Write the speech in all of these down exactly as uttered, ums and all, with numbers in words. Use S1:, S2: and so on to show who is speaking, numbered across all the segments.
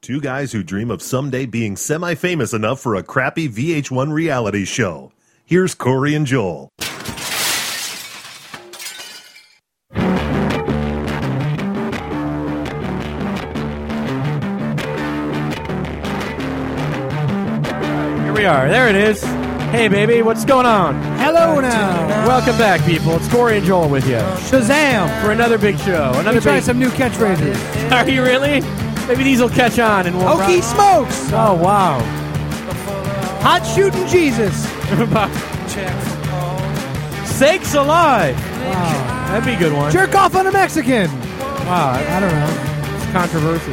S1: Two guys who dream of someday being semi-famous enough for a crappy V H one reality show. Here's Corey and Joel.
S2: Here we are. There it is. Hey, baby, what's going on?
S3: Hello now.
S2: Welcome back, people. It's Corey and Joel with you
S3: Shazam.
S2: for another big show. Another
S3: Let me try
S2: big...
S3: some new catchphrases.
S2: Are you really? Maybe these will catch on and we'll...
S3: Okie smokes.
S2: Oh, wow.
S3: Hot shooting Jesus.
S2: Sakes alive.
S3: Wow.
S2: That'd be a good one.
S3: Jerk off on a Mexican.
S2: Wow,
S3: I don't know.
S2: it's controversial.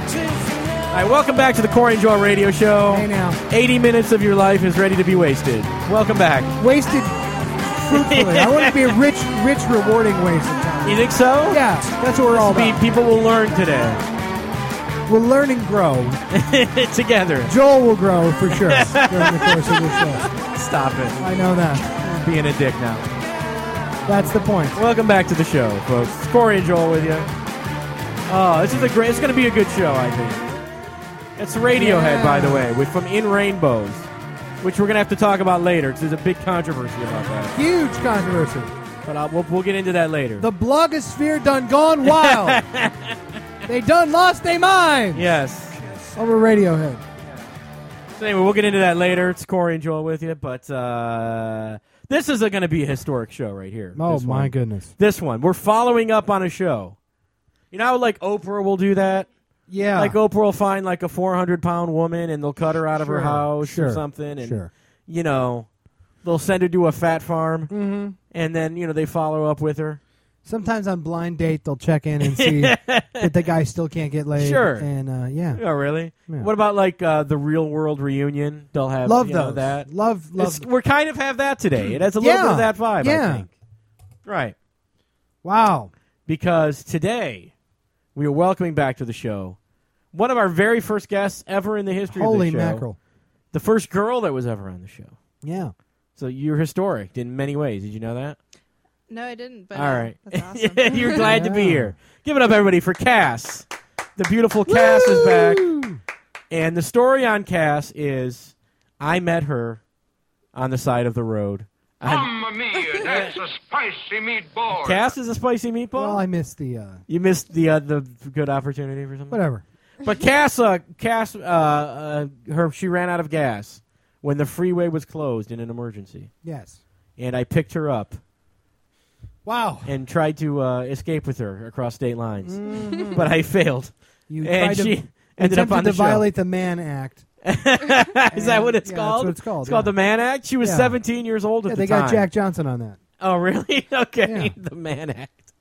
S2: All right, welcome back to the Corey and Joel radio show.
S3: Hey now.
S2: eighty minutes of your life is ready to be wasted. Welcome back.
S3: Wasted fruitfully. I want it to be a rich, rich, rewarding waste of time.
S2: You think so?
S3: Yeah, that's what we're all
S2: Be-
S3: about.
S2: People will learn today.
S3: We'll learn and grow.
S2: Together.
S3: Joel will grow for sure during the course of this show.
S2: Stop it.
S3: I know that.
S2: Being a dick now.
S3: That's the point.
S2: Welcome back to the show, folks. It's Corey and Joel with you. Oh, this is a great. It's going to be a good show, I think. It's Radiohead,
S3: Yeah.
S2: by the way, with from In Rainbows, which we're going to have to talk about later because there's a big controversy about that.
S3: Huge controversy.
S2: But uh, we'll, we'll get into that later.
S3: The blogosphere done gone wild. They done lost their mind
S2: yes.
S3: over Radiohead.
S2: So anyway, we'll get into that later. It's Corey and Joel with you, but uh, this is going to be a historic show right here.
S3: Oh,
S2: This
S3: my
S2: one.
S3: goodness.
S2: This one. We're following up on a show. You know how, like, Oprah will do that?
S3: Yeah.
S2: Like, Oprah will find, like, a four hundred pound woman, and they'll cut her out of her
S3: Sure,
S2: house
S3: sure,
S2: or something. And,
S3: sure.
S2: you know, they'll send her to a fat farm,
S3: Mm-hmm.
S2: and then, you know, they follow up with her.
S3: Sometimes on Blind Date, they'll check in and see that the guy still can't get laid.
S2: Sure.
S3: And, uh, yeah.
S2: Oh, really?
S3: Yeah.
S2: What about, like, uh, the Real World Reunion? They'll have,
S3: Love
S2: you know,
S3: those.
S2: that.
S3: Love, love.
S2: It's, we're kind of have that today. It has a little
S3: Yeah,
S2: bit of that vibe,
S3: yeah.
S2: I think. Right.
S3: Wow.
S2: Because today we are welcoming back to the show one of our very first guests ever in the history
S3: Holy
S2: of the show.
S3: mackerel.
S2: The first girl that was ever on the show.
S3: Yeah.
S2: So you're historic in many ways. Did you know that?
S4: No, I didn't. But
S2: All
S4: uh,
S2: right.
S4: that's awesome.
S2: You're glad to be
S3: Yeah.
S2: here. Give it up, everybody, for Cass. The beautiful Cass is back. And the story on Cass is I met her on the side of the road. I'm-
S5: Mamma mia, that's a spicy meatball.
S2: Cass is a spicy meatball?
S3: Well, I missed the, uh,
S2: You missed the uh, the good opportunity for something?
S3: whatever.
S2: But Cass, uh, Cass, uh, uh, her she ran out of gas when the freeway was closed in an emergency,
S3: Yes.
S2: and I picked her up
S3: Wow.
S2: and tried to uh, escape with her across state lines,
S3: Mhm.
S2: but I failed,
S3: You
S2: and
S3: tried
S2: she
S3: to,
S2: ended up
S3: attempted
S2: on the
S3: to
S2: show.
S3: violate the Mann Act.
S2: Is that what it's
S3: Yeah,
S2: called?
S3: that's what it's called,
S2: It's called
S3: yeah.
S2: the Mann Act. She was
S3: Yeah.
S2: seventeen years old at
S3: Yeah,
S2: the
S3: they
S2: time.
S3: got Jack Johnson on that.
S2: Oh, really? Okay,
S3: Yeah.
S2: the Mann Act.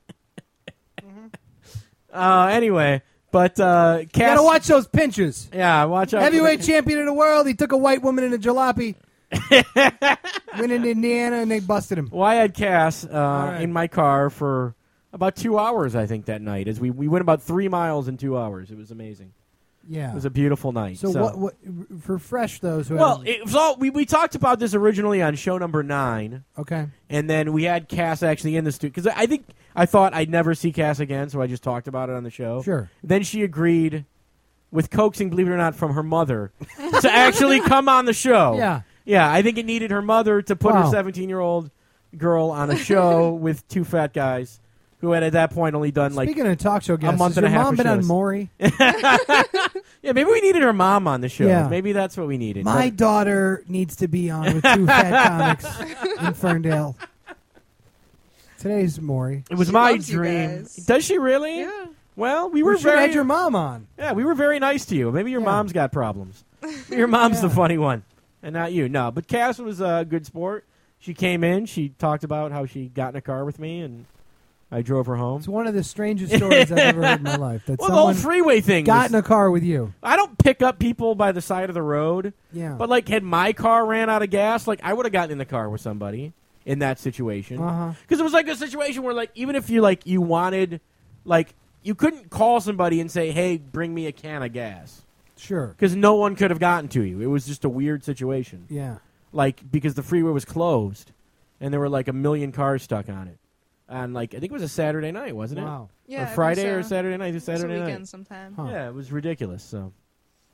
S2: uh, anyway, but uh,
S3: You
S2: Cass.
S3: gotta watch those pinches.
S2: Yeah, watch out. for
S3: Heavyweight
S2: the-
S3: champion of the world. He took a white woman in a jalopy. Went into Indiana and they busted him.
S2: Well, I had Cass uh,
S3: right.
S2: in my car for about two hours, I think, that night. As we, we went about three miles in two hours. It was amazing.
S3: Yeah.
S2: It was a beautiful night.
S3: so,
S2: So,
S3: what, what? For fresh those who
S2: well,
S3: haven't-
S2: it was all we, we talked about this originally on show number nine,
S3: okay.
S2: and then we had Cass actually in the studio because I think I thought I'd never see Cass again, so I just talked about it on the show.
S3: Sure.
S2: Then she agreed, with coaxing, believe it or not, from her mother, to actually come on the show.
S3: Yeah.
S2: Yeah, I think it needed her mother to put her
S3: Wow.
S2: seventeen-year-old girl on a show with two fat guys who had at that point only done like
S3: Speaking of talk show guests,
S2: month
S3: has
S2: and a
S3: your
S2: half
S3: mom
S2: of
S3: been on
S2: shows.
S3: Maury?
S2: yeah, maybe we needed her mom on the show.
S3: Yeah.
S2: Maybe that's what we needed.
S3: My
S2: But-
S3: daughter needs to be on with two fat comics in Ferndale. Today's Maury.
S2: it was
S4: She
S2: my
S4: loves you
S2: dream.
S4: guys.
S2: Does she really?
S4: Yeah.
S2: Well, we
S3: We
S2: were
S3: should have
S2: very
S3: had your mom on.
S2: yeah, we were very nice to you. Maybe your
S3: Yeah.
S2: mom's got problems. Your mom's
S3: Yeah.
S2: the funny one, and not you. No, but Cass was a good sport. She came in. She talked about how she got in a car with me, and I drove her home.
S3: It's one of the strangest stories I've ever heard in my life. That
S2: Well, the whole
S3: someone
S2: freeway thing.
S3: got
S2: was-
S3: in a car with you.
S2: I don't pick up people by the side of the road.
S3: Yeah.
S2: But like, had my car ran out of gas, like I would have gotten in the car with somebody in that situation.
S3: Uh-huh.
S2: Because it was like a situation where, like, even if you like you wanted, like, you couldn't call somebody and say, "Hey, bring me a can of gas,"
S3: Sure.
S2: because no one could have gotten to you. It was just a weird situation.
S3: Yeah.
S2: Like because the freeway was closed, and there were like a million cars stuck on it. On like I think it was a Saturday night, wasn't it?
S3: Wow.
S4: Yeah.
S2: or
S4: I think
S2: Friday
S4: so.
S2: or Saturday night? It was
S4: It was a
S2: Saturday
S4: weekend
S2: night.
S4: sometime.
S3: Huh.
S2: Yeah, it was ridiculous. So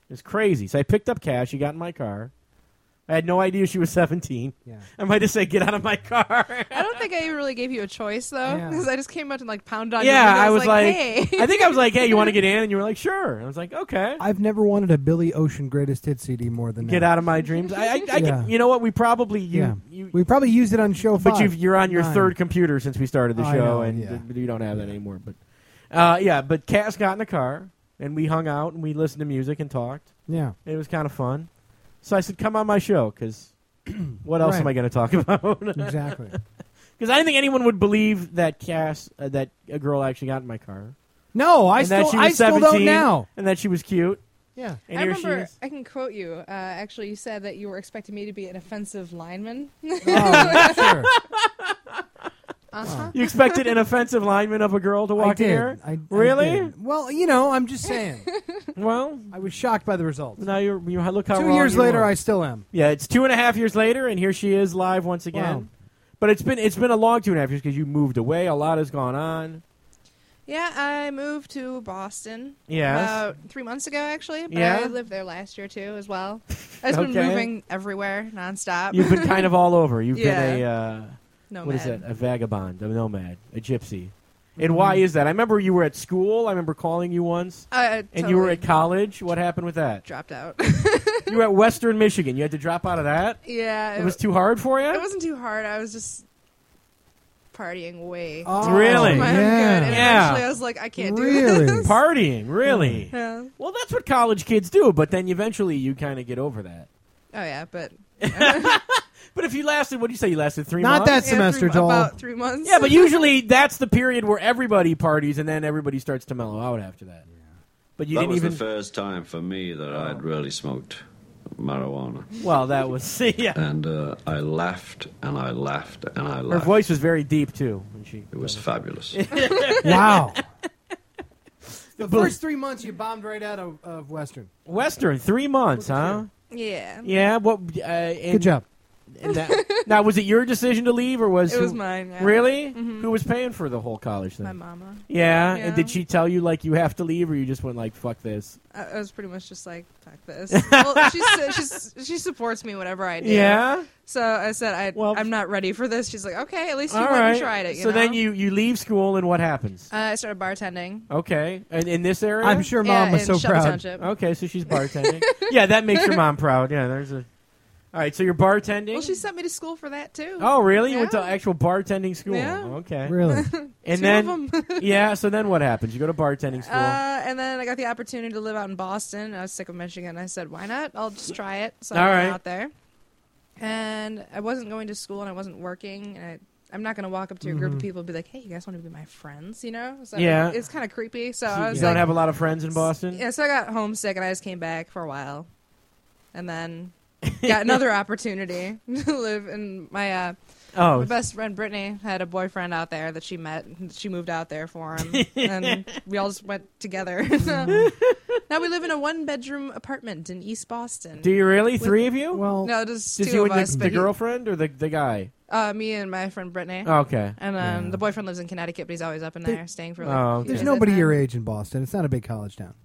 S2: It was crazy. So I picked up Cass. She got in my car. I had no idea she was seventeen.
S3: Yeah.
S2: I might just say, get out of my car.
S4: I don't think I even really gave you a choice, though,
S3: Yeah.
S4: because I just came up and, like, pounded on
S2: yeah,
S4: your window.
S2: I was like,
S4: hey.
S2: I think I was like, hey, you want to get in? And you were like, sure. And I was like, okay.
S3: I've never wanted a Billy Ocean Greatest Hits C D more than
S2: Get
S3: that.
S2: out of my dreams. I, I, I
S3: Yeah.
S2: can, you know what? We probably, you,
S3: Yeah.
S2: you,
S3: We probably used it on show five.
S2: but you've, you're on your
S3: Nine.
S2: third computer since we started the
S3: I
S2: show,
S3: know,
S2: and
S3: yeah.
S2: th- you don't have that anymore. But uh, yeah, but Cass got in the car, and we hung out, and we listened to music and talked.
S3: Yeah.
S2: It was kind of fun. So I said, come on my show, because what else
S3: Right.
S2: am I going to talk about?
S3: Exactly.
S2: Because I didn't think anyone would believe that Cass, uh, that a girl actually got in my car.
S3: No, I
S2: and that
S3: still,
S2: she was
S3: I still don't
S2: seventeen,
S3: now.
S2: And that she was cute.
S3: Yeah.
S2: And
S4: I
S2: here
S4: remember,
S2: she is.
S4: I can quote you. Uh, actually, you said that you were expecting me to be an offensive lineman.
S3: Oh, sure.
S4: Uh-huh.
S2: You expected an offensive lineman of a girl to
S3: I
S2: walk
S3: did.
S2: in here?
S3: I, I
S2: Really?
S3: did. Well, you know, I'm just saying.
S2: Well,
S3: I was shocked by the results.
S2: now you're, you look how
S3: Two
S2: wrong
S3: years
S2: you
S3: later,
S2: were.
S3: I still am.
S2: Yeah, it's two and a half years later, and here she is live once again.
S3: Wow.
S2: But it's been it's been a long two and a half years because you moved away. A lot has gone on.
S4: Yeah, I moved to Boston
S2: Yes.
S4: about three months ago, actually. But
S2: Yeah?
S4: I lived there last year, too, as well. I've been
S2: Okay.
S4: moving everywhere, nonstop.
S2: You've been kind of all over. You've
S4: Yeah.
S2: been a uh,
S4: Nomad.
S2: what is it? A vagabond, a nomad, a gypsy. And why is that? I remember you were at school. I remember calling you once,
S4: Uh,
S2: and you were
S4: totally
S2: at college. What happened with that?
S4: dropped out.
S2: You were at Western Michigan. You had to drop out of that.
S4: yeah.
S2: It was too hard for you.
S4: It wasn't too hard. I was just partying way
S3: Oh,
S4: too
S2: Really?
S4: much. I'm
S3: yeah.
S4: good. And
S2: Yeah.
S4: eventually I was like, I can't do
S3: Really?
S4: this.
S2: Partying, really?
S4: Yeah.
S2: Well, that's what college kids do. But then eventually you kind of get over that.
S4: Oh, yeah, but...
S2: But if you lasted, what do you say? You lasted three
S3: Not
S2: months.
S3: that semester,
S4: yeah, three,
S3: Joel.
S4: About three months.
S2: Yeah, but usually that's the period where everybody parties, and then everybody starts to mellow out after that. But you
S6: that
S2: didn't
S6: was
S2: even.
S6: the first time for me that I'd really smoked marijuana.
S2: Well, that was yeah.
S6: And uh, I laughed and I laughed and I
S2: Her
S6: laughed.
S2: voice was very deep too. When she
S6: It was fabulous.
S3: Wow. The first three months, you bombed right out of, of Western.
S2: Western three months,
S3: Look at
S2: huh?
S4: Yeah.
S2: Yeah. What? Uh, and,
S3: Good job.
S2: and that, now, was it your decision to leave, or was
S4: It was
S2: who-
S4: mine, yeah.
S2: Really?
S4: Mhm.
S2: Who was paying for the whole college thing?
S4: My mama.
S2: Yeah.
S4: Yeah.
S2: And did she tell you like you have to leave, or you just went like fuck this?
S4: I, I was pretty much just like, fuck this. Well, she, she's, she supports me whatever I do.
S2: Yeah.
S4: So I said, I,
S2: Well-
S4: I'm not ready for this. She's like, okay, at least you
S2: All
S4: went
S2: right.
S4: and tried it. You
S2: so
S4: know?
S2: then you you leave school, and what happens?
S4: Uh, I started bartending.
S2: Okay. And in this area,
S3: I'm sure
S4: yeah,
S3: Mom was
S4: in
S3: so
S4: Shelby
S3: proud.
S4: Township.
S2: Okay, so she's bartending. Yeah, that makes your mom proud. Yeah, there's a. All right, so you're bartending.
S4: Well, she sent me to school for that too.
S2: Oh, really? You went to
S4: Yeah.
S2: actual bartending school.
S4: Yeah.
S2: Okay.
S3: Really?
S2: And
S4: Two
S2: then,
S4: of 'em.
S2: yeah. So then, what happens? You go to bartending school.
S4: Uh, and then I got the opportunity to live out in Boston. I was sick of Michigan. I said, why not? I'll just try it. So
S2: All
S4: I went
S2: right.
S4: out there. And I wasn't going to school and I wasn't working. And I, I'm not going to walk up to a group of people and be like, hey, you guys want to be my friends? You know? So
S2: Yeah.
S4: It's kind of creepy. So I
S2: you
S4: was
S2: don't
S4: like,
S2: have a lot of friends in Boston.
S4: yeah, so I got homesick and I just came back for a while. And then got another opportunity to live in my uh,
S2: Oh,
S4: my best friend Brittany had a boyfriend out there that she met. And she moved out there for him, and we all just went together. So now we live in a one-bedroom apartment in East Boston.
S2: do you really? Three of you?
S3: Well,
S4: no, just
S2: Just
S4: two
S2: you
S4: of
S2: and
S4: us.
S2: the,
S4: but
S2: the
S4: he-
S2: girlfriend or the the guy?
S4: uh, me and my friend Brittany.
S2: Okay.
S4: And then
S3: Yeah.
S4: the boyfriend lives in Connecticut, but he's always up in there, staying for like.
S2: Oh, okay.
S3: there's
S4: years at a
S3: nobody
S4: time.
S3: your age in Boston. It's not a big college town.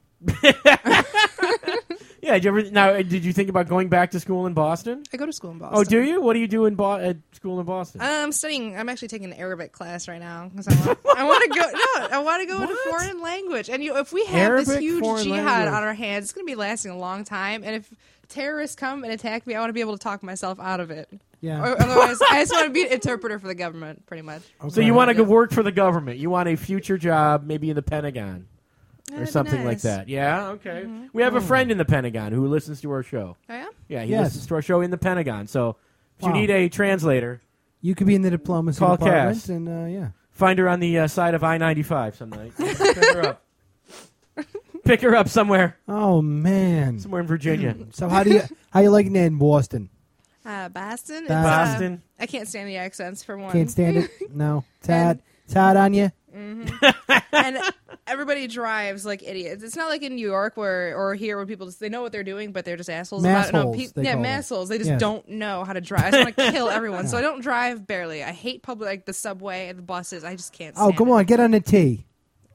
S2: Yeah. Did you ever? Now, uh, did you think about going back to school in Boston?
S4: I go to school in Boston.
S2: Oh, do you? What do you do in Bo- at school in Boston?
S4: I'm studying. I'm actually taking an Arabic class right now because I want, I want to go. No, I want to go into
S2: What?
S4: foreign language. And you, if we have this
S2: Arabic
S4: huge
S2: foreign
S4: jihad
S2: language.
S4: on our hands, it's going to be lasting a long time. And if terrorists come and attack me, I want to be able to talk myself out of it.
S3: Yeah.
S4: Or, otherwise, I just want to be an interpreter for the government, pretty much.
S2: So you want to go work for the government? You want a future job, maybe in the Pentagon or
S4: That'd be
S2: something like
S4: nice.
S2: that? Yeah. Okay. We have a friend in the Pentagon who listens to our show.
S4: Oh, yeah?
S2: Yeah, he
S3: Yes.
S2: listens to our show in the Pentagon. So if you
S3: Wow.
S2: need a translator,
S3: You could be in the diplomacy
S2: Call
S3: department,
S2: Cass.
S3: and uh, yeah.
S2: find her on the uh, side of I ninety-five some night. Pick her up. Pick her up somewhere,
S3: Oh man.
S2: somewhere in Virginia.
S3: So how do you how you liking it in Boston?
S4: Uh, Boston? It's,
S2: Boston.
S4: Uh, I can't stand the accents, for one.
S3: Can't stand it. No. It's hard. It's hard on you.
S4: And everybody drives like idiots. It's not like in New York where or here where people just they know what they're doing, but they're just assholes about it. No,
S3: Massholes,
S4: pe-
S3: they
S4: yeah,
S3: call them.
S4: massholes. They just
S3: Yes.
S4: don't know how to drive. I just want to kill everyone. So I don't drive barely. I hate public like the subway and the buses. I just can't.
S3: Oh,
S4: stand
S3: come
S4: it.
S3: on, get on the T.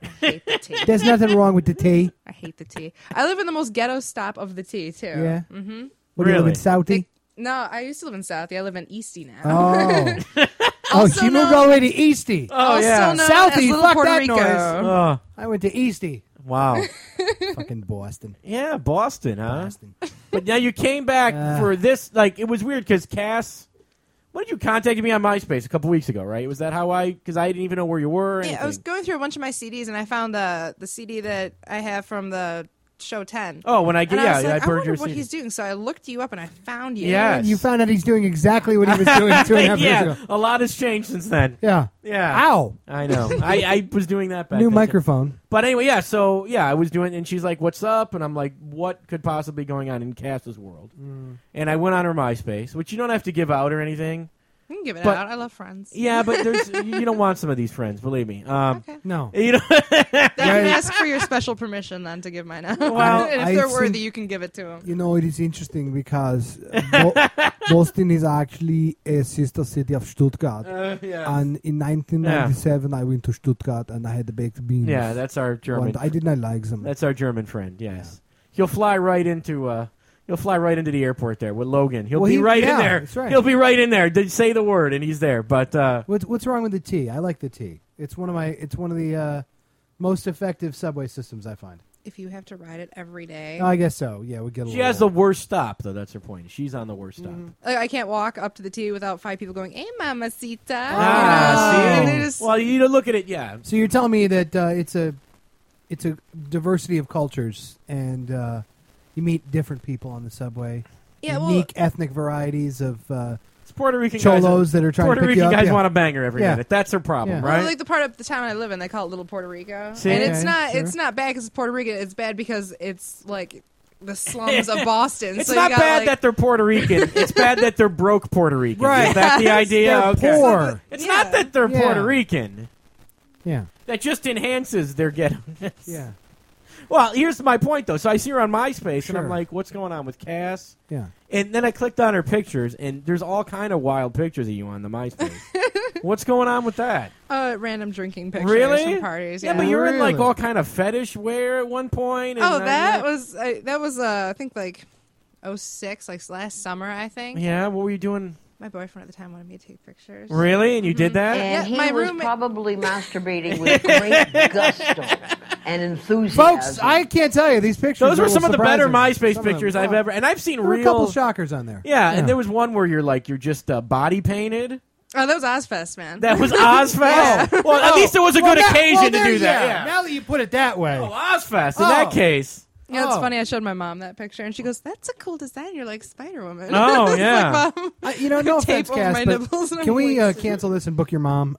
S4: I hate the T.
S3: There's nothing wrong with the T.
S4: I hate the T. I live in the most ghetto stop of the T, too.
S3: Yeah.
S4: Mm-hmm.
S3: What do you live in
S2: Really?
S3: Southie?
S4: No, I used to live in Southie. I live in Eastie now.
S3: Oh. oh,
S4: Also
S3: she moved
S4: known-
S3: all the way to Eastie.
S2: Oh,
S4: also
S2: yeah.
S4: known
S3: Southie,
S4: as Little
S3: fuck
S4: Puerto
S3: that
S4: Rico.
S3: noise.
S2: Oh,
S3: I went to Eastie.
S2: wow.
S3: Fucking Boston.
S2: Yeah, Boston, huh?
S3: Boston.
S2: But now you came back
S3: Uh.
S2: for this. Like, it was weird because Cass. When did you contact me on MySpace? A couple weeks ago, right? Was that how I? Because I didn't even know where you were. Or
S4: Yeah, I was
S2: anything.
S4: going through a bunch of my C Ds, and I found the the C D that I have from the show ten.
S2: Oh, when I get
S4: And
S2: yeah,
S4: I was like,
S2: I
S4: I
S2: burned
S4: wonder
S2: your
S4: what
S2: C D.
S4: he's doing. So I looked you up, and I found you.
S2: Yes.
S3: And you found out he's doing exactly what he was doing two and a half
S2: yeah,
S3: years ago.
S2: a lot has changed since then.
S3: Yeah.
S2: Yeah.
S3: Ow.
S2: I know. I, I was doing that back
S3: New
S2: then.
S3: microphone.
S2: But anyway, yeah. So yeah, I was doing, and she's like, "What's up?" And I'm like, "What could possibly be going on in Cass's world?"
S3: Mm.
S2: And I went on her MySpace, which you don't have to give out or anything.
S4: You can give it
S2: But-
S4: out. I love friends.
S2: Yeah, but there's you don't want some of these friends, believe me. Um,
S4: Okay.
S3: No.
S2: you know,
S4: They can ask for your special permission then to give mine out.
S2: Well,
S4: and if
S3: I
S4: they're
S3: think-
S4: worthy, you can give it to them.
S3: You know, it is interesting because Bo- Boston is actually a sister city of Stuttgart.
S2: uh, yeah.
S3: And in nineteen ninety-seven, I went to Stuttgart and I had the baked beans.
S2: yeah, that's our German.
S3: And I did not like them.
S2: That's our German friend. Yes, he'll fly right into. Uh, he'll fly right into the airport there with Logan. He'll
S3: Well,
S2: be
S3: he-
S2: right in
S3: yeah,
S2: there.
S3: that's right.
S2: He'll be right in there. They say the word, and he's there. But uh,
S3: What's what's wrong with the tea? I like the tea. It's one of my. It's one of the uh, most effective subway systems I find.
S4: If you have to ride it every day.
S3: I guess so. Yeah, we get a
S2: she
S3: little.
S2: has the worst stop, though. That's her point. She's on the worst stop.
S4: Like, I can't walk up to the T without five people going, "Hey, mamacita."
S2: Ah,
S4: You know?
S2: see?
S4: And they just-
S2: Well, you need to look at it. Yeah,
S3: So you're telling me that uh, it's a, it's a diversity of cultures, and uh, you meet different people on the subway.
S4: yeah, well,
S3: Unique ethnic varieties of uh,
S2: it's Puerto Rican
S3: cholos
S2: guys.
S3: that are trying
S2: Puerto
S3: to pick
S2: Rican
S3: you up.
S2: guys
S3: yeah.
S2: want to bang her every
S3: Yeah.
S2: minute. That's her problem,
S3: Yeah.
S2: right?
S4: well, like the part of the town I live in, they call it Little Puerto Rico,
S2: See?
S4: and it's
S3: Okay,
S4: not
S3: sure.
S4: it's not bad because it's Puerto Rican. It's bad because it's like the slums of Boston.
S2: It's
S4: so
S2: not
S4: you got,
S2: bad
S4: like,
S2: that they're Puerto Rican. It's bad that they're broke Puerto Rican.
S3: Right.
S2: Is that the idea?
S3: They're
S2: okay.
S3: poor.
S2: It's
S4: Yeah.
S2: not that they're
S3: Yeah.
S2: Puerto Rican.
S3: Yeah,
S2: That just enhances their ghetto.
S3: yeah,
S2: Well, here's my point, though. So I see her on MySpace, and I'm
S3: Sure.
S2: like, what's going on with Cass?
S3: yeah.
S2: And then I clicked on her pictures, and there's all kind of wild pictures of you on the MySpace. What's going on with that?
S4: uh, random drinking pictures
S2: Really?
S4: from parties.
S2: Yeah,
S4: Yeah,
S2: but you were in like
S3: Really?
S2: all kind of fetish wear at one point. And
S4: oh,
S2: then
S4: that
S2: you-
S4: was uh, that was uh, I think like oh six, like last summer. I think
S2: Yeah, what were you doing?
S4: my boyfriend at the time wanted me to take pictures.
S2: Really? And you did that?
S7: And
S4: Yeah,
S7: he
S4: my
S7: was
S4: roommate-
S7: probably masturbating with great gusto and enthusiasm.
S3: Folks, I can't tell you these pictures.
S2: Those
S3: are
S2: were
S3: a
S2: some of the
S3: little
S2: better
S3: surprising.
S2: MySpace
S3: Some of them-
S2: pictures I've
S3: oh,
S2: ever, and I've seen
S3: There were a
S2: real.
S3: couple shockers on there.
S2: Yeah, and there was one where you're like you're just uh, body painted.
S4: Oh, that was Ozfest, man.
S2: That was Ozfest. Well, at least it was a
S3: Well,
S2: good
S3: now-
S2: occasion
S3: well,
S2: to
S3: there-
S2: do that.
S3: yeah,
S2: Yeah.
S3: Now that you put it that way.
S2: Oh, Ozfest. In
S3: Oh.
S2: that case.
S4: Yeah, it's
S3: Oh.
S4: funny. I showed my mom that picture, and she goes, "That's a cool design. You're like Spider Woman."
S2: Oh, yeah.
S4: like, Mom,
S3: Uh, you know, no
S4: tape
S3: offense,
S4: over
S3: Cass,
S4: my
S3: but
S4: nipples, and I'm
S3: can we
S4: like,
S3: uh, cancel this and book your mom?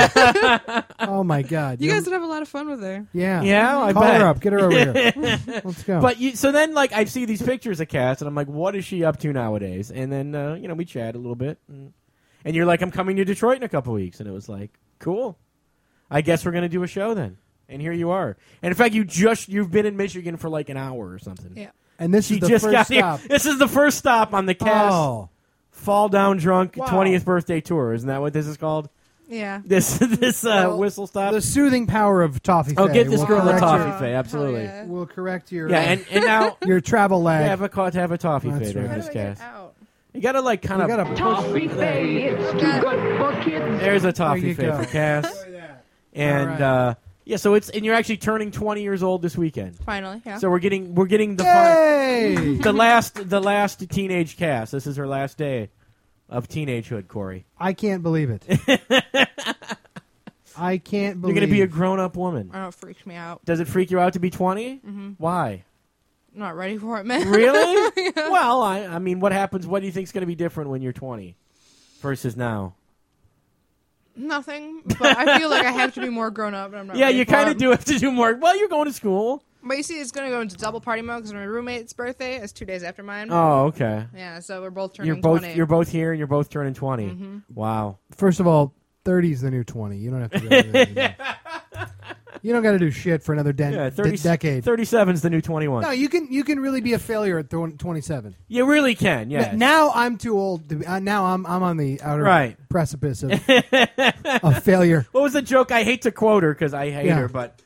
S3: Uh, oh my God!
S4: You
S3: You're-
S4: guys would have a lot of fun with her.
S3: yeah,
S2: Yeah, I
S3: Call
S2: bet.
S3: her up. Get her over here. Let's go.
S2: But you, so then, like, I see these pictures of Cass, and I'm like, what is she up to nowadays? And then, uh, you know, we chat a little bit, and, and you're like, I'm coming to Detroit in a couple weeks, and it was like, cool. I guess we're gonna do a show then. And here you are. And in fact, you just you've been in Michigan for like an hour or something.
S4: Yeah.
S3: and this
S2: She
S3: is the
S2: just
S3: first
S2: got
S3: stop.
S2: here. This is the first stop on the Cass
S3: Oh,
S2: Fall Down Drunk
S3: Wow.
S2: twentieth birthday tour. Isn't that what this is called?
S4: Yeah.
S2: This this uh,
S3: Well,
S2: whistle stop.
S3: the soothing power of toffee.
S2: Oh,
S3: Faye
S2: get this
S3: will
S2: girl a
S3: correct
S2: toffee,
S3: your-
S4: your-
S2: Faye. Absolutely.
S4: Hell yeah.
S3: Will correct your
S2: Yeah,
S3: uh,
S2: and, and now
S3: your travel lag.
S2: have a co- to have a toffee
S3: That's
S2: Faye there,
S3: right.
S4: How
S2: Miss
S4: do I get
S2: Cass.
S4: out?
S2: You gotta like kind
S3: you
S2: of
S3: gotta push.
S5: Toffee Faye, it's too good for kids.
S2: There's a
S3: There
S2: toffee
S3: you
S2: Faye
S3: go.
S2: for Cass. And
S3: All right.
S2: uh, yeah, so it's and you're actually turning twenty years old this weekend.
S4: Finally, yeah.
S2: So we're getting we're getting the fun,
S3: Yay!
S2: the last the last teenage Cass. This is her last day of teenagehood, Corey.
S3: I can't believe it. I can't
S2: You're
S3: believe.
S2: going to be a grown up woman.
S4: I don't freak me out.
S2: Does it freak you out to be twenty? Mm-hmm. Why?
S4: I'm not ready for it, man.
S2: Really? Well, I, I mean, what happens? What do you think is going to be different when you're twenty versus now?
S4: Nothing. But I feel like I have to be more grown up, and I'm not.
S2: Yeah,
S4: ready
S2: you
S4: for
S2: kind
S4: it.
S2: of do have to do more. Well, you're going to school.
S4: But you see, it's going to go into double party mode because my roommate's birthday is two days after mine.
S2: Oh, okay.
S4: Yeah, so we're both turning
S2: You're both
S4: twenty.
S2: you're both here and you're both turning twenty.
S4: Mm-hmm.
S2: Wow.
S3: First of all, thirty is the new twenty. You don't have to. Go there. You don't got to do shit for another de-
S2: Yeah,
S3: de-
S2: thirty,
S3: decade.
S2: thirty-seven's the new twenty-one.
S3: No, you can you can really be a failure at th- twenty-seven.
S2: You really can. Yeah.
S3: Now I'm too old to be. Uh, now I'm I'm on the outer
S2: Right.
S3: precipice of, of failure.
S2: What was the joke? I hate to quote her because I hate
S3: Yeah.
S2: her, but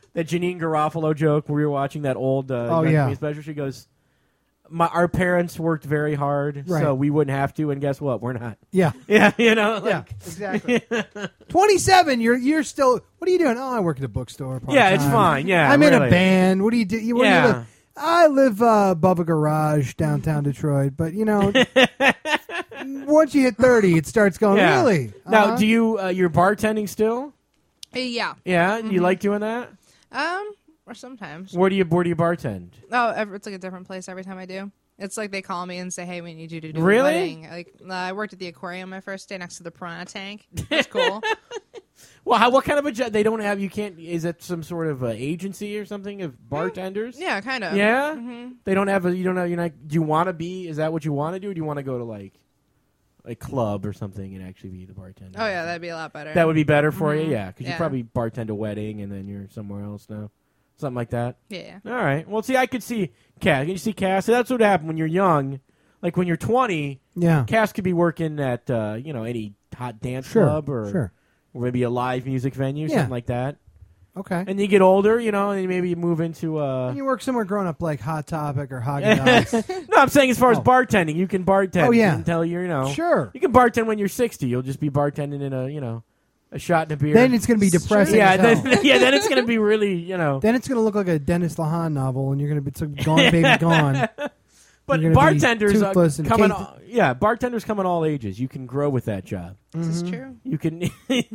S2: that Janine Garofalo joke where we were watching that old uh,
S3: Oh,
S2: Young
S3: yeah.
S2: Me special. She goes, My, our parents worked very hard,
S3: Right.
S2: so we wouldn't have to, and guess what? We're not.
S3: Yeah.
S2: Yeah, you know?
S3: Yeah,
S2: Like,
S3: exactly. twenty-seven, you're you're still, what are you doing? Oh, I work at a bookstore.
S2: yeah, it's
S3: part-time.
S2: fine. Yeah,
S3: I'm in
S2: really.
S3: a band. What do you do? You, where do you
S2: Yeah.
S3: live? I live uh, above a garage downtown Detroit, but you know, once you hit thirty, it starts going,
S2: Yeah.
S3: really?
S2: Now,
S3: Uh-huh.
S2: do you, uh, you're bartending still?
S4: Uh, yeah.
S2: Yeah? You like doing that?
S4: Um, or sometimes.
S2: Where do you, where do you bartend?
S4: Oh, ev- it's like a different place every time I do. It's like they call me and say, "Hey, we need you to do
S2: Really?
S4: a wedding." Like uh, I worked at the aquarium my first day next to the piranha tank. That's cool.
S2: Well, how, what kind of a job? They don't have, you can't, is it some sort of uh, agency or something of bartenders?
S4: Yeah, kind of.
S2: Yeah?
S4: hmm
S2: They don't have a, you don't know, you're not, do you want to be, is that what you want to do? Or do you want to go to like a club or something and actually be the bartender?
S4: Oh yeah, that'd be a lot better.
S2: That would be better for
S4: Mhm.
S2: you, yeah. Because you
S4: Yeah.
S2: probably bartend a wedding and then you're somewhere else now. Something like that.
S4: yeah.
S2: All right. Well, see, I could see Cass. Can you see Cass? So that's what happened when you're young. Like when you're twenty,
S3: Yeah.
S2: Cass could be working at, uh, you know, any hot dance
S3: Sure,
S2: club or,
S3: sure.
S2: or maybe a live music venue,
S3: Yeah.
S2: something like that.
S3: Okay.
S2: And you get older, you know, and maybe you move into. Uh...
S3: And you work somewhere grown up like Hot Topic or Haagen-Dazs.
S2: no, I'm saying as far as
S3: Oh.
S2: bartending, you can bartend.
S3: Oh, yeah.
S2: Until you're, you know.
S3: Sure.
S2: You can bartend when you're sixty. You'll just be bartending in a, you know, a shot and a beer.
S3: Then it's going to be depressing.
S2: yeah,
S3: as hell.
S2: then, yeah, then it's going to be really, you know.
S3: Then it's going to look like a Dennis Lahan novel, and you're going to be so Gone Baby Gone.
S2: But
S3: You're gonna be
S2: bartenders uh,
S3: toothless and
S2: come in,
S3: caked.
S2: all, yeah, bartenders come in all ages. You can grow with that job.
S4: This is
S3: Mm-hmm.
S4: true.
S2: You can.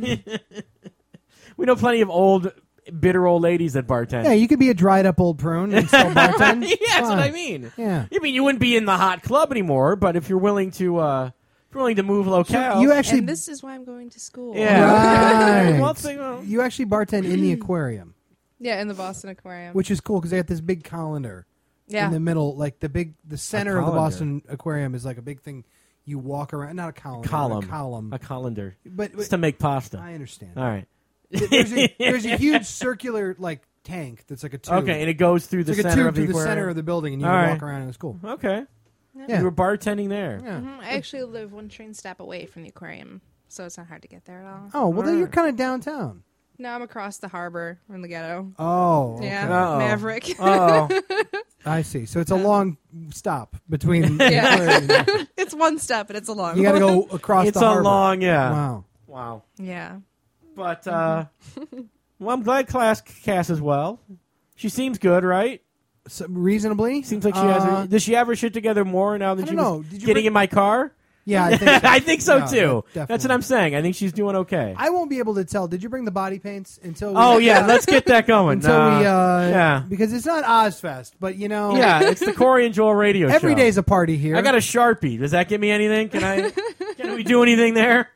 S2: We know plenty of old, bitter old ladies that bartend.
S3: Yeah, you could be a dried up old prune and still bartend.
S2: yeah, that's what I
S3: Fine.
S2: mean.
S3: Yeah.
S2: You mean you wouldn't be in the hot club anymore, but if you're willing to, uh, if you're willing to move locale,
S3: You actually,
S4: And this is why I'm going to school.
S2: yeah.
S3: Right.
S2: Well, think, well,
S3: you actually bartend in the aquarium,
S4: Yeah, in the Boston Aquarium.
S3: which is cool because they got this big colander
S4: yeah.
S3: in the middle, like the big, the center of the
S2: colander.
S3: Boston Aquarium is like a big thing. You walk around, not a colander,
S2: column,
S3: a column.
S2: a colander.
S3: But,
S2: It's
S3: but
S2: to make pasta.
S3: I understand.
S2: All right.
S3: there's, a, there's a huge circular like tank that's like a tube.
S2: Okay, and it goes through the
S3: it's like a
S2: center
S3: tube
S2: of the
S3: through the
S2: aquarium.
S3: center of the building, and you
S2: All
S3: can
S2: right.
S3: walk around, and it's cool.
S2: Okay.
S3: Yeah.
S2: You were bartending there.
S3: Yeah.
S4: Mhm. I actually live one train stop away from the aquarium, so it's not hard to get there at all.
S3: Oh well, then
S2: All
S3: you're
S2: right.
S3: kind of downtown.
S4: No, I'm across the harbor in the ghetto.
S3: Oh, okay.
S4: Yeah,
S2: Uh-oh.
S4: Maverick.
S2: Oh,
S3: I see. So it's a long stop between.
S4: Yeah. It's one step, and it's a long
S3: You got to
S4: one.
S3: go across
S2: it's
S3: the
S2: a
S3: harbor.
S2: long, yeah.
S3: Wow.
S2: Wow.
S4: Yeah.
S2: But uh, well, I'm glad Class Cass as well. She seems good, right?
S3: So, reasonably,
S2: Seems like she has.
S3: Uh,
S2: Her, does she have her shit together more now that
S3: I
S2: she
S3: don't
S2: was
S3: know. Did you
S2: getting
S3: bring-
S2: in my car?
S3: Yeah, I think so,
S2: I think so
S3: Yeah,
S2: too.
S3: de-
S2: That's what
S3: definitely.
S2: I'm saying. I think she's doing okay.
S3: I won't be able to tell. Did you bring the body paints until? We,
S2: oh yeah, let's get that going.
S3: until
S2: Uh,
S3: we. Uh,
S2: yeah,
S3: Because it's not Ozfest, but you know.
S2: yeah. It's the Corey and Joel radio
S3: Every
S2: show.
S3: day's a party here.
S2: I got a Sharpie. Does that get me anything? Can I? Can we do anything there?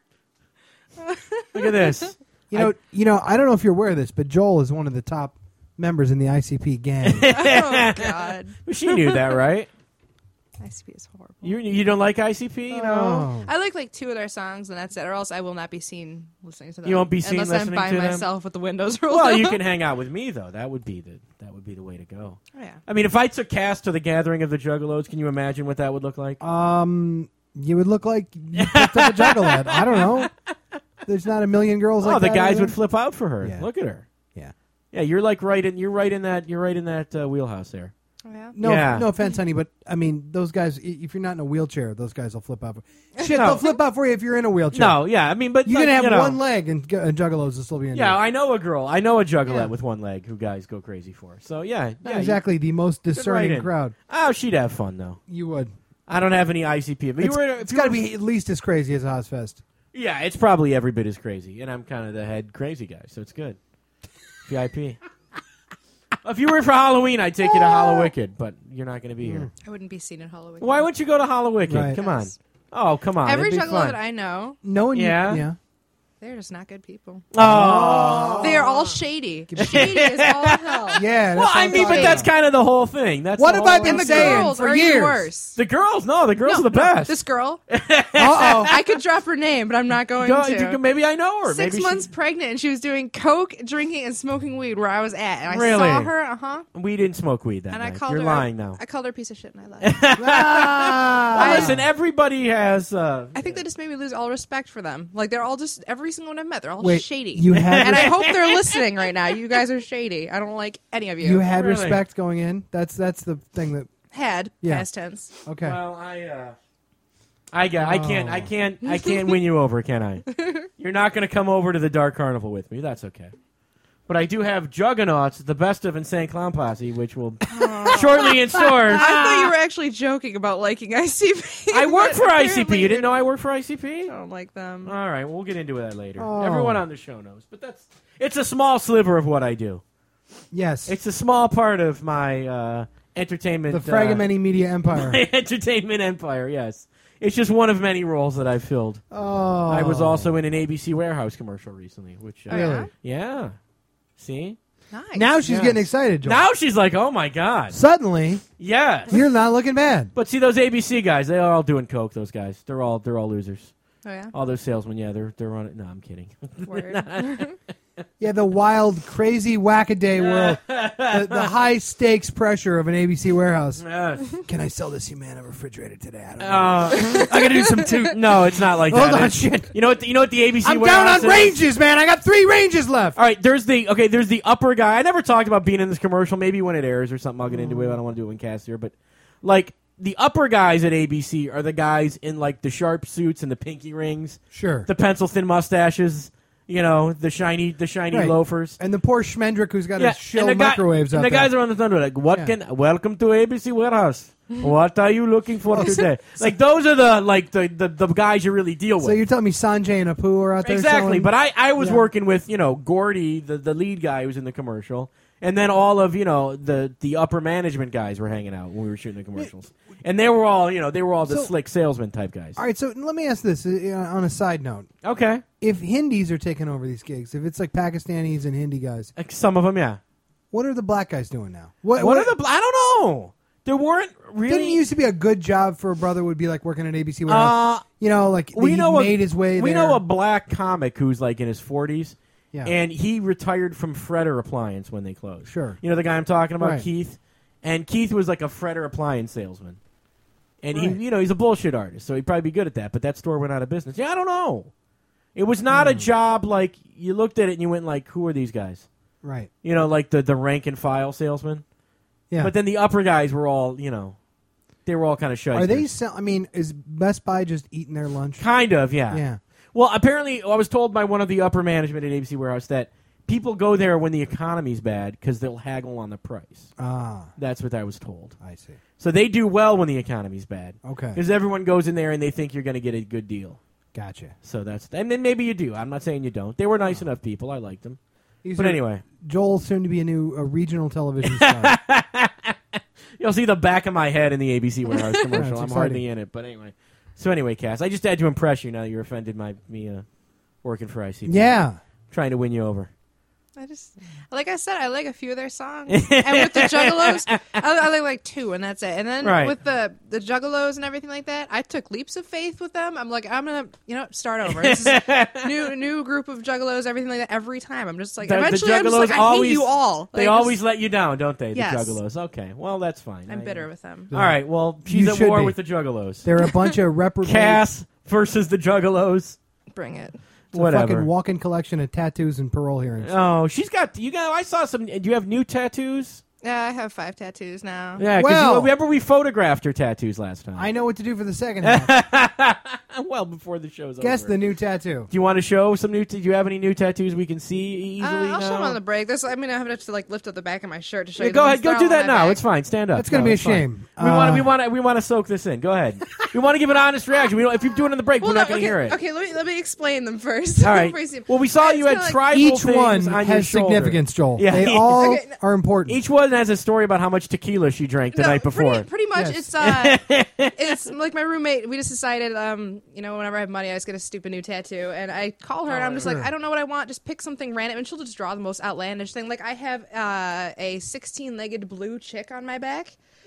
S2: Look at this.
S3: You know. you know. I don't know if you're aware of this, but Joel is one of the top members in the I C P gang.
S4: Oh God.
S2: She knew that, right?
S4: I C P is horrible.
S2: You you don't like I C P, you know?
S3: Oh.
S4: I like like two of their songs, and that's it. Or else I will not be seen listening to them.
S2: You won't be seen
S4: unless
S2: listening
S4: I'm by
S2: to them?
S4: myself with the windows rolled
S2: Well,
S4: up.
S2: you can hang out with me though. That would be the that would be the way to go.
S4: Oh, yeah.
S2: I mean, if I took Cass to the gathering of the Juggalos, can you imagine what that would look like?
S3: Um, you would look like you picked up a juggalette. I don't know. There's not a million girls
S2: Oh,
S3: like
S2: the
S3: that.
S2: guys
S3: are
S2: would
S3: there?
S2: flip out for her.
S3: Yeah.
S2: Look at her.
S3: Yeah.
S2: Yeah, you're like right in you're right in that you're right in that uh, wheelhouse there.
S4: Oh, yeah.
S3: No,
S2: Yeah.
S3: no offense, honey, but I mean, those guys. i- If you're not in a wheelchair, those guys will flip out. For, shit,
S2: No.
S3: they'll flip out for you if you're in a wheelchair.
S2: No, yeah, I mean, but
S3: you
S2: like,
S3: can have
S2: you know,
S3: one leg, and, gu- and juggalos will still be in.
S2: Yeah,
S3: there.
S2: I know a girl. I know a juggalette
S3: Yeah.
S2: with one leg who guys go crazy for. So yeah,
S3: Not
S2: yeah,
S3: exactly the most
S2: right
S3: discerning
S2: in.
S3: crowd.
S2: You, oh, she'd have fun though.
S3: You would.
S2: I don't have any I C P. If you
S3: It's,
S2: were, if
S3: it's
S2: you
S3: got to
S2: were-
S3: be at least as crazy as Ozfest.
S2: Yeah, it's probably every bit as crazy, and I'm kind of the head crazy guy, so it's good. V I P. If you were for Halloween, I'd take you to Hallowicked, but you're not going to be here.
S4: I wouldn't be seen at Halloween.
S2: Why wouldn't you go to Hallowicked?
S3: Right.
S2: Come on.
S4: Yes.
S2: Oh, come on.
S4: Every
S2: It'd be
S4: juggalo
S2: fun.
S4: that I know,
S3: No one.
S2: Yeah?
S3: Yeah.
S4: they're just not good people.
S2: Oh.
S4: They are all shady. Shady as all hell.
S3: Yeah.
S2: Well,
S3: that's
S2: I
S3: what
S2: mean,
S3: I'm
S2: but
S3: talking
S2: that's
S3: about.
S2: kind of the whole thing. That's
S3: What
S2: the
S3: have I
S2: whole-
S3: been
S4: And the
S3: saying
S4: girls
S3: for
S4: are
S3: years.
S4: even worse.
S2: The girls, no, the girls
S4: No,
S2: are the
S4: no,
S2: best.
S4: This girl,
S3: Uh-oh.
S4: I could drop her name, but I'm not going
S2: Go-
S4: to.
S2: you can- maybe I know her.
S4: Six
S2: maybe
S4: months
S2: she,
S4: pregnant, and she was doing coke, drinking, and smoking weed where I was at. And I
S2: Really?
S4: saw her, uh huh.
S2: we didn't smoke weed that
S4: And I
S2: night.
S4: called
S2: You're
S4: her.
S2: lying now.
S4: I called her a piece of shit, and I left.
S3: Ah.
S2: Well, listen, everybody has. Uh,
S4: I think they just made me lose all respect for them. Like they're all just every every single one I've met. They're all
S3: Wait,
S4: shady.
S3: you had
S4: and I
S3: res-
S4: hope they're listening right now. You guys are shady. I don't like any of you.
S3: You had
S2: Really?
S3: respect going in. That's that's the thing that.
S4: Had
S3: Yeah.
S4: past tense.
S3: Okay.
S2: Well, I, uh, I got, I can't, I
S3: Oh.
S2: can't, I can't win you over, can I? You're not going to come over to the Dark Carnival with me. That's okay. But I do have Juggernauts, the best of Insane Clown Posse, which will shortly in stores.
S4: I thought you were actually joking about liking I C P.
S2: I work
S4: but
S2: for I C P.
S4: apparently
S2: You didn't know I work for I C P?
S4: I don't like them.
S2: All right, we'll get into that later.
S3: Oh.
S2: Everyone on the show knows, but that's it's a small sliver of what I do.
S3: Yes.
S2: It's a small part of my uh, entertainment.
S3: the Fragmenty Media
S2: uh,
S3: Empire.
S2: my entertainment empire. Yes, it's just one of many roles that I've filled.
S3: Oh.
S2: I was also in an A B C Warehouse commercial recently, which uh,
S4: Oh, yeah?
S2: yeah. See,
S4: Nice.
S3: Now she's
S2: Yes.
S3: getting excited, Joel.
S2: now she's like, "Oh my god!"
S3: Suddenly,
S2: Yes,
S3: you're not looking bad.
S2: but see those A B C guys, they're all doing coke. Those guys, they're all they're all losers.
S4: Oh yeah.
S2: All those salesmen, yeah, they're they're on it. No, I'm kidding.
S4: Word.
S3: Yeah, the wild, crazy, whack-a-day world. the, the high-stakes pressure of an A B C warehouse.
S2: Yes.
S3: Can I sell this Humana refrigerator today? I don't know.
S2: Uh, I gotta do some toot. No, it's not like
S3: Hold
S2: that.
S3: on,
S2: It's-
S3: shit.
S2: You know what? The, you know what the A B C
S3: I'm down
S2: warehouse
S3: on
S2: is?
S3: ranges, man. I got three ranges left.
S2: All right, there's the okay. There's the upper guy. I never talked about being in this commercial. Maybe when it airs or something, I'll get into it. I don't want to do it when cast here, but like the upper guys at A B C are the guys in like the sharp suits and the pinky rings,
S3: Sure.
S2: the pencil thin mustaches. You know, the shiny, the shiny
S3: Right.
S2: loafers.
S3: And the poor Schmendrick who's got
S2: Yeah,
S3: to shill
S2: and the guy-
S3: microwaves
S2: and
S3: out
S2: the
S3: there.
S2: guys are on the thunder like, what
S3: Yeah.
S2: can? Welcome to A B C Warehouse. What are you looking for today? Like those are the like the, the, the guys you really deal with.
S3: So you're telling me Sanjay and Apu are out there
S2: Exactly,
S3: selling-
S2: but I, I was
S3: Yeah.
S2: working with, you know, Gordy, the, the lead guy who was in the commercial, and then all of, you know, the, the upper management guys were hanging out when we were shooting the commercials. And they were all, you know, they were all the
S3: So-
S2: slick salesman type guys.
S3: All right, so let me ask this uh, on a side note.
S2: Okay.
S3: If Hindis are taking over these gigs, if it's like Pakistanis and Hindi guys,
S2: Like some of them, yeah.
S3: what are the black guys doing now? What,
S2: What are the, bl- I don't know. There weren't really.
S3: Didn't it used to be a good job for a brother would be like working at A B C Warehouse?
S2: Uh,
S3: you know, like
S2: we
S3: he
S2: know
S3: made
S2: a,
S3: his way
S2: We
S3: there.
S2: know a black comic who's like in his forties.
S3: Yeah.
S2: And he retired from Fredder Appliance when they closed.
S3: Sure.
S2: You know the guy I'm talking about,
S3: Right.
S2: Keith? And Keith was like a Fredder Appliance salesman. And
S3: Right.
S2: he, you know, he's a bullshit artist, so he'd probably be good at that. But that store went out of business. Yeah, I don't know. It was not
S3: Hmm.
S2: a job like you looked at it and you went like, who are these guys?
S3: Right.
S2: You know, like the, the rank and file salesman.
S3: Yeah.
S2: But then the upper guys were all, you know, they were all kind of shysters.
S3: Are they sell- I mean, is Best Buy just eating their lunch?
S2: Kind of, yeah.
S3: Yeah.
S2: Well, apparently, I was told by one of the upper management at A B C Warehouse that people go there when the economy's bad because they'll haggle on the price.
S3: Ah,
S2: That's what I was told.
S3: I see.
S2: So they do well when the economy's bad.
S3: Okay.
S2: Because everyone goes in there and they think you're going to get a good deal.
S3: Gotcha.
S2: So that's, and then maybe you do. I'm not saying you don't. They were nice enough people. I liked them.
S3: These
S2: But
S3: are-
S2: anyway,
S3: Joel soon to be a new a regional television star.
S2: you'll see the back of my head in the A B C Warehouse commercial.
S3: That's
S2: I'm
S3: exciting.
S2: hardly in it, but anyway. So anyway, Cass, I just had to impress you now that you're offended by me uh, working for I C P.
S3: Yeah.
S2: Trying to win you over.
S4: I just, like I said, I like a few of their songs. And with the Juggalos, I, I like like two, and that's it. And then
S2: Right.
S4: with the the Juggalos and everything like that, I took leaps of faith with them. I'm like, I'm gonna, you know, start over. This is new new group of Juggalos, everything like that. Every time, I'm just like,
S2: The- the
S4: eventually, I'm just
S2: Juggalos
S4: like, I
S2: always-
S4: hate you all.
S2: They
S4: Like,
S2: always
S4: just-
S2: let you down, don't they? The
S4: Yes.
S2: Juggalos. Okay, well that's fine.
S4: I'm
S2: I-
S4: bitter with them.
S2: All right, well she's
S3: You
S2: at
S3: should
S2: war
S3: be.
S2: with the Juggalos.
S3: They're a bunch of reprobate.
S2: Cass versus the Juggalos.
S4: Bring it.
S3: It's a
S2: Whatever.
S3: fucking walk-in collection of tattoos and parole hearings.
S2: Oh, she's got. You got. I saw some. Do you have new tattoos?
S4: Yeah, I have five tattoos now.
S2: Yeah. 'Cause
S3: Well-
S2: you, remember we photographed her tattoos last time.
S3: I know what to do for the second half.
S2: well, before the show's
S3: Guess
S2: over.
S3: the new tattoo.
S2: Do you want to show some new? T- do you have any new tattoos we can see easily?
S4: Uh, I'll
S2: now?
S4: show them on the break. This, I mean, I have to like lift up the back of my shirt to show
S2: Yeah,
S4: you.
S2: go
S4: the
S2: ahead.
S4: ones
S2: Go
S4: that are
S2: do
S4: on
S2: that
S4: my
S2: now.
S4: back.
S2: It's fine. Stand up.
S3: That's gonna
S2: No,
S3: be a
S2: it's fine.
S3: shame.
S2: We want.
S3: Uh,
S2: We want. We want to soak this in. Go ahead. we want to give an honest reaction. We don't, if you do it on the break,
S4: Well,
S2: we're not
S4: no,
S2: going to
S4: okay,
S2: hear it.
S4: Okay, let me let me explain them first.
S2: All right.
S4: Before you see 'em.
S2: Well, we saw
S4: It's
S2: you had
S4: kinda like-
S2: tribal
S3: Each
S2: things
S3: one
S2: on your
S3: has
S2: shoulder.
S3: significance, Joel.
S2: Yeah.
S3: They all
S4: Okay, no-
S3: are important.
S2: Each one has a story about how much tequila she drank the
S4: No,
S2: night before.
S4: Pretty, pretty much,
S3: Yes.
S4: it's uh, it's like my roommate. We just decided, um, you know, whenever I have money, I just get a stupid new tattoo, and I call her, and I'm just
S3: sure.
S4: like, I don't know what I want. Just pick something random, and she'll just draw the most outlandish thing. Like I have uh, a sixteen-legged blue chick on my back.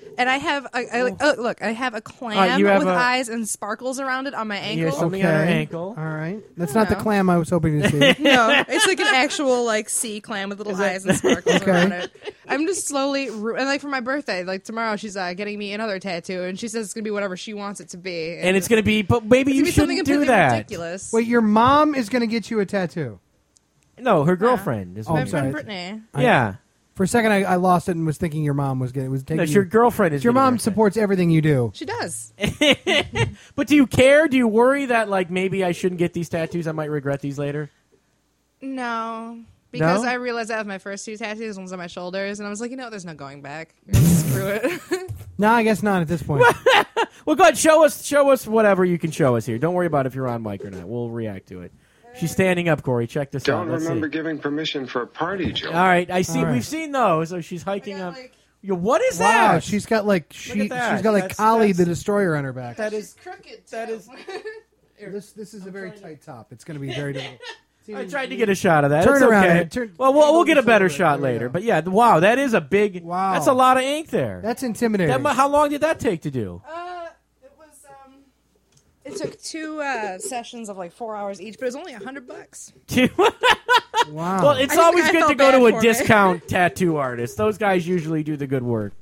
S4: And I have, a, I, like, oh, look, I have a clam
S2: you have
S4: with
S2: a-
S4: eyes and sparkles around it on my ankle.
S2: Here's something on her ankle.
S3: All right. That's
S4: I
S3: not the
S4: know.
S3: clam I was hoping to see.
S4: No, it's like an actual like sea clam with little eyes and sparkles
S3: Okay.
S4: around it. I'm just slowly, ru- and like for my birthday, like tomorrow, she's uh, getting me another tattoo, and she says it's gonna be whatever she wants it to be.
S2: And it's going to be, but maybe
S4: it's
S2: you
S4: gonna be something
S2: shouldn't do
S4: completely
S2: that.
S4: ridiculous.
S3: Wait, your mom is going to get you a tattoo.
S2: No, her girlfriend is.
S3: Oh,
S2: what
S3: I'm
S4: my
S2: it
S3: sorry.
S4: friend
S2: is.
S4: Brittany.
S2: Yeah.
S3: For a second, I, I lost it and was thinking your mom was getting was taking.
S2: No, it's your
S3: you-
S2: girlfriend is.
S3: Your
S2: getting
S3: mom
S2: her
S3: supports everything you do.
S4: She does.
S2: But do you care? Do you worry that like maybe I shouldn't get these tattoos? I might regret these later.
S4: No. Because
S2: No?
S4: I realized I have my first two tattoos, one's on my shoulders, and I was like, you know, there's no going back. Screw it.
S3: No, I guess not at this point.
S2: Well, go ahead. Show us. Show us whatever you can show us here. Don't worry about if you're on mic or not. We'll react to it. She's standing up, Corey. Check this out.
S8: Don't
S2: Let's
S8: remember
S2: see.
S8: giving permission for a party, Joe.
S2: All right, I see.
S3: All right.
S2: We've seen those. So she's hiking
S4: got,
S2: up.
S4: like-
S2: Yo, what is
S3: Wow,
S2: that?
S3: she's got like she she's
S2: that.
S3: got like
S2: That's-
S3: Kali
S2: that's-
S3: the Destroyer on her back.
S2: that is.
S4: crooked.
S2: That is.
S3: This this is a very tight top. It's going to be very difficult.
S2: I tried to get a shot of that.
S3: Turn
S2: It's
S3: around,
S2: okay.
S3: Ed. Turn-
S2: well, we'll we'll get a
S3: There
S2: better
S3: we
S2: shot
S3: go.
S2: later. But yeah, th- wow, that is a big.
S3: Wow.
S2: That's a lot of ink there.
S3: That's intimidating.
S2: That, mu- how long did that take to do?
S4: Uh, it was, um, it took two uh, sessions of like four hours each, but it was only a hundred bucks.
S3: wow.
S2: Well, it's
S4: I think
S2: always
S4: I
S2: good
S4: felt
S2: to go to
S4: bad
S2: a
S4: for me.
S2: discount tattoo artist. Those guys usually do the good work.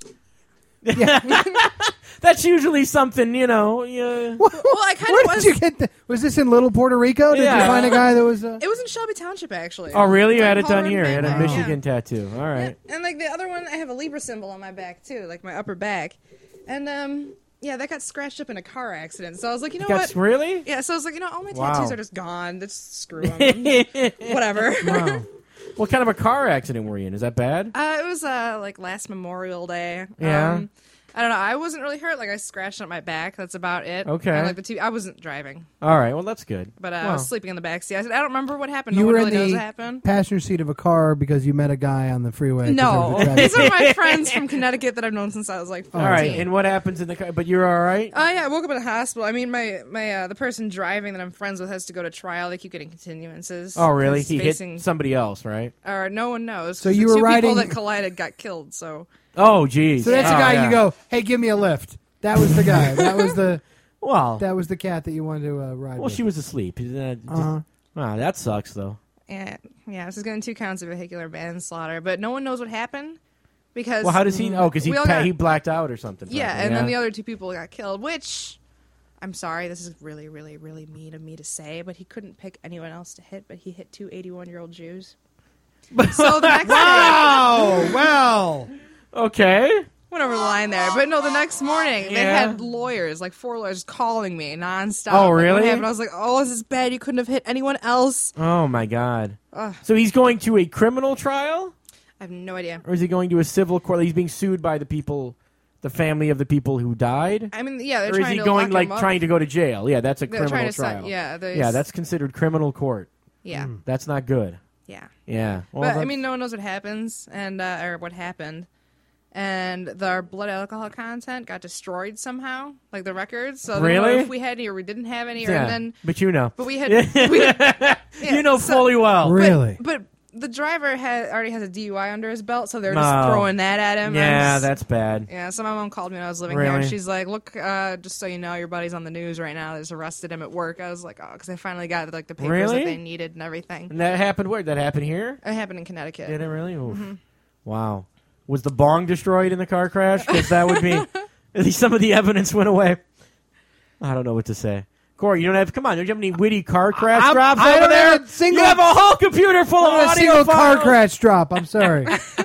S2: That's usually something, you know. Yeah.
S4: Well, I kind
S3: Where
S4: of
S3: did
S4: was.
S3: you get that? Was this in Little Puerto Rico? Did
S2: Yeah.
S3: you find a guy that was? Uh...
S4: It was in Shelby Township, actually.
S2: Oh, really? You
S4: Like
S2: had it done
S4: Colorado
S2: here. You had a
S4: Mainland.
S2: Michigan tattoo. All right.
S4: Yeah. And like the other one, I have a Libra symbol on my back too, like my upper back, and um, yeah, that got scratched up in a car accident. So I was like, you know
S2: That's
S4: what?
S2: really?
S4: Yeah. So I was like, you know, all my
S2: Wow.
S4: tattoos are just gone. Just screw them. Whatever.
S3: Wow.
S2: What kind of a car accident were you in? Is that bad?
S4: Uh, it was uh like last Memorial Day.
S2: Yeah.
S4: Um, I don't know. I wasn't really hurt. Like I scratched up my back. That's about it.
S2: Okay.
S4: And, like the T V, I wasn't driving,
S2: All right. Well, that's good.
S4: but uh, I
S2: Well,
S4: was sleeping in the back seat. I said, I don't remember what happened.
S3: You
S4: no one
S3: were
S4: really
S3: in
S4: knows
S3: the
S4: what happened.
S3: passenger seat of a car because you met a guy on the freeway. 'cause
S4: No,
S3: there was a traffic
S4: these are
S3: jam.
S4: my friends from Connecticut that I've known since I was like fourteen.
S2: all right. And what happens in the car? But you're all right?
S4: Oh yeah, I woke up in the hospital. I mean, my my uh, the person driving that I'm friends with has to go to trial. They keep getting continuances.
S2: Oh, really?
S4: He's
S2: He
S4: facing,
S2: hit somebody else, right?
S4: Or no one knows.
S3: So
S4: 'cause
S3: you
S4: the
S3: were
S4: two
S3: riding-
S4: people that collided got killed. So
S2: Oh, geez.
S3: So that's
S2: oh,
S3: the guy
S2: yeah.
S3: you go, hey, give me a lift. That was the guy. That was the
S2: Well,
S3: that was the cat that you wanted to uh, ride
S2: well,
S3: with.
S2: she was asleep. Uh,
S3: Uh-huh.
S2: Wow, that sucks, though.
S4: yeah, yeah, this is getting two counts of vehicular manslaughter, but no one knows what happened because.
S2: Well, how does he? Oh, because he
S4: We all
S2: pa-
S4: got-
S2: he blacked out or something.
S4: Yeah,
S2: probably,
S4: and then the other two people got killed. Which, I'm sorry, this is really, really, really mean of me to say, but he couldn't pick anyone else to hit, but he hit two eighty-one-year-old Jews. So the next day,
S3: Oh well.
S2: Okay.
S4: went over the line there. But no, the next morning they
S2: Yeah.
S4: had lawyers, like four lawyers, calling me nonstop.
S2: Oh,
S4: Like, what
S2: really?
S4: happened? I was like, oh, this is bad. You couldn't have hit anyone else.
S2: Oh my God.
S4: Ugh.
S2: So he's going to a criminal trial,
S4: I have no idea.
S2: or is he going to a civil court? He's being sued by the people, the family of the people who died,
S4: I mean, yeah, they're
S2: or is
S4: trying
S2: he
S4: to
S2: going
S4: lock
S2: like
S4: him up.
S2: trying to go to jail? Yeah, that's a
S4: They're
S2: criminal
S4: trying to set-
S2: trial.
S4: yeah, there's-
S2: yeah, that's considered criminal court.
S4: Yeah,
S2: That's not good.
S4: yeah.
S2: Yeah. Well,
S4: But I
S2: that's-
S4: mean, no one knows what happens and uh, or what happened. And the blood alcohol content got destroyed somehow, like the records. So they don't know
S2: Really?
S4: if we had any or we didn't have any, or
S2: yeah,
S4: and then
S2: but you know,
S4: but we had, we had yeah,
S2: you know
S4: so-
S2: fully well.
S4: but-
S3: Really?
S4: But the driver had already has a D U I under his belt, so they're just
S2: Oh.
S4: throwing that at him.
S2: Yeah,
S4: And-
S2: that's bad.
S4: yeah. So my mom called me when I was living here, and
S2: Really?
S4: she's like, "Look, uh, just so you know, your buddy's on the news right now. They just arrested him at work." I was like, "Oh," because I finally got like the papers
S2: Really?
S4: that they needed and everything.
S2: And that happened where? That happened here?
S4: It happened in Connecticut.
S2: Did it really? Oof.
S4: Mm-hmm.
S2: Wow. Was the bong destroyed in the car crash? Because that would be at least some of the evidence went away. I don't know what to say. Corey, you don't have. Come on, don't you have any witty car crash
S3: I'm-
S2: drops
S3: I
S2: over
S3: don't
S2: there?
S3: have a single-
S2: you have a whole computer full of
S3: Not a
S2: audio
S3: single car
S2: files.
S3: crash drop. I'm sorry.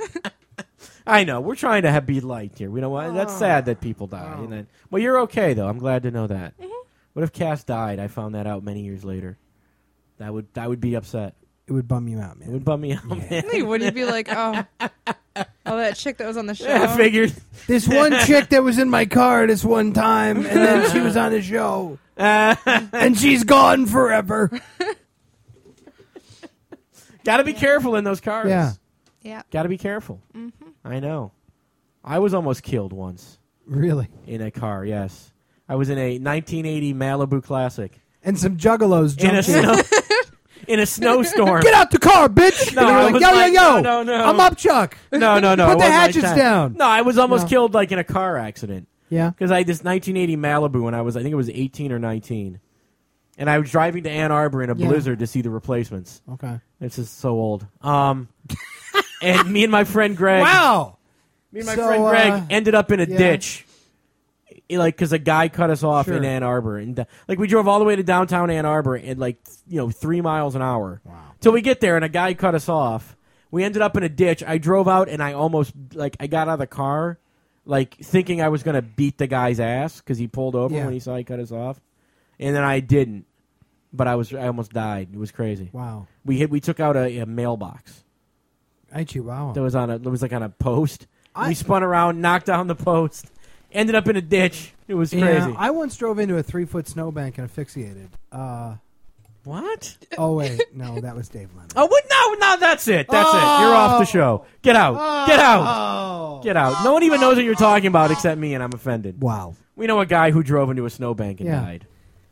S2: I know. We're trying to have be light here. We don't want. That's sad that people die. And then, well, you're okay though. I'm glad to know that.
S4: Mm-hmm.
S2: What if Cass died? I found that out many years later. That would that would be upset.
S3: It would bum you out,
S2: It
S3: man.
S2: would bum me out, man.
S4: Hey, would you be like, oh, oh, that chick that was on the show?
S2: I figured.
S3: This one chick that was in my car this one time, and then she was on the show, and she's gone forever.
S2: Got to be careful in those cars.
S3: Yeah.
S4: Yeah.
S2: Got to be careful. Mm-hmm. I know. I was almost killed once
S3: Really.
S2: in a car, yes. I was in a nineteen eighty Malibu Classic.
S3: And some juggalos
S2: In a
S3: jumped you.
S2: snow, in a snowstorm.
S3: Get out the car, bitch!
S2: No,
S3: and you're
S2: I
S3: like,
S2: was
S3: yo,
S2: like,
S3: yo, yo!
S2: no, no, no.
S3: I'm up, Chuck.
S2: No, no, no.
S3: Put
S2: it
S3: the
S2: wasn't like
S3: hatchets
S2: that.
S3: down.
S2: No, I was almost
S3: No.
S2: killed like in a car accident.
S3: Yeah.
S2: Because I had this nineteen eighty Malibu when I was, I think it was eighteen or nineteen. And I was driving to Ann Arbor in a
S3: Yeah.
S2: blizzard to see the replacements.
S3: Okay.
S2: This is so old. Um, and me and my friend Greg.
S3: Wow.
S2: Me and my
S3: So,
S2: friend Greg
S3: uh,
S2: ended up in a
S3: yeah.
S2: ditch. Eh, Like, because a guy cut us off
S3: Sure.
S2: in Ann Arbor. And, uh, like, we drove all the way to downtown Ann Arbor at, like, you know, three miles an hour. Wow. Till we get there, and a guy cut us off. We ended up in a ditch. I drove out, and I almost, like, I got out of the car, like, thinking I was going to beat the guy's ass because he pulled over
S3: Yeah.
S2: when he saw he cut us off. And then I didn't. But I was, I almost died. It was crazy.
S3: Wow.
S2: We hit, we took out a, a mailbox
S3: Ain't you? Wow.
S2: that was on a, it was like on a post.
S3: I-
S2: we spun around, knocked down the post, ended up in a ditch. It was crazy.
S3: Yeah, I once drove into a three-foot snowbank and asphyxiated. Uh,
S2: what?
S3: oh, wait. No, that was Dave Leonard.
S2: Oh, what? No, no, that's it. That's it. You're off the show. Get out. Get out.
S3: Oh.
S2: Get out. No one even knows what you're talking about except me, and I'm offended.
S3: Wow.
S2: We know a guy who drove into a snowbank and
S3: Yeah.
S2: died.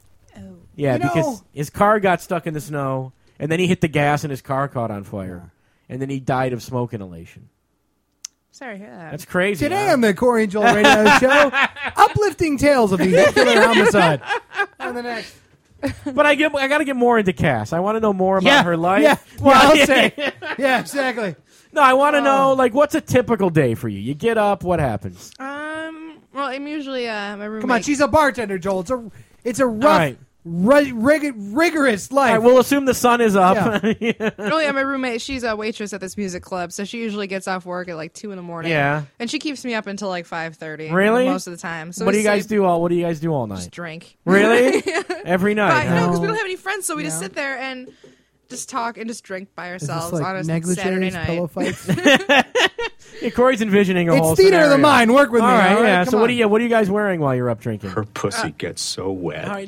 S2: Yeah,
S3: You know-
S2: because his car got stuck in the snow, and then he hit the gas, and his car caught on fire. And then he died of smoke inhalation.
S4: Sorry to hear that.
S2: That's crazy.
S3: Today
S2: huh?
S3: on the Corey and Joel Radio Show, uplifting tales of vehicular homicide. On the next.
S2: But I get, I got to get more into Cass. I want to know more about
S3: Yeah,
S2: her life.
S3: yeah,
S2: Well,
S3: yeah, I'll say. Yeah, exactly.
S2: No, I want to know, like, what's a typical day for you? You get up, what happens?
S4: Um. Well, I'm usually uh my roommate.
S3: Come on, she's a bartender, Joel. It's a, it's a rough,
S2: right.
S3: ri- rig- rigorous
S2: All
S3: life.
S2: right, we'll assume the sun is up.
S3: Yeah.
S4: Oh yeah, my roommate. She's a waitress at this music club, so she usually gets off work at like two in the morning.
S2: Yeah.
S4: and she keeps me up until like five thirty.
S2: Really?
S4: most of the time. So
S2: what do you
S4: it's,
S2: guys
S4: like,
S2: do all? What do you guys do all night?
S4: Just drink.
S2: Really? Every night?
S4: But, no,
S2: huh?
S4: because we don't have any friends, so we just
S3: Yeah.
S4: sit there and just talk and just drink by
S3: Is this
S4: ourselves
S3: like
S4: on a Saturday
S3: negligees,
S4: night.
S3: pillow fights?
S2: Yeah, Corey's envisioning a
S3: It's
S2: whole
S3: theater of the
S2: scenario.
S3: mind. Work with
S2: all
S3: me.
S2: right,
S3: all right?
S2: yeah.
S3: Come
S2: So what
S3: on.
S2: are you? What are you guys wearing while you're up drinking?
S9: Her pussy gets so wet.
S2: All right,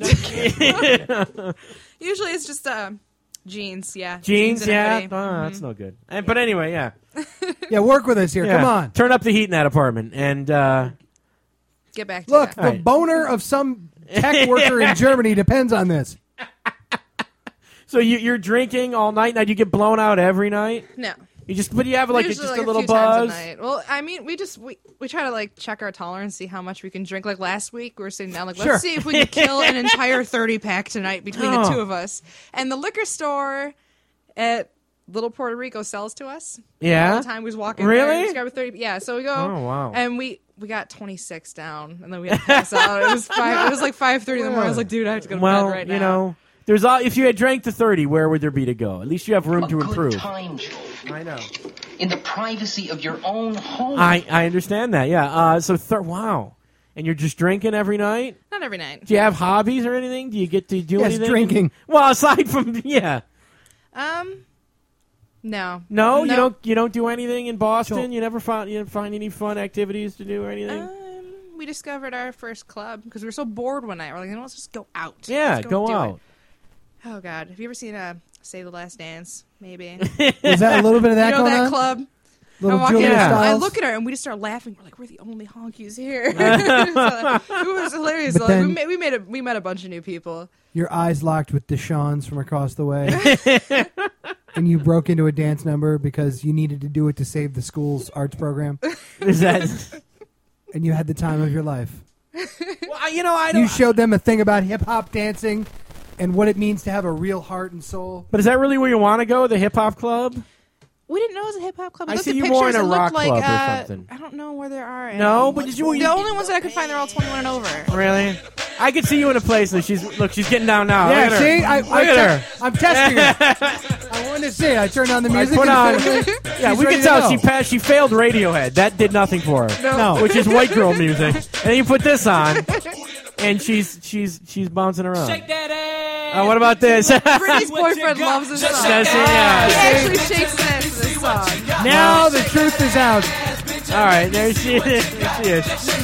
S2: no-
S4: Usually it's just uh, jeans. Yeah,
S2: jeans,
S4: and a
S2: yeah.
S4: hoodie.
S2: Oh, that's no good. And, but anyway, yeah.
S3: Yeah, work with us here.
S2: Yeah.
S3: Come on.
S2: Turn up the heat in that apartment, and uh,
S4: Get back to
S3: Look,
S4: that.
S3: the
S2: right.
S3: boner of some tech worker in Germany depends on this.
S2: so you, you're drinking all night. Now do you get blown out every night?
S4: No.
S2: You just, but you have like
S4: Usually,
S2: just
S4: like,
S2: a little
S4: few times
S2: buzz.
S4: a night. Well, I mean, we just we, we try to like check our tolerance, see how much we can drink. Like last week, we were sitting down, like
S3: Sure.
S4: let's see if we can kill an entire thirty pack tonight between
S2: Oh.
S4: the two of us. And the liquor store at Little Puerto Rico sells to us.
S2: Yeah?
S4: all the time we was walking.
S2: Really?
S4: there, we just grab a thirty. Yeah, so we go.
S2: Oh, wow.
S4: And we we got twenty-six down, and then we had to pass out. It was five. It was like five thirty in the morning. I was like, dude, I have to go to
S2: Well,
S4: bed right now.
S2: you know, there's all, if you had drank to thirty, where would there be to go? At least you have room
S10: A
S2: to
S10: good
S2: improve.
S10: time, Joe.
S2: I know.
S10: In the privacy of your own home.
S2: I, I understand that. Yeah. Uh, so thir- wow, and you're just drinking every night.
S4: Not every night.
S2: Do you have hobbies or anything? Do you get to do
S3: Yes,
S2: anything?
S3: drinking.
S2: Well, aside from yeah,
S4: Um, no,
S2: no, you
S4: No.
S2: don't. You don't do anything in Boston.
S3: Sure.
S2: You never find you didn't find any fun activities to do or anything.
S4: Um, we discovered our first club because we were so bored one night. We're like, let's just go out.
S2: yeah,
S4: Let's
S2: go
S4: do it.
S2: out.
S4: Oh God, have you ever seen uh, Save the Last Dance? Maybe.
S3: Is that a little bit of that
S4: you know
S3: going
S4: that
S3: on?
S4: club?
S3: Little
S4: I walk
S3: Julia
S4: in,
S2: Yeah.
S4: I
S3: Stiles?
S4: look at her, and we just start laughing. We're like, we're the only honkies here. So, it was hilarious.
S3: But
S4: So, like, we,
S3: then-
S4: made, we made a, we met a bunch of new people.
S3: Your eyes locked with Deshaun's from across the way. And you broke into a dance number because you needed to do it to save the school's arts program.
S2: Is that?
S3: And you had the time of your life.
S2: Well, I- you know, I don't.
S3: You showed them a thing about hip-hop dancing and what it means to have a real heart and soul.
S2: but is that really where you want to go? The hip hop club?
S4: We didn't know it was a hip hop club. We
S2: I
S4: looked
S2: see
S4: at
S2: you
S4: pictures,
S2: more in a
S4: it looked
S2: rock
S4: like,
S2: club or
S4: uh,
S2: something.
S4: I don't know where there are. Any.
S2: No, but did you?
S4: The only ones that I could find, they're all twenty-one and over.
S2: Really? I could see you in a place that she's look. She's getting down now.
S3: Yeah,
S2: Look at her.
S3: see? I,
S2: Look
S3: I
S2: at
S3: te-
S2: her.
S3: I'm testing her. I wanted to see. I turned on the
S2: I
S3: music.
S2: put
S3: and
S2: on.
S3: suddenly
S2: Yeah,
S3: she's
S2: we
S3: ready
S2: can
S3: to
S2: tell
S3: go.
S2: she passed. She failed Radiohead. That did nothing for her.
S3: No.
S2: Which is white girl music. And then you put this on, and she's she's she's bouncing around. Shake that ass. Uh, what about this?
S4: Brittany's boyfriend loves this song.
S2: Does he? Yeah.
S4: He actually shakes his ass to this song.
S3: Now the truth is out.
S2: All right, there she is. There she is.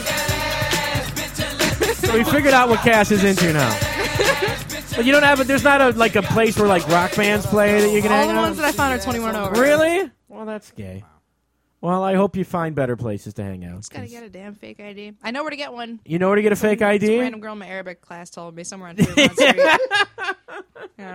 S2: So we figured out what Cass is into now. But you don't have a, there's not a like a place where like rock bands play that you can
S4: All
S2: hang
S4: the
S2: out?
S4: ones that I found are twenty-one and over.
S2: Really? Well, that's gay. Well, I hope you find better places to hang out.
S4: Just gotta
S2: 'cause-
S4: get a damn fake I D. I know where to get one.
S2: You know where to get a fake
S4: Some
S2: I D?
S4: random girl in my Arabic class told me somewhere on Fremont Street. Yeah.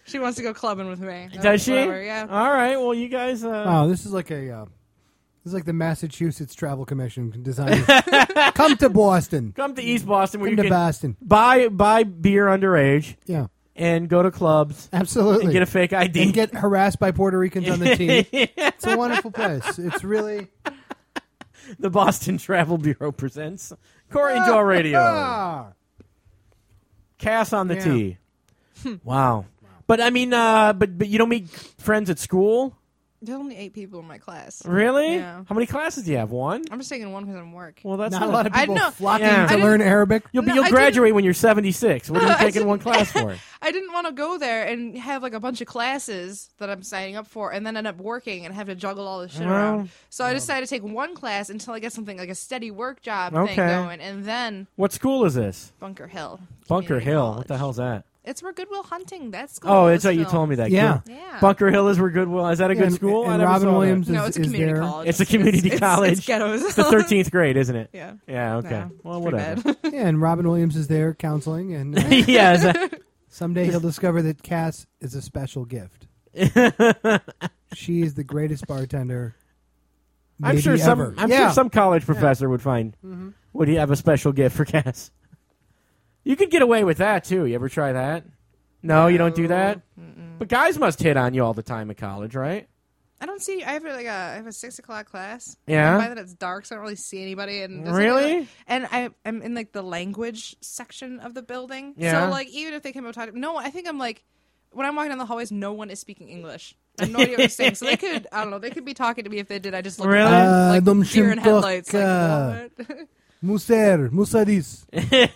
S4: She wants to go clubbing with me.
S2: Does she?
S4: Whatever, yeah.
S2: All right. Well, you guys. Uh...
S3: Oh, this is like a. Uh, this is like the Massachusetts Travel Commission design. Come to Boston.
S2: Come to East Boston where
S3: Come
S2: you
S3: to
S2: can
S3: Boston.
S2: buy buy beer underage.
S3: Yeah.
S2: And go to clubs.
S3: Absolutely.
S2: And get a fake I D.
S3: And get harassed by Puerto Ricans on the tee. It's a wonderful place. It's really.
S2: The Boston Travel Bureau presents Corey and Joe Radio. Cass on the
S3: Yeah.
S2: tee. Wow. But I mean, uh, but but you don't meet friends at school?
S4: There's only eight people in my class.
S2: Really?
S4: Yeah.
S2: How many classes do you have? One?
S4: I'm just taking one because I'm work.
S2: Well, that's
S3: Not
S2: not
S3: a lot of people
S4: I know.
S3: flocking
S2: Yeah.
S3: to
S2: I
S3: learn Arabic.
S2: You'll be,
S4: No,
S2: you'll
S4: I
S2: graduate when you're seventy-six. What are you
S4: I
S2: taking one class for?
S4: I didn't want to go there and have like a bunch of classes that I'm signing up for, and then end up working and have to juggle all this shit
S2: Well,
S4: around. So I decided to take one class until I get something like a steady work job
S2: Okay.
S4: thing going, and then
S2: What school is this?
S4: Bunker Hill.
S2: Bunker
S4: Community
S2: Hill.
S4: College.
S2: What the hell's that?
S4: It's where Goodwill Hunting. That school.
S2: Oh, it's
S4: was
S2: what you
S4: filmed.
S2: told me that.
S3: Yeah.
S2: Good.
S4: Yeah.
S2: Bunker Hill is where Goodwill. Is that a good
S3: And-
S2: school? I
S3: and
S2: never
S3: Robin
S2: saw that.
S3: Williams
S4: No,
S3: is,
S4: it's a
S3: is
S4: community
S3: there.
S4: college.
S2: It's a community
S4: it's,
S2: college.
S4: It's, it's ghettos.
S2: It's the thirteenth grade, isn't it?
S4: Yeah.
S2: Yeah. Okay.
S4: Yeah,
S2: Well,
S4: pretty
S2: whatever.
S4: bad.
S3: Yeah, and Robin Williams is there counseling, and uh,
S2: yeah. Is that-
S3: someday he'll discover that Cass is a special gift. She is the greatest bartender.
S2: I'm
S3: maybe
S2: sure some.
S3: ever.
S2: I'm
S3: yeah.
S2: sure some college professor would find.
S3: Mhm.
S2: Would he have a special gift for Cass? You could get away with that too. You ever try that? No, you don't do that.
S4: Mm-mm.
S2: But guys must hit on you all the time at college, right?
S4: I don't see. I have like a. I have a six o'clock class.
S2: Yeah?
S4: By that it's dark, so I don't really see anybody. And there's, like,
S2: Really?
S4: a- and I, I'm in like the language section of the building.
S2: Yeah.
S4: So like, even if they come up talk, no, I think I'm like, when I'm walking down the hallways, no one is speaking English. I have no idea what they're saying. So they could, I don't know, they could be talking to me if they did. I just look
S2: Really?
S4: at
S3: Uh, dom
S4: like deer in
S3: shimtok,
S4: headlights.
S3: uh,
S4: Like, what?
S3: Muser, Musadis.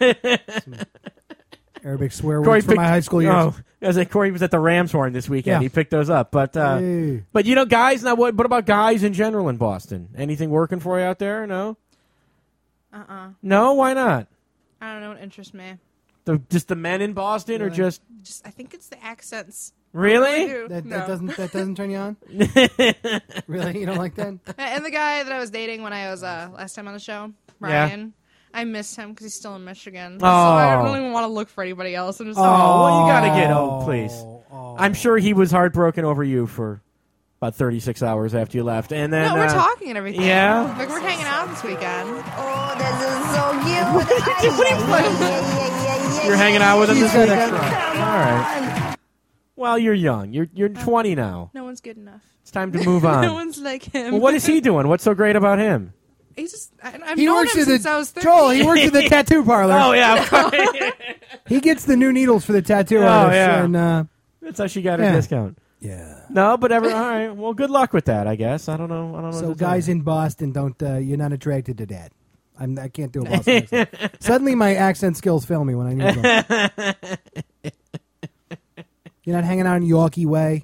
S3: Arabic swear
S2: Corey
S3: words from my
S2: picked-
S3: high school years.
S2: Oh, I was like, Corey was at the Rams Horn this weekend.
S3: Yeah.
S2: He picked those up. But uh,
S3: Hey.
S2: but you know, guys. Now, what? What about guys in general in Boston? Anything working for you out there? No.
S4: Uh-uh.
S2: No. Why not?
S4: I don't know what interests me.
S2: The, just the men in Boston, or
S3: Really?
S2: just
S4: Just, I think it's the accents.
S2: really?
S4: I do.
S3: That,
S4: No.
S3: that doesn't that doesn't turn you on? Really? You don't like that?
S4: And the guy that I was dating when I was uh, last time on the show,
S2: Yeah.
S4: Ryan, I miss him because he's still in Michigan.
S2: Oh.
S4: So I don't even want to look for anybody else. I'm just
S2: Oh, well, you gotta get oh, please.
S3: Oh.
S2: I'm sure he was heartbroken over you for about thirty-six hours after you left, and then
S4: no, we're
S2: uh,
S4: talking and everything.
S2: yeah?
S4: Like, we're hanging out this weekend.
S7: Oh, this is so cute.
S4: What are you playing?
S7: Yeah, yeah, yeah, yeah,
S2: You're hanging out with him this
S3: She's got
S2: weekend.
S3: extra.
S2: All right. Well, you're young. You're you're twenty now.
S4: No one's good enough.
S2: It's time to move on.
S4: no one's like him.
S2: Well, what is he doing? What's so great about him?
S4: He's just. I, I've
S3: He
S4: known
S3: works
S4: him
S3: at
S4: since
S3: the
S4: I was thirteen.
S3: Joel. He works at the tattoo parlor.
S2: Oh yeah, of course.
S3: He gets the new needles for the tattoo
S2: Oh,
S3: artist.
S2: yeah.
S3: And, uh,
S2: That's how she got her
S3: Yeah.
S2: discount.
S3: yeah.
S2: No, but every all right. Well, good luck with that. I guess I don't know. I don't know.
S3: So
S2: what to tell
S3: guys
S2: you.
S3: in Boston, don't uh, you're not attracted to that. I'm, I can't do a Boston accent. Suddenly, my accent skills fail me when I need them. You're not hanging out in Yorkie Way.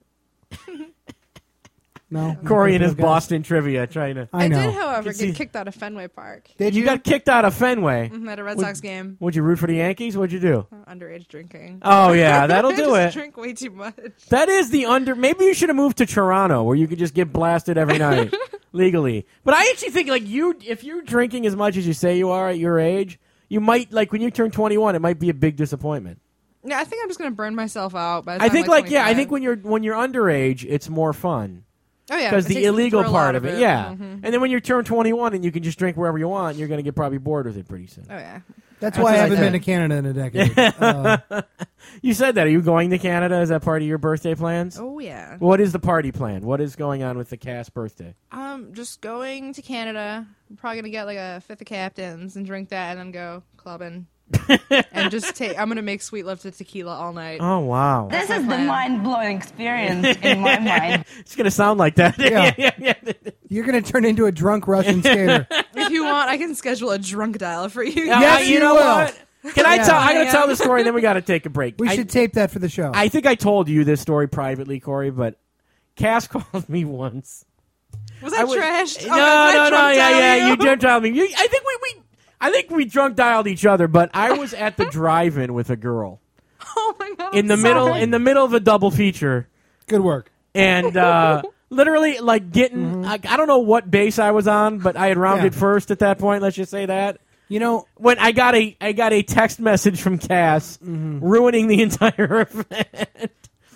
S3: No,
S2: Corey and his
S3: Guys.
S2: Boston trivia trying to.
S3: I
S4: I,
S3: know.
S4: did, however,
S2: Can see-
S4: get kicked out of Fenway Park
S3: Did
S2: You
S3: you?
S2: got kicked out of Fenway.
S4: Mhm, at a Red
S2: Would-
S4: Sox game.
S2: Would you root for the Yankees? What'd you do?
S4: Underage drinking.
S2: Oh yeah, that'll
S4: I
S2: do
S4: just
S2: it.
S4: drink way too much.
S2: That is the under. Maybe you should have moved to Toronto, where you could just get blasted every night legally. But I actually think, like you, if you're drinking as much as you say you are at your age, you might like when you turn twenty-one, it might be a big disappointment.
S4: Yeah, I think I'm just gonna burn myself out. By the
S2: I
S4: time
S2: think,
S4: I'm,
S2: like,
S4: like
S2: yeah, I
S4: twenty-five.
S2: think when you're when you're underage, it's more fun
S4: oh yeah,
S2: because
S4: it
S2: the
S4: takes
S2: illegal
S4: thrill
S2: part
S4: out
S2: of it, yeah.
S4: Mhm.
S2: And then when you turn twenty-one and you can just drink wherever you want, you're going to get probably bored with it pretty soon.
S4: Oh yeah.
S3: That's
S2: That's
S3: why
S2: what
S3: I
S2: I
S3: haven't
S2: said.
S3: been to Canada in a decade. uh,
S2: You said that. Are you going to Canada? Is that part of your birthday plans?
S4: Oh yeah.
S2: What is the party plan? What is going on with the Cass birthday?
S4: Um, just going to Canada. I'm probably gonna get like a fifth of captains and drink that, and then go clubbing. and just take. I'm gonna make sweet love to tequila all night.
S2: Oh wow,
S7: This
S4: my
S7: is the
S4: plan.
S7: mind-blowing experience in my mind.
S2: it's going to sound like that.
S3: Yeah.
S2: yeah, yeah.
S3: you're going to turn into a drunk Russian skater.
S4: If you want, I can schedule a drunk dial for you.
S2: Now,
S3: Yes,
S2: I- you
S3: you
S2: know
S3: will.
S2: what? Can I
S3: Yeah.
S2: tell? I'm going
S4: Yeah.
S2: to tell the story, and then we got to take a break.
S3: We
S2: I,
S3: should tape that for the show.
S2: I think I told you this story privately, Corey, but Cass called me once.
S4: Was that
S2: I was-
S4: trash?
S2: No, no, no. Yeah, yeah. You did tell me. You, I think we, we, I think we drunk dialed each other, but I was at the drive-in with a girl
S4: Oh my god.
S2: in the
S4: I'm
S2: middle,
S4: sorry.
S2: in the middle of a double feature,
S3: Good work.
S2: and uh, literally like getting. Like, I don't know what base I was on, but I had rounded
S3: Yeah.
S2: first at that point. Let's just say that.
S3: You know,
S2: When I got a, I got a text message from Cass ruining the entire event.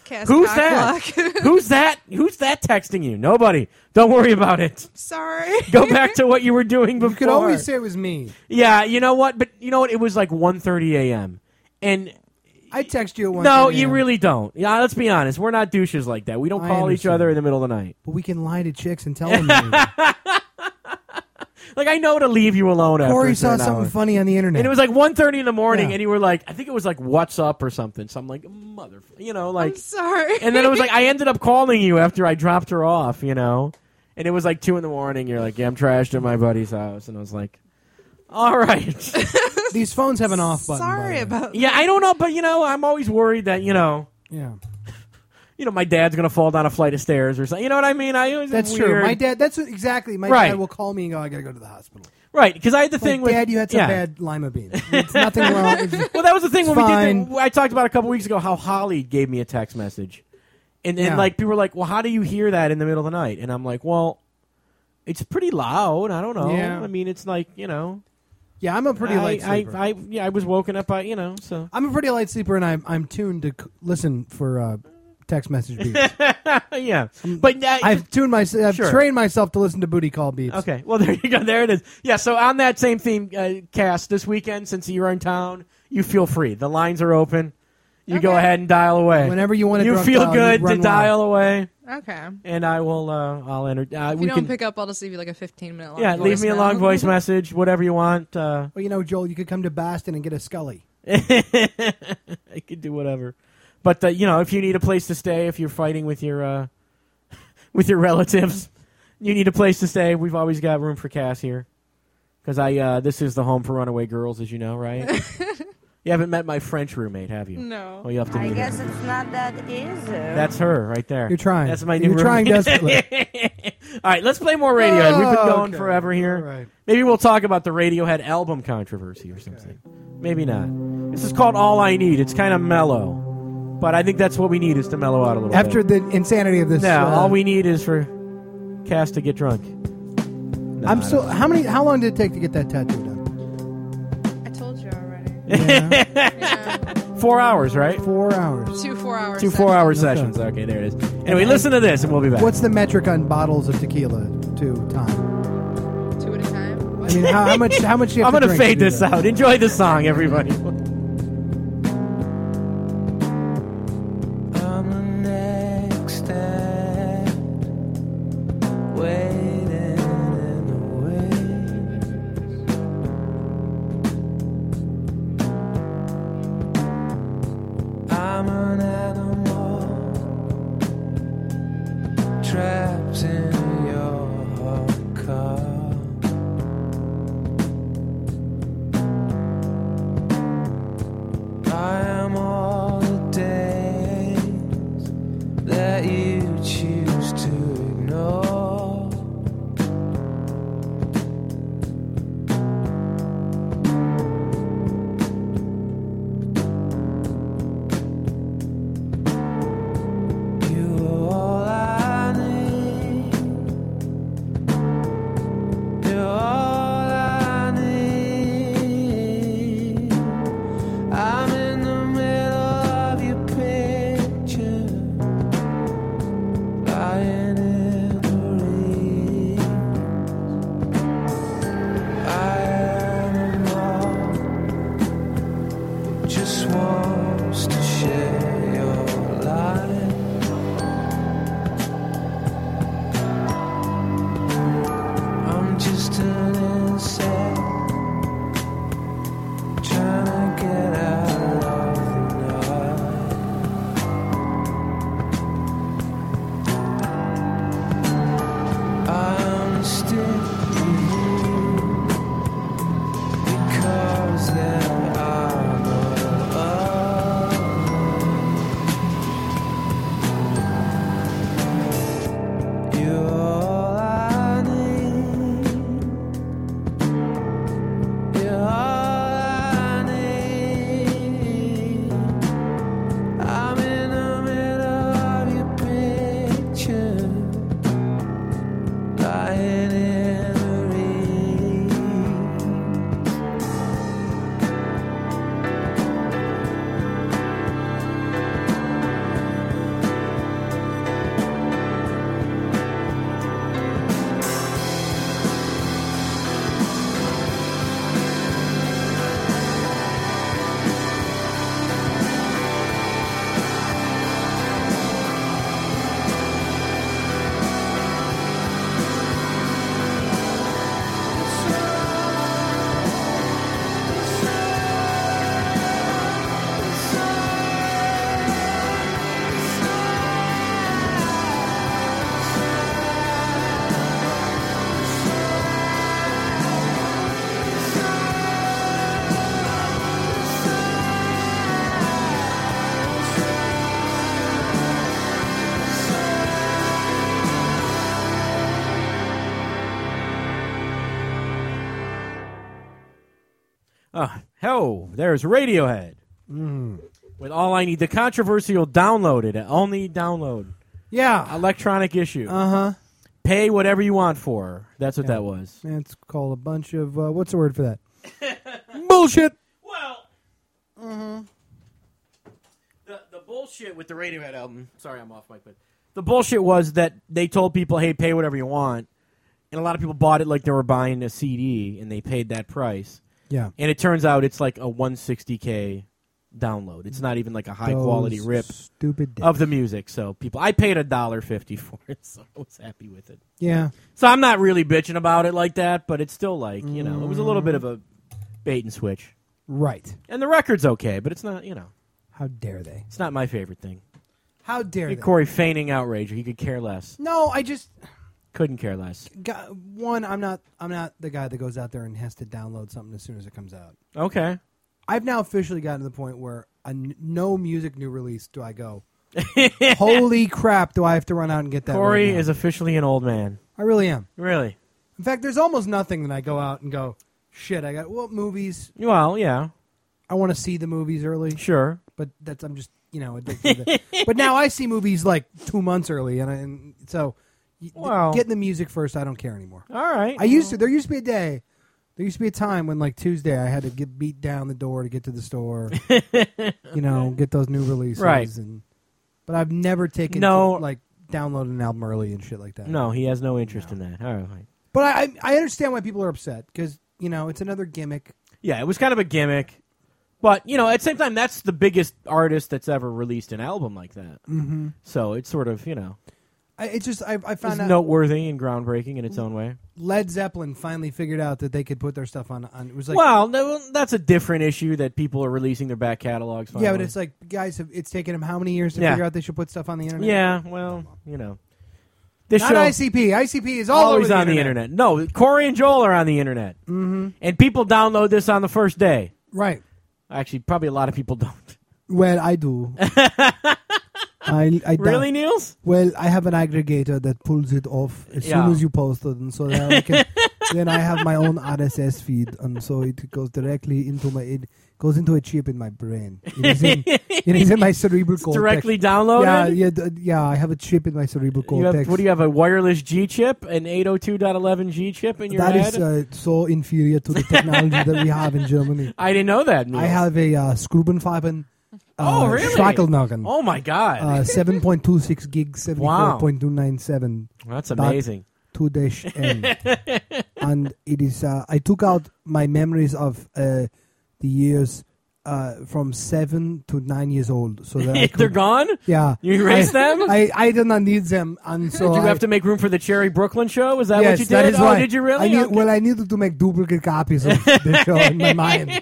S4: Cass
S2: Who's
S4: Cockblock.
S2: that? Who's that? Who's that texting you? Nobody. Don't worry about it.
S4: Sorry.
S2: Go back to what you were doing before.
S3: You could always say it was me.
S2: Yeah, you know what? But you know what? It was like one thirty a.m. And
S3: I text you at one.
S2: no, you really don't. Yeah, let's be honest. We're not douches like that. We don't
S3: I
S2: call each
S3: understand.
S2: other in the middle of the night.
S3: But we can lie to chicks and tell them. that.
S2: Like, I know to leave you alone after
S3: Corey
S2: a
S3: saw
S2: certain
S3: something
S2: hour.
S3: funny on the internet.
S2: And it was like one thirty in the morning,
S3: Yeah.
S2: and you were like, I think it was like, what's up or something. So I'm like, mother, you know, like.
S4: I'm sorry.
S2: And then it was like, I ended up calling you after I dropped her off, you know. And it was like two in the morning. You're like, yeah, I'm trashed at my buddy's house. And I was like, all right.
S3: These phones have an off button. by
S4: Sorry
S3: the way.
S4: about
S2: Yeah, I don't know, but, you know, I'm always worried that, you know.
S3: Yeah.
S2: You know, my dad's going to fall down a flight of stairs or something. You know what I mean? I always
S3: That's
S2: weird.
S3: true. My dad. That's what- exactly. My
S2: Right.
S3: dad will call me and go, "I got to go to the hospital."
S2: Right, because I had the
S3: Like,
S2: thing with.
S3: Dad, you had some
S2: yeah.
S3: bad lima beans. It's nothing wrong. It's-
S2: Well, that was the thing
S3: It's
S2: when we
S3: fine.
S2: did. The, I talked about a couple weeks ago how Holly gave me a text message, and then
S3: Yeah.
S2: like people were like, "Well, how do you hear that in the middle of the night?" And I'm like, "Well, it's pretty loud. I don't know.
S3: Yeah.
S2: I mean, it's like you know."
S3: yeah, I'm a pretty
S2: I,
S3: light
S2: I,
S3: sleeper.
S2: I, yeah, I was woken up by you know. So
S3: I'm a pretty light sleeper, and I'm I'm tuned to c- listen for uh, text message beeps.
S2: yeah, but uh,
S3: I've tuned my I've
S2: Sure.
S3: trained myself to listen to booty call beeps.
S2: okay. Well, there you go. There it is. Yeah. So on that same theme, uh, Cass, this weekend since you're in town, you feel free. The lines are open. You go
S4: Okay.
S2: ahead and dial away.
S3: Whenever you want to
S2: you
S3: drunk
S2: feel
S3: dial, you
S2: good to
S3: run
S2: dial away.
S4: Okay.
S2: And I will. Uh, I'll enter. Uh,
S4: If
S2: we
S4: you
S2: can.
S4: don't pick up, I'll just leave you like a fifteen minute long
S2: yeah, leave me a
S4: voicemail.
S2: long voice message, whatever you want. Uh,
S3: Well, you know, Joel, you could come to Boston and get a Scully.
S2: I could do whatever. But uh, you know, if you need a place to stay, if you're fighting with your uh, with your relatives, you need a place to stay. We've always got room for Cass here because I. Uh, this is the home for runaway girls, as you know, right? You haven't met my French roommate, have you?
S4: No.
S2: Oh, you have to meet her.
S9: it's not that easy.
S2: That's her right there.
S3: You're trying.
S2: That's my new
S3: You're trying
S2: roommate.
S3: desperately.
S2: All right, let's play more Radiohead. We've been
S3: Oh,
S2: going
S3: okay.
S2: forever here.
S3: All right.
S2: Maybe we'll talk about the Radiohead album controversy or something. Maybe not. This is called All I Need. It's kind of mellow, but I think that's what we need is to mellow out a little
S3: After
S2: bit.
S3: the insanity of this,
S2: No,
S3: uh,
S2: all we need is for Cass to get drunk. No,
S3: I'm
S2: I
S3: so.
S2: don't-
S3: How many? How long did it take to get that tattoo done?
S4: I told you already.
S3: Yeah.
S4: Yeah.
S2: Four hours, right?
S3: Four hours.
S4: Two four hours.
S2: Two four-hour
S3: Okay.
S2: sessions. Okay, there it is. Anyway, listen to this, and we'll be back.
S3: What's the metric on bottles of tequila to time?
S4: Two at a time.
S3: I mean, how, how much? How much? Do you have
S2: I'm
S3: to
S2: going to
S3: drink
S2: fade
S3: do
S2: this
S3: that?
S2: out. Enjoy the song, everybody.
S11: I'm the next step, waiting in the wings. I'm an animal trapped in your car. I am all the days that you choose to ignore. You are all I need. You're all I need. I'm in the middle of your picture, lying in the reeds. I am a moth who just wants to share your life. I'm just an insect trying to get out of the night. I'm still with you because there are no others.
S2: Oh, there's Radiohead.
S3: Mm.
S2: With All I Need, the controversial downloaded, only download.
S3: Yeah.
S2: Electronic issue.
S3: Uh huh.
S2: Pay whatever you want for. That's what
S3: Yeah.
S2: that was.
S3: It's called a bunch of uh, what's the word for that? Bullshit.
S2: Well, mm-hmm. the the bullshit with the Radiohead album. Sorry, I'm off mic, but the bullshit was that they told people, "Hey, pay whatever you want," and a lot of people bought it like they were buying a C D, and they paid that price.
S3: Yeah.
S2: And it turns out it's like a one sixty K download. It's not even like a high
S3: Those
S2: quality rip
S3: stupid dicks.
S2: of the music. So people, I paid a dollar fifty for it, so I was happy with it.
S3: Yeah.
S2: So I'm not really bitching about it like that, but it's still like, you know, it was a little bit of a bait and switch.
S3: Right.
S2: And the record's okay, but it's not, you know.
S3: How dare they?
S2: It's not my favorite thing.
S3: How dare
S2: Hey,
S3: they?
S2: Corey feigning outrage. He could care less.
S3: No, I just
S2: Couldn't care less.
S3: got, one. I'm not. I'm not the guy that goes out there and has to download something as soon as it comes out.
S2: Okay.
S3: I've now officially gotten to the point where a n- no music new release do I go. Holy crap! Do I have to run out and get that?
S2: Corey
S3: right now.
S2: is officially an old man.
S3: I really am.
S2: Really?
S3: In fact, there's almost nothing that I go out and go, shit. I got well movies.
S2: Well, yeah.
S3: I want to see the movies early.
S2: Sure.
S3: But that's I'm just you know addicted. to that. But now I see movies like two months early, and, I, and so y-
S2: Well.
S3: getting the music first, I don't care anymore.
S2: All right.
S3: I used to. There used to be a day. There used to be a time when, like Tuesday, I had to get beat down the door to get to the store. you know, get those new releases.
S2: Right.
S3: And, but I've never taken
S2: No.
S3: to, like download an album early and shit like that.
S2: No, he has no interest in that. All right.
S3: But I I I understand why people are upset because you know it's another gimmick.
S2: Yeah, it was kind of a gimmick. But, you know, at the same time, that's the biggest artist that's ever released an album like that.
S3: Mm-hmm.
S2: So it's sort of, you know,
S3: I, it's just I I found
S2: it's
S3: out
S2: noteworthy and groundbreaking in its own way.
S3: Led Zeppelin finally figured out that they could put their stuff on. on it was like
S2: Well, no, that's a different issue that people are releasing their back catalogs.
S3: yeah, but
S2: finally.
S3: it's like guys, have, it's taken them how many years to
S2: Yeah.
S3: figure out they should put stuff on the internet?
S2: Yeah, well, you know. This
S3: Not
S2: show
S3: I C P. I C P is all
S2: always
S3: over the
S2: on
S3: internet.
S2: the internet. No, Corey and Joel are on the internet.
S3: Mm-hmm.
S2: And people download this on the first day.
S3: Right.
S2: Actually, probably a lot of people don't.
S3: Well, I do. I, I
S2: Really,
S3: down-
S2: Niels?
S3: Well, I have an aggregator that pulls it off as
S2: Yeah.
S3: soon as you post it, and so that I can, then I have my own R S S feed, and so it goes directly into my it goes into a chip in my brain. It is in, it is in my cerebral
S2: It's
S3: cortex.
S2: directly downloaded?
S3: Yeah, yeah, d- yeah. I have a chip in my cerebral
S2: You
S3: cortex.
S2: have, what do you have, a wireless G chip, an eight oh two dot eleven G chip in your
S3: That
S2: head?
S3: is uh, so inferior to the technology that we have in Germany.
S2: I didn't know that, Niels.
S3: I have a uh, Skrubenfarben. Uh,
S2: Oh, really?
S3: Schwackelnogen.
S2: Oh, my God.
S3: Uh, seven point two six gigs, seventy-four point two nine seven.
S2: That's amazing.
S3: two dash N. And it is, uh, I took out my memories of uh, the years uh, from seven to nine years old. So that I could,
S2: They're gone?
S3: Yeah.
S2: You erased
S3: I,
S2: them?
S3: I, I did not need them. And so
S2: Did you
S3: I,
S2: have to make room for the Cherry Brooklyn show? Is that
S3: yes,
S2: what you did?
S3: that is
S2: oh,
S3: why.
S2: did you really?
S3: I need,
S2: Okay.
S3: Well, I needed to make duplicate copies of the show in my mind.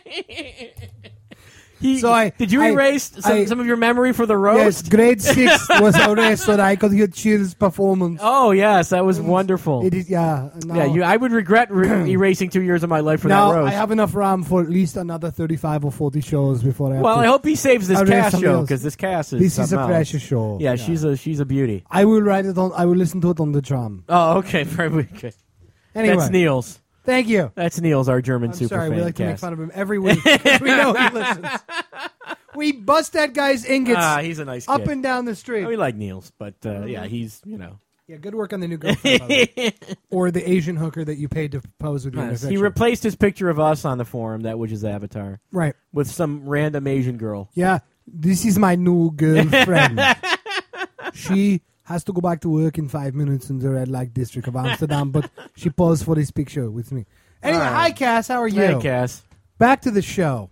S2: He-
S3: So I
S2: did you
S3: I-
S2: erase some,
S3: I-
S2: some of your memory for the
S3: Yes,
S2: roast?
S3: grade six was erased so that I could hear Chill's performance.
S2: Oh, yes, that was wonderful.
S3: It is, yeah. No,
S2: Yeah, you, I would regret re- erasing two years of my life for
S3: now
S2: that roast.
S3: I have enough RAM for at least another thirty-five or forty shows before I have
S2: well,
S3: to
S2: I hope he saves this
S3: erase
S2: cast
S3: something
S2: show
S3: else.
S2: because this cast is
S3: This is a
S2: something else.
S3: precious show.
S2: Yeah, she's a she's a beauty.
S3: I will write it on. I will listen to it on the drum.
S2: Oh, okay, very good.
S3: Anyway,
S2: That's Niels.
S3: thank you.
S2: That's Niels, our German
S3: I'm
S2: super
S3: sorry,
S2: fan
S3: we like to make
S2: cast.
S3: fun of him every week because we know he listens. We bust that guy's ingots
S2: Ah, he's a nice
S3: up
S2: kid.
S3: and down the street.
S2: We like Niels, but uh, yeah, he's you know.
S3: Yeah, good work on the new girlfriend, by the way. Or the Asian hooker that you paid to pose with you. in
S2: Yes,
S3: the
S2: he
S3: picture.
S2: replaced his picture of us on the forum, that was his avatar,
S3: Right.
S2: with some random Asian girl.
S3: Yeah, this is my new girlfriend. She has to go back to work in five minutes in the red light district of Amsterdam, but she posed for this picture with me. Anyway,
S2: All right.
S3: hi Cass, how are you?
S2: Hey, Cass.
S3: Back to the show.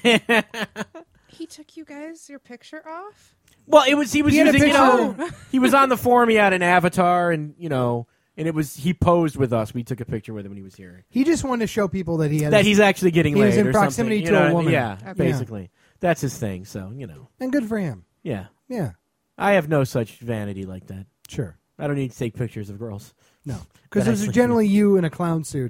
S4: He took you guys your picture off?
S2: Well, it was he was
S3: He had a
S2: using you
S3: picture.
S2: know he was on the forum. He had an avatar, and you know, and it was he posed with us. We took a picture with him when he was here.
S3: He just wanted to show people that he had
S2: That he's actually getting
S3: he
S2: laid
S3: was in
S2: or
S3: proximity
S2: something,
S3: to
S2: you
S3: a
S2: know?
S3: woman.
S2: Yeah,
S3: Okay.
S2: basically, that's his thing. So you know,
S3: and good for him.
S2: yeah,
S3: Yeah,
S2: I have no such vanity like that.
S3: sure.
S2: I don't need to take pictures of girls.
S3: No, because
S2: That
S3: there's
S2: actually-
S3: generally you in a clown suit.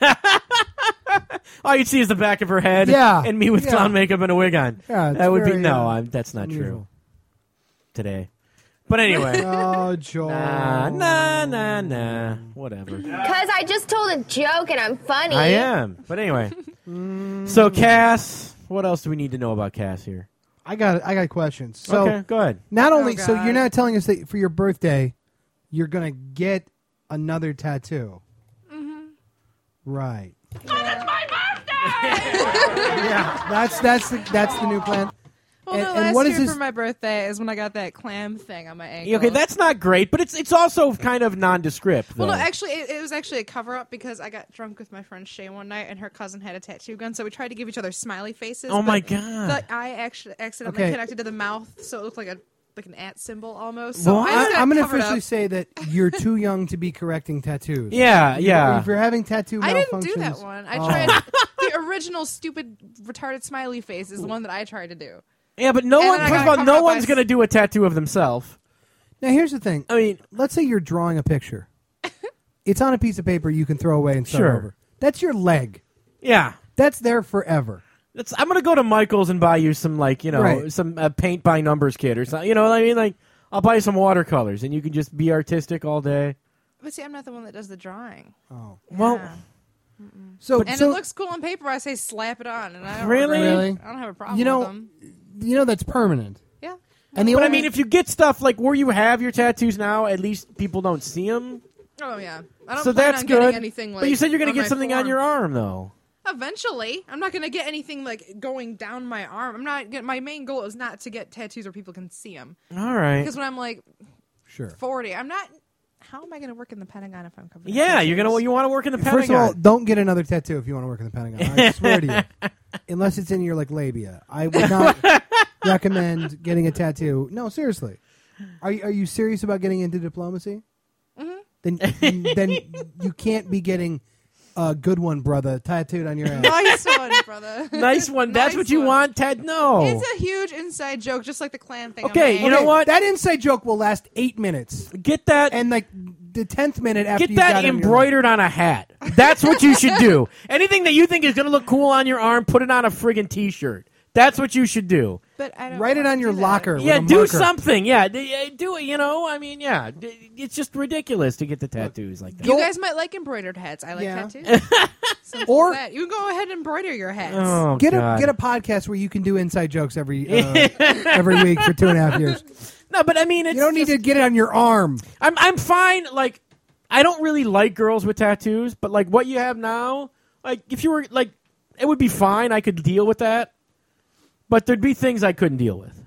S2: All you'd see is the back of her head,
S3: Yeah,
S2: and me with
S3: yeah.
S2: clown makeup and a wig on.
S3: Yeah, it's
S2: that would be
S3: very,
S2: no.
S3: uh,
S2: I'm, that's not
S3: unusual.
S2: true today. But anyway,
S3: Oh, Joel.
S2: nah, nah, nah, nah, whatever.
S9: Because I just told a joke and I'm funny.
S2: I am. But anyway. So, Cass, What else do we need to know about Cass here?
S3: I got I got questions. So
S2: okay, go ahead.
S3: Not only
S4: Oh,
S3: so
S4: God.
S3: you're not telling us that for your birthday you're gonna get another tattoo. Mm-hmm. Right.
S4: Oh, that's my birthday!
S3: Yeah. That's that's the that's the new plan.
S4: Well,
S3: And-
S4: no,
S3: and
S4: last
S3: what is
S4: year
S3: this-
S4: for my birthday is when I got that clam thing on my ankle.
S2: Okay, that's not great, but it's it's also kind of nondescript.
S4: Well,
S2: though.
S4: no, actually, it, it was actually a cover up because I got drunk with my friend Shay one night, and her cousin had a tattoo gun, so we tried to give each other smiley faces.
S2: Oh,
S4: but
S2: my God.
S4: The eye actually accidentally
S3: Okay.
S4: connected to the mouth, so it looked like a like an at symbol almost.
S3: Well,
S4: So I
S3: I,
S4: just got
S3: I'm going to
S4: covered
S3: officially
S4: up.
S3: say that you're too young to be correcting tattoos.
S2: Yeah,
S3: If-
S2: yeah.
S3: If you're having tattoo
S4: I didn't do that
S3: malfunctions-
S4: one. I
S3: Oh.
S4: tried the original stupid retarded smiley face is the one that I tried to do.
S2: yeah, but no
S4: And
S2: one.
S4: then I
S2: First
S4: got
S2: of all,
S4: covered
S2: no
S4: up by
S2: one's
S4: s-
S2: going to do a tattoo of themselves.
S3: Now, here's the thing.
S2: I mean,
S3: Let's say you're drawing a picture. It's on a piece of paper you can throw away and start
S2: Sure.
S3: over. That's your leg.
S2: yeah.
S3: That's there forever.
S2: That's, I'm gonna go to Michael's and buy you some like you know
S3: Right.
S2: some uh, paint by numbers kit or something. You know what I mean? Like I'll buy you some watercolors and you can just be artistic all day.
S4: But see, I'm not the one that does the drawing.
S3: Oh.
S2: Well,
S4: Yeah.
S3: So,
S4: And
S3: so
S4: it looks cool on paper. I say slap it on, and I don't
S2: Really?
S4: regret it.
S3: Really?
S4: I don't have a problem
S3: you know,
S4: with them.
S3: you know that's permanent.
S4: Yeah.
S3: And the
S2: but I
S3: only
S2: mean, if you get stuff like where you have your tattoos now, at least people don't see them.
S4: Oh yeah. I don't
S2: So
S4: plan
S2: that's
S4: on
S2: good.
S4: getting anything like.
S2: but you said you're gonna
S4: on
S2: get
S4: my
S2: something on
S4: forearm.
S2: your arm though.
S4: Eventually, I'm not gonna get anything like going down my arm. I'm not. Get, my main goal is not to get tattoos where people can see them.
S2: All right.
S4: Because when I'm like
S3: Sure.
S4: forty, I'm not. How am I gonna work in the Pentagon if I'm covered? in
S2: Yeah, you're gonna
S4: tattoos?
S2: you want to work in the Pentagon.
S3: First of all, don't get another tattoo if you want to work in the Pentagon. I swear to you. Unless it's in your like labia. I would not recommend getting a tattoo. No, seriously. Are you, are you serious about getting into diplomacy?
S4: Mm-hmm.
S3: Then then you can't be getting a good one, brother, tattooed on your ass.
S4: Nice one, brother.
S2: nice one. That's
S4: Nice
S2: what you
S4: one.
S2: want, Ted. No.
S4: It's a huge inside joke, just like the clan thing. on
S2: Okay,
S4: my
S2: you know
S4: ankle.
S2: what?
S3: That inside joke will last eight minutes.
S2: Get that
S3: And like the tenth minute after
S2: Get
S3: you
S2: that
S3: got it on your
S2: embroidered on a hat. That's what you should do. Anything that you think is going to look cool on your arm, put it on a friggin' T-shirt. That's what you should do.
S4: But I don't
S3: Write it
S4: wanna
S3: on your
S4: do that.
S3: locker.
S2: Yeah,
S3: with a
S2: do
S3: marker.
S2: something. Yeah, d- uh, do it. You know, I mean, yeah, D- it's just ridiculous to get the tattoos like that.
S4: You guys might like embroidered hats. I like
S3: Yeah.
S4: tattoos. Simple
S3: Or-
S4: as that. You can go ahead and embroider your hats.
S2: Oh,
S3: Get a
S2: God.
S3: get a podcast where you can do inside jokes every uh, every week for two and a half years.
S2: No, but I mean, it's
S3: You don't need
S2: just-
S3: to get it on your arm.
S2: I'm I'm fine. Like, I don't really like girls with tattoos, but like what you have now, like if you were like, it would be fine. I could deal with that, but there'd be things I couldn't deal with.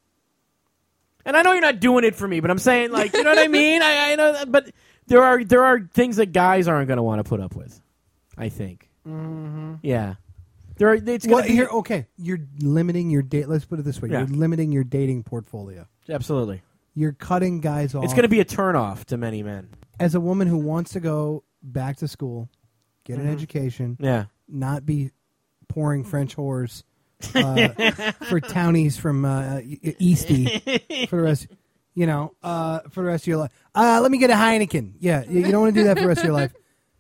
S2: And I know you're not doing it for me, but I'm saying like, you know what I mean? I, I know, that, but there are there are things that guys aren't going to want to put up with. I think. Mm-hmm. Yeah. There are. It's
S3: Well,
S2: going to be
S3: here, okay, you're limiting your date. Let's put it this way:
S2: Yeah.
S3: you're limiting your dating portfolio.
S2: absolutely.
S3: You're cutting guys off.
S2: It's going to be a turnoff to many men.
S3: As a woman who wants to go back to school, get an education,
S2: Yeah.
S3: not be pouring French whores uh, for townies from uh, E- Eastie for the rest. You know, uh, for the rest of your life. Uh, let me get a Heineken. Yeah, you, you don't want to do that for the rest of your life.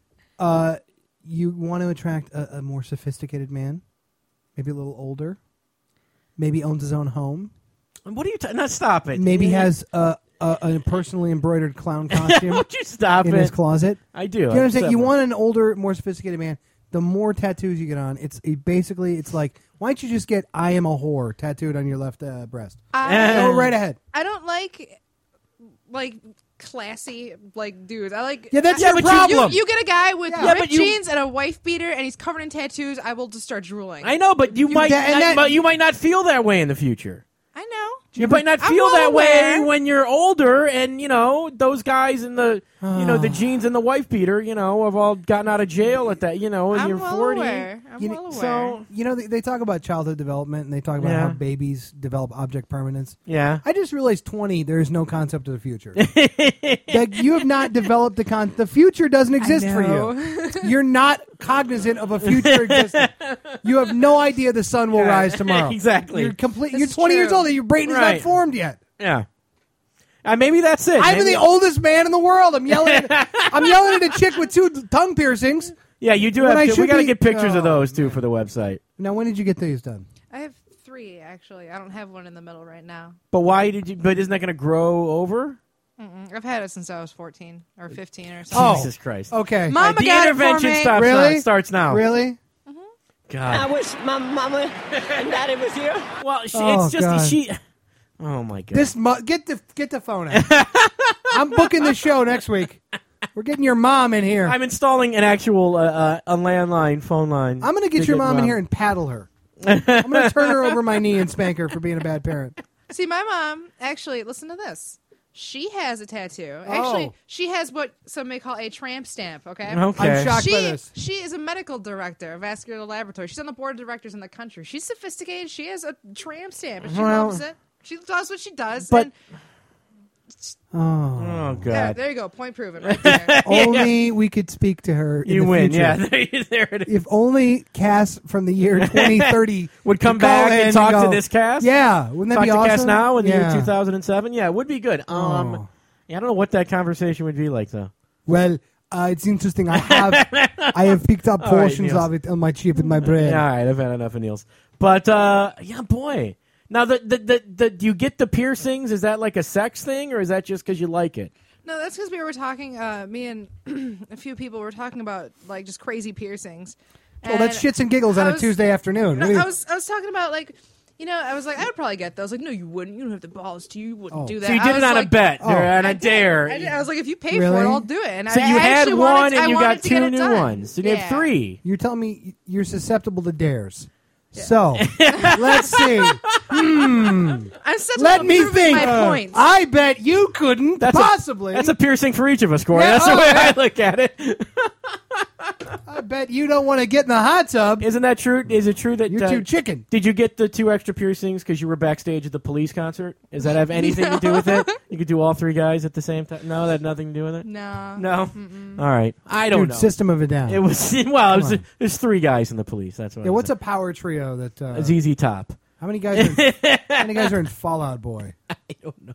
S3: Uh, you want to attract a, a more sophisticated man, maybe a little older, maybe owns his own home,
S2: What are you? Ta- not stop it.
S3: maybe has a, a, a personally embroidered clown costume
S2: Would you stop
S3: in
S2: it?
S3: his closet.
S2: I do.
S3: You know what I'm saying? You
S2: Several.
S3: want an older, more sophisticated man. The more tattoos you get on, it's it basically it's like, why don't you just get "I am a whore" tattooed on your left uh, breast?
S4: I,
S3: Go right ahead.
S4: I don't like like classy like dudes. I like
S3: Yeah, that's
S2: Yeah,
S3: your
S2: but you-
S3: problem.
S4: You, you get a guy with
S3: Yeah.
S4: ripped
S2: but you-
S4: jeans and a wife beater, and he's covered in tattoos. I will just start drooling.
S2: I know, but you, might.
S3: that- and
S2: not,
S3: that-
S2: but you might not feel that way in the future.
S4: I know.
S2: You might not
S4: I'm
S2: feel
S4: well
S2: that
S4: aware.
S2: way when you're older, and you know those guys in the, you know, the jeans and the wife beater, you know, have all gotten out of jail at that, you know, and
S4: I'm
S2: you're
S4: well
S2: forty.
S4: aware. I'm
S3: You
S4: well
S3: know,
S4: aware.
S2: So
S3: You know, they, they talk about childhood development and they talk about
S2: Yeah.
S3: how babies develop object permanence.
S2: yeah,
S3: I just realized twenty, there is no concept of the future. Like, you have not developed the con. The future doesn't exist for you. You're not cognizant of a future existence. You have no idea the sun will rise tomorrow.
S2: Exactly.
S3: You're complete.
S4: This
S3: You're
S4: is
S3: twenty years
S4: true.
S3: old and your brain is
S2: Right.
S3: not formed yet.
S2: yeah. Uh, maybe that's it.
S3: I'm
S2: Maybe-
S3: the oldest man in the world. I'm yelling. At, I'm yelling at a chick with two tongue piercings.
S2: Yeah, you do
S3: When
S2: have.
S3: I
S2: To, we
S3: should
S2: got to
S3: be-
S2: get pictures
S3: oh,
S2: of those too for the website.
S3: Now, when did you get these done?
S4: I have three actually. I don't have one in the middle right now.
S2: But why did you? But isn't that going to grow over?
S4: Mm-mm. I've had it since I was fourteen or fifteen or
S3: Oh.
S4: something.
S2: Jesus Christ!
S3: Okay.
S4: Mama
S2: the
S4: got it for
S2: intervention
S4: me.
S2: stops
S3: Really?
S2: now, starts now.
S3: Really?
S2: God.
S9: I wish my mama and daddy was here.
S2: Well, she,
S3: Oh,
S2: it's just
S3: God.
S2: she. Oh my God.
S3: This mu- get the get the phone out. I'm booking the show next week. We're getting your mom in here.
S2: I'm installing an actual uh, uh, a landline phone line.
S3: I'm going to get your mom in here and paddle her. I'm going to turn her over my knee and spank her for being a bad parent.
S4: See, my mom actually. Listen to this. She has a tattoo.
S3: Oh.
S4: Actually, she has what some may call a tramp stamp. Okay.
S2: Okay.
S3: I'm shocked
S4: She,
S3: by this.
S4: she is a medical director of vascular laboratory. She's on the board of directors in the country. She's sophisticated. She has a tramp stamp, and she
S2: Well-
S4: loves it. She does what she does.
S2: But-
S4: and,
S3: Oh.
S2: Oh God.
S4: yeah, there you go. Point proven. Right there.
S3: Only we could speak to her in
S2: You
S3: the
S2: win.
S3: future.
S2: Yeah. There, there it is.
S3: If only Cass from the year twenty thirty
S2: Would come
S3: could call
S2: back
S3: in
S2: and talk
S3: go,
S2: to this cast.
S3: Yeah. Wouldn't that
S2: Talk
S3: be
S2: to
S3: awesome?
S2: Cass now in the
S3: yeah.
S2: year two thousand seven. Yeah, it would be good. Um,
S3: Oh.
S2: yeah, I don't know what that conversation would be like though.
S3: Well, uh, it's interesting. I have I have picked up
S2: All right,
S3: portions
S2: Niels.
S3: of it on my chip with my bread.
S2: Yeah, all right, I've had enough of Niels. But uh, yeah, boy. Now, the, the the the do you get the piercings? Is that like a sex thing, or is that just because you like it?
S4: No, that's because we were talking. Uh, me and a few people were talking about like just crazy piercings.
S3: Well, that's
S4: And
S3: shits and giggles on
S4: I
S3: a
S4: was-
S3: Tuesday afternoon.
S4: No,
S3: What do you-
S4: I was I was talking about like, you know, I was like, I would probably get those. Like, no, you wouldn't. You don't have the balls to. You wouldn't
S3: Oh.
S4: do that.
S2: So you
S4: I
S2: did
S4: was
S2: it on
S4: like,
S2: a bet,
S3: Oh.
S2: or on
S4: I
S2: a
S4: did.
S2: dare.
S4: I, did. I was like, if you pay
S3: Really?
S4: for it, I'll do it. And
S2: So
S4: I,
S2: you
S4: I
S2: had
S4: actually
S2: one
S4: wanted,
S2: and
S4: I
S2: you
S4: wanted
S2: got
S4: to get
S2: two
S4: it
S2: new
S4: done.
S2: ones. So you
S4: yeah.
S2: have three.
S3: You're telling me you're susceptible to dares. So, let's see. Hmm.
S4: I'm such
S3: Let
S4: a
S3: me
S4: proving
S3: think.
S4: My
S3: Uh,
S4: points.
S3: I bet you couldn't
S2: That's
S3: possibly.
S2: A, that's a piercing for each of us, Corey.
S3: Yeah,
S2: that's
S3: oh,
S2: the way
S3: yeah.
S2: I look at it.
S3: I bet you don't want to get in the hot tub.
S2: Isn't that true? Is it true that
S3: You're
S2: uh,
S3: too chicken.
S2: Did you get the two extra piercings because you were backstage at the Police concert? Does that have anything to do with it? You could do all three guys at the same time. No, that had nothing to do with it.
S4: no.
S2: No.
S4: Mm-mm.
S2: All right. I don't
S3: Dude,
S2: know.
S3: System of a Down.
S2: It was well. It was,
S3: on.
S2: there's three guys in the Police. That's what.
S3: yeah,
S2: I'm
S3: what's
S2: saying.
S3: a power trio that? Uh,
S2: Z Z Top?
S3: how many guys? Are in, how many guys are in Fallout Boy?
S2: I don't know.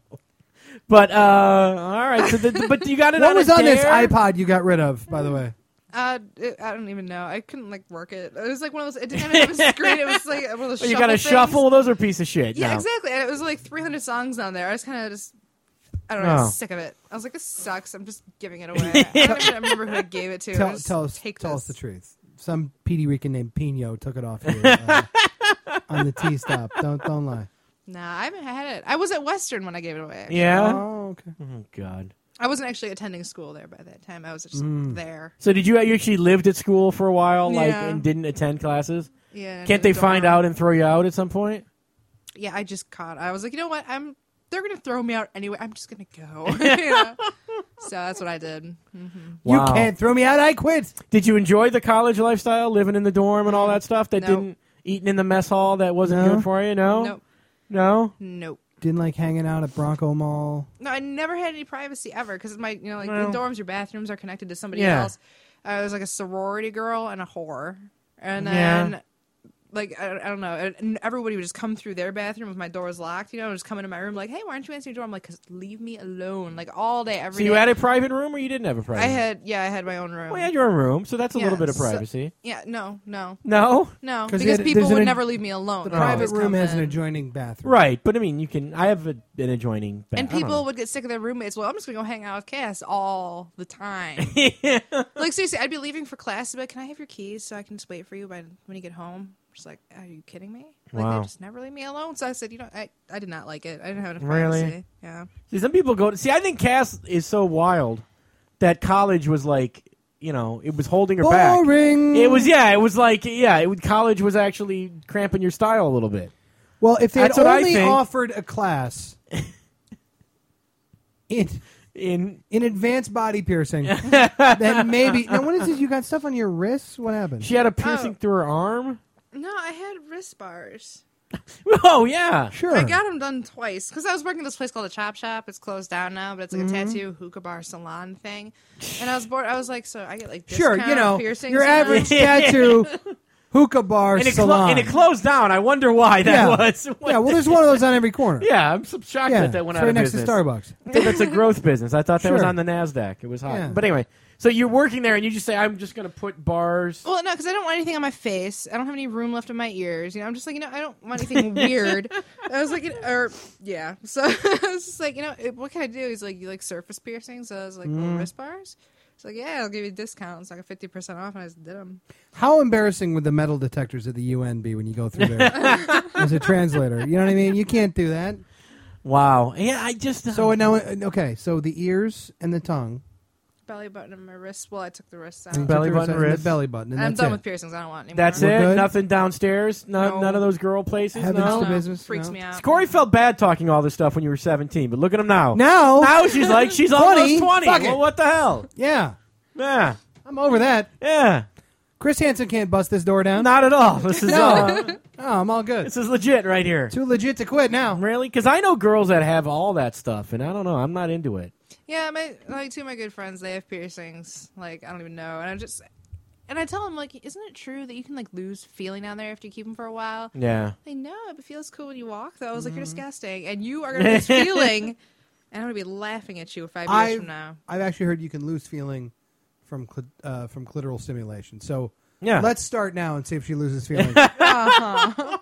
S2: But uh, all right. So the, but you got it.
S3: What
S2: on
S3: was
S2: a
S3: on this
S2: dare?
S3: iPod you got rid of? By the way,
S4: Uh, it, I don't even know. I couldn't like work it. It was like one of those. It didn't have a screen. It was like one of those.
S2: Well, you
S4: got to
S2: shuffle. Those are a piece of shit.
S4: Yeah,
S2: no.
S4: exactly. And it was like three hundred songs on there. I was kind of just. I don't know. I
S2: Oh.
S4: was sick of it. I was like, this sucks. I'm just giving it away. I don't even remember who I gave it to. I
S3: tell,
S4: just
S3: tell us,
S4: take
S3: tell
S4: this.
S3: us the truth. Some P D Rican named Pino took it off you uh, on the T stop. Don't don't lie.
S4: Nah, I haven't had it. I was at Western when I gave it away. actually.
S2: Yeah.
S3: Oh, okay.
S2: Oh God.
S4: I wasn't actually attending school there by that time. I was just
S3: Mm.
S4: there.
S2: So did you? You actually lived at school for a while, like,
S4: Yeah.
S2: and didn't attend classes?
S4: Yeah.
S2: Can't they find out and throw you out at some point?
S4: Yeah, I just caught. I was like, you know what? I'm. They're gonna throw me out anyway. I'm just gonna go. You know? So that's what I did. hmm
S2: Wow.
S3: You can't throw me out. I quit.
S2: Did you enjoy the college lifestyle, living in the dorm and all that stuff? That
S4: Nope.
S2: didn't eating in the mess hall that wasn't
S3: No?
S2: good for you? No.
S4: Nope.
S2: No.
S4: Nope.
S3: Didn't like hanging out at Bronco Mall.
S4: No, I never had any privacy ever because my, you know, like
S2: Well.
S4: the dorms, your bathrooms are connected to somebody
S2: Yeah.
S4: else. I was like a sorority girl and a whore, and
S2: Yeah.
S4: then like I, I don't know, and everybody would just come through their bathroom if my door was locked. You know, just come into my room like, hey, why aren't you answering your door? I'm like, 'cause leave me alone, like all day, every
S2: So
S4: day.
S2: you had a private room, or you didn't have a private?
S4: I
S2: room?
S4: had, yeah, I had my own room.
S2: Well, you had your own room, so that's a
S4: Yeah,
S2: little bit of
S4: so-
S2: privacy.
S4: Yeah, no, no,
S2: No.
S4: no,
S3: 'Cause
S4: because
S3: it-
S4: people
S3: there's
S4: would
S3: an-
S4: never leave me alone.
S3: The
S4: They'd
S3: private
S4: always
S3: room
S4: come
S3: has an
S4: in.
S3: adjoining bathroom.
S2: Right, but I mean, you can. I have a, an adjoining. Ba-
S4: And
S2: I don't
S4: people
S2: know.
S4: would get sick of their roommates. Well, I'm just gonna go hang out with Cass all the time. Like seriously, I'd be leaving for class. I'd be like, "Can I have your keys so I can just wait for you by when you get home?" Just like, "Are you kidding me?" Like
S2: Wow.
S4: they just never leave me alone. So I said, "You know, I, I did not like it. I didn't have enough
S2: Really?
S4: privacy." Yeah.
S2: See, some people go. See, I think Cass is so wild that college was like, you know, it was holding her
S3: Boring.
S2: back. It was, yeah, it was like, yeah, it would, college was actually cramping your style a little bit.
S3: Well, if they had
S2: That's what I
S3: only
S2: think.
S3: offered a class in
S2: In
S3: in advanced body piercing, then maybe. Now, what is this? You got stuff on your wrists? What happened?
S2: she had a piercing
S4: Oh.
S2: through her arm.
S4: No, I had wrist bars.
S2: Oh yeah,
S3: Sure.
S4: I got them done twice because I was working at this place called the Chop Shop. It's closed down now, but it's like
S3: Mhm.
S4: a tattoo hookah bar salon thing. And I was bored. I was like, so I get like
S3: Sure,
S4: discount
S3: you know,
S4: piercings
S3: your
S4: now?
S3: average tattoo hookah bar
S2: and it, clo-
S3: salon.
S2: and it closed down. I wonder why that
S3: yeah.
S2: was.
S3: Yeah, well, there's one of those on every corner.
S2: Yeah, I'm so shocked
S3: Yeah,
S2: that that went
S3: it's
S2: out
S3: right
S2: of
S3: next
S2: business.
S3: to Starbucks.
S2: I think that's a growth business. I thought that was
S3: Sure.
S2: on the NASDAQ. It was hot.
S3: Yeah.
S2: But anyway, so you're working there and you just say, I'm just going to put bars.
S4: Well, no, because I don't want anything on my face. I don't have any room left in my ears. You know, I'm just like, you know, I don't want anything weird. I was like, you know, or yeah. So I was just like, you know, what can I do? He's like, you like surface piercings? So I was like, well,
S2: Mm.
S4: wrist bars. It's like, yeah, I'll give you discounts, like a fifty percent off, and I just did them.
S3: How embarrassing would the metal detectors at the U N be when you go through there as a translator? You know what I mean? You can't do that.
S2: Wow. Yeah, I just... Uh,
S3: So now, okay, so the ears and the tongue.
S4: Belly button and my wrist. Well, I took the wrist out.
S3: And
S2: Belly
S3: the
S2: button,
S3: and
S2: wrist.
S3: The belly button. And
S4: I'm
S3: that's
S4: done
S3: it.
S4: with piercings. I don't want any
S2: That's
S4: more.
S2: it?
S3: good?
S2: Nothing downstairs? No,
S4: No.
S2: None of those girl places?
S3: Heavens
S2: no?
S3: to business.
S4: Freaks
S3: no.
S4: me out.
S2: Corey felt bad talking all this stuff when you were seventeen, but look at him now.
S3: Now,
S2: Now she's like, she's
S3: twenty,
S2: almost twenty.
S3: fuck
S2: Well,
S3: it.
S2: what the hell?
S3: Yeah,
S2: Yeah.
S3: I'm over that.
S2: Yeah.
S3: Chris Hansen can't bust this door down.
S2: Not at all. This is
S3: No.
S2: uh,
S3: Oh, I'm all good.
S2: this is legit right here.
S3: Too legit to quit now.
S2: Really? Because I know girls that have all that stuff, and I don't know. I'm not into it.
S4: Yeah, my like two of my good friends, they have piercings. Like I don't even know, and I just and I tell them like, isn't it true that you can like lose feeling down there after you keep them for a while?
S2: Yeah.
S4: They know it feels cool when you walk. Though I was like,
S3: Mm-hmm.
S4: you're disgusting, and you are gonna lose feeling, and I'm gonna be laughing at you five years
S3: I've,
S4: from now.
S3: I've actually heard you can lose feeling from clit- uh, from clitoral stimulation. So
S2: Yeah.
S3: let's start now and see if she loses feeling.
S4: Uh-huh.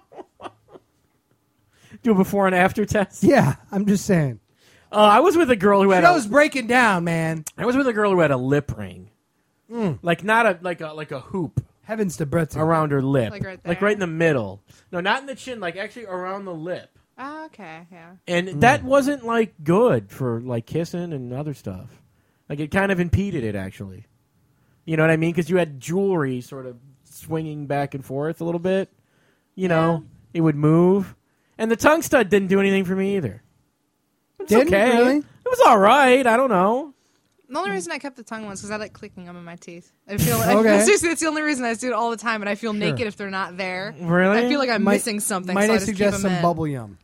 S2: Do a before and after test.
S3: Yeah, I'm just saying.
S2: Uh, I was with a girl who had
S3: Show's
S2: a,
S3: breaking down, man.
S2: I was with a girl who had a lip ring.
S3: Mm.
S2: Like not a like a like a hoop
S3: Heavens to Bretzel.
S2: around her lip.
S4: Like right
S2: Like
S4: there?
S2: right in the middle. No, not in the chin, like actually around the lip.
S4: Oh, okay, yeah.
S2: And
S3: Mm.
S2: that wasn't like good for like kissing and other stuff. Like it kind of impeded it actually. You know what I mean? Because you had jewelry sort of swinging back and forth a little bit. You know, it would move. And the tongue stud didn't do anything for me either. It's
S3: Didn't
S2: okay.
S3: really?
S2: It was all right. I don't know.
S4: The only reason I kept the tongue was because I like clicking them in my teeth. I feel like,
S3: Okay.
S4: seriously, that's the only reason I do it all the time, and I feel naked if they're not there.
S2: Really?
S4: I feel like I'm
S3: Might-
S4: missing something.
S3: Might
S4: so
S3: I,
S4: I just
S3: suggest
S4: keep
S3: some
S4: 'em in.
S3: bubble yum?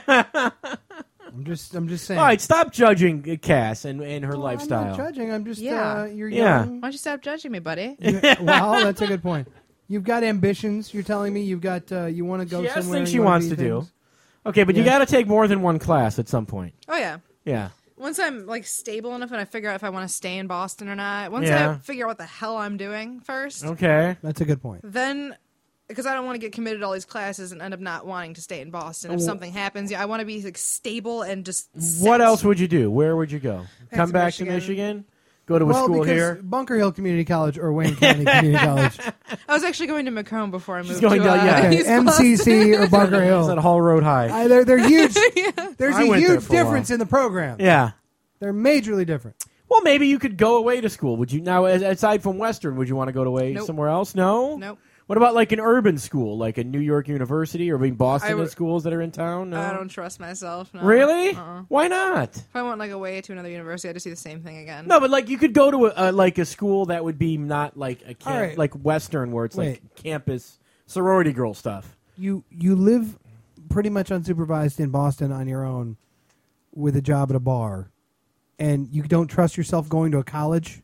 S3: I'm just, I'm just saying.
S2: All right, stop judging uh, Cass and, and her
S3: Well,
S2: lifestyle.
S3: I'm not judging. I'm just,
S4: Yeah.
S3: uh, you're
S2: Yeah.
S3: young.
S4: Why don't you stop judging me, buddy?
S3: You- well, that's a good point. You've got ambitions. You're telling me you've got, uh, you want to go
S2: She has
S3: somewhere.
S2: things
S3: and
S2: she
S3: you wanna
S2: wants
S3: be
S2: to do.
S3: things.
S2: Okay, but you
S3: Yeah.
S2: got to take more than one class at some point.
S4: Oh yeah.
S2: Yeah.
S4: Once I'm like stable enough and I figure out if I want to stay in Boston or not. Once
S2: Yeah.
S4: I figure out what the hell I'm doing first,
S2: Okay.
S3: That's a good point.
S4: then because I don't want to get committed to all these classes and end up not wanting to stay in Boston. If
S2: Well-
S4: something happens, yeah, I want to be like stable and just.
S2: What
S4: set.
S2: else would you do? Where would you go?
S4: Back
S2: Come
S4: to
S2: back
S4: Michigan.
S2: to Michigan? Go to a
S3: well,
S2: school
S3: because
S2: here?
S3: Bunker Hill Community College or Wayne County Community College.
S4: I was actually going to Macomb before I moved
S2: going
S4: to
S2: to-
S4: uh,
S2: yeah.
S3: Okay,
S4: East
S3: M C C or Bunker
S2: Is
S3: Hill.
S2: that Hall Road High?
S3: I, they're, they're huge. There's
S2: I
S3: a
S2: went there
S3: huge
S2: for a while.
S3: difference in the program.
S2: Yeah.
S3: They're majorly different.
S2: Well, maybe you could go away to school. Would you now, as- aside from Western, would you want to go away
S4: Nope.
S2: somewhere else? No.
S4: Nope.
S2: What about like an urban school, like a New York University, or being Boston
S4: I
S2: at
S4: would-
S2: schools that are in town? No.
S4: I don't trust myself. No.
S2: Really?
S4: Uh-uh.
S2: Why not?
S4: If I went like away to another university, I'd just do the same thing again.
S2: No, but like you could go to a, a like a school that would be not like a camp,
S3: All right.
S2: like Western, where it's
S3: Wait.
S2: like campus sorority girl stuff.
S3: You you live pretty much unsupervised in Boston on your own with a job at a bar, and you don't trust yourself going to a college.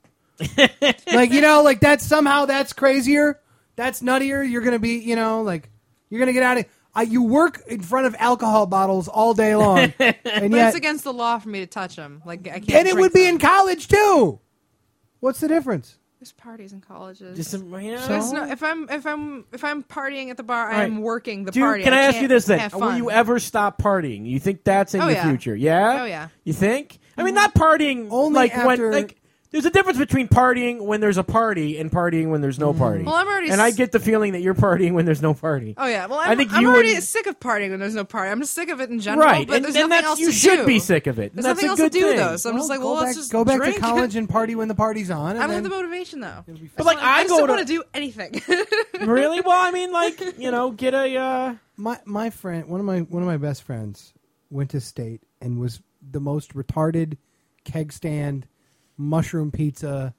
S3: Like, you know, like that's somehow that's crazier. That's nuttier. You're gonna be, you know, like you're gonna get out of. Uh, you work in front of alcohol bottles all day long, and
S4: but
S3: yet,
S4: it's against the law for me to touch them. Like I can't.
S3: and it
S4: drink
S3: would be
S4: them.
S3: in college too. What's the difference?
S4: There's parties in colleges.
S2: Just some, you know.
S4: There's no, if I'm if I'm if I'm partying at the bar,
S2: Right.
S4: I'm working the
S2: Do you-
S4: party.
S2: can I, ask you
S4: can't
S2: this then?
S4: have
S2: Will
S4: fun.
S2: you ever stop partying? You think that's in
S4: Oh,
S2: the
S4: yeah.
S2: future? Yeah.
S4: Oh, yeah.
S2: You think? I mean, not partying
S3: Only
S2: like
S3: after-
S2: when like. There's a difference between partying when there's a party and partying when there's no party.
S4: Well, I'm already
S2: and I
S4: s-
S2: get the feeling that you're partying when there's no party.
S4: Oh yeah, well I'm,
S2: I think
S4: I'm
S2: you
S4: already
S2: would-
S4: sick of partying when there's no party. I'm just sick of it in general.
S2: Right,
S4: but
S2: and
S4: there's
S2: then
S4: nothing
S2: that's
S4: else
S2: you
S4: to
S2: should
S4: do.
S2: be sick of it.
S4: There's
S2: That's
S4: nothing
S2: a
S4: else
S2: good
S4: to do
S2: thing.
S4: though, so I'm just like, well,
S3: go
S4: let's
S3: back,
S4: just
S3: go back
S4: drink.
S3: to college and party when the party's on. And
S4: I don't have
S3: then
S4: the motivation though.
S2: But like I,
S4: I just
S2: go
S4: don't
S2: to
S4: want to do anything.
S2: really well. I mean, like you know, get a. Uh,
S3: my my friend, one of my one of my best friends, went to state and was the most retarded keg stand, mushroom pizza,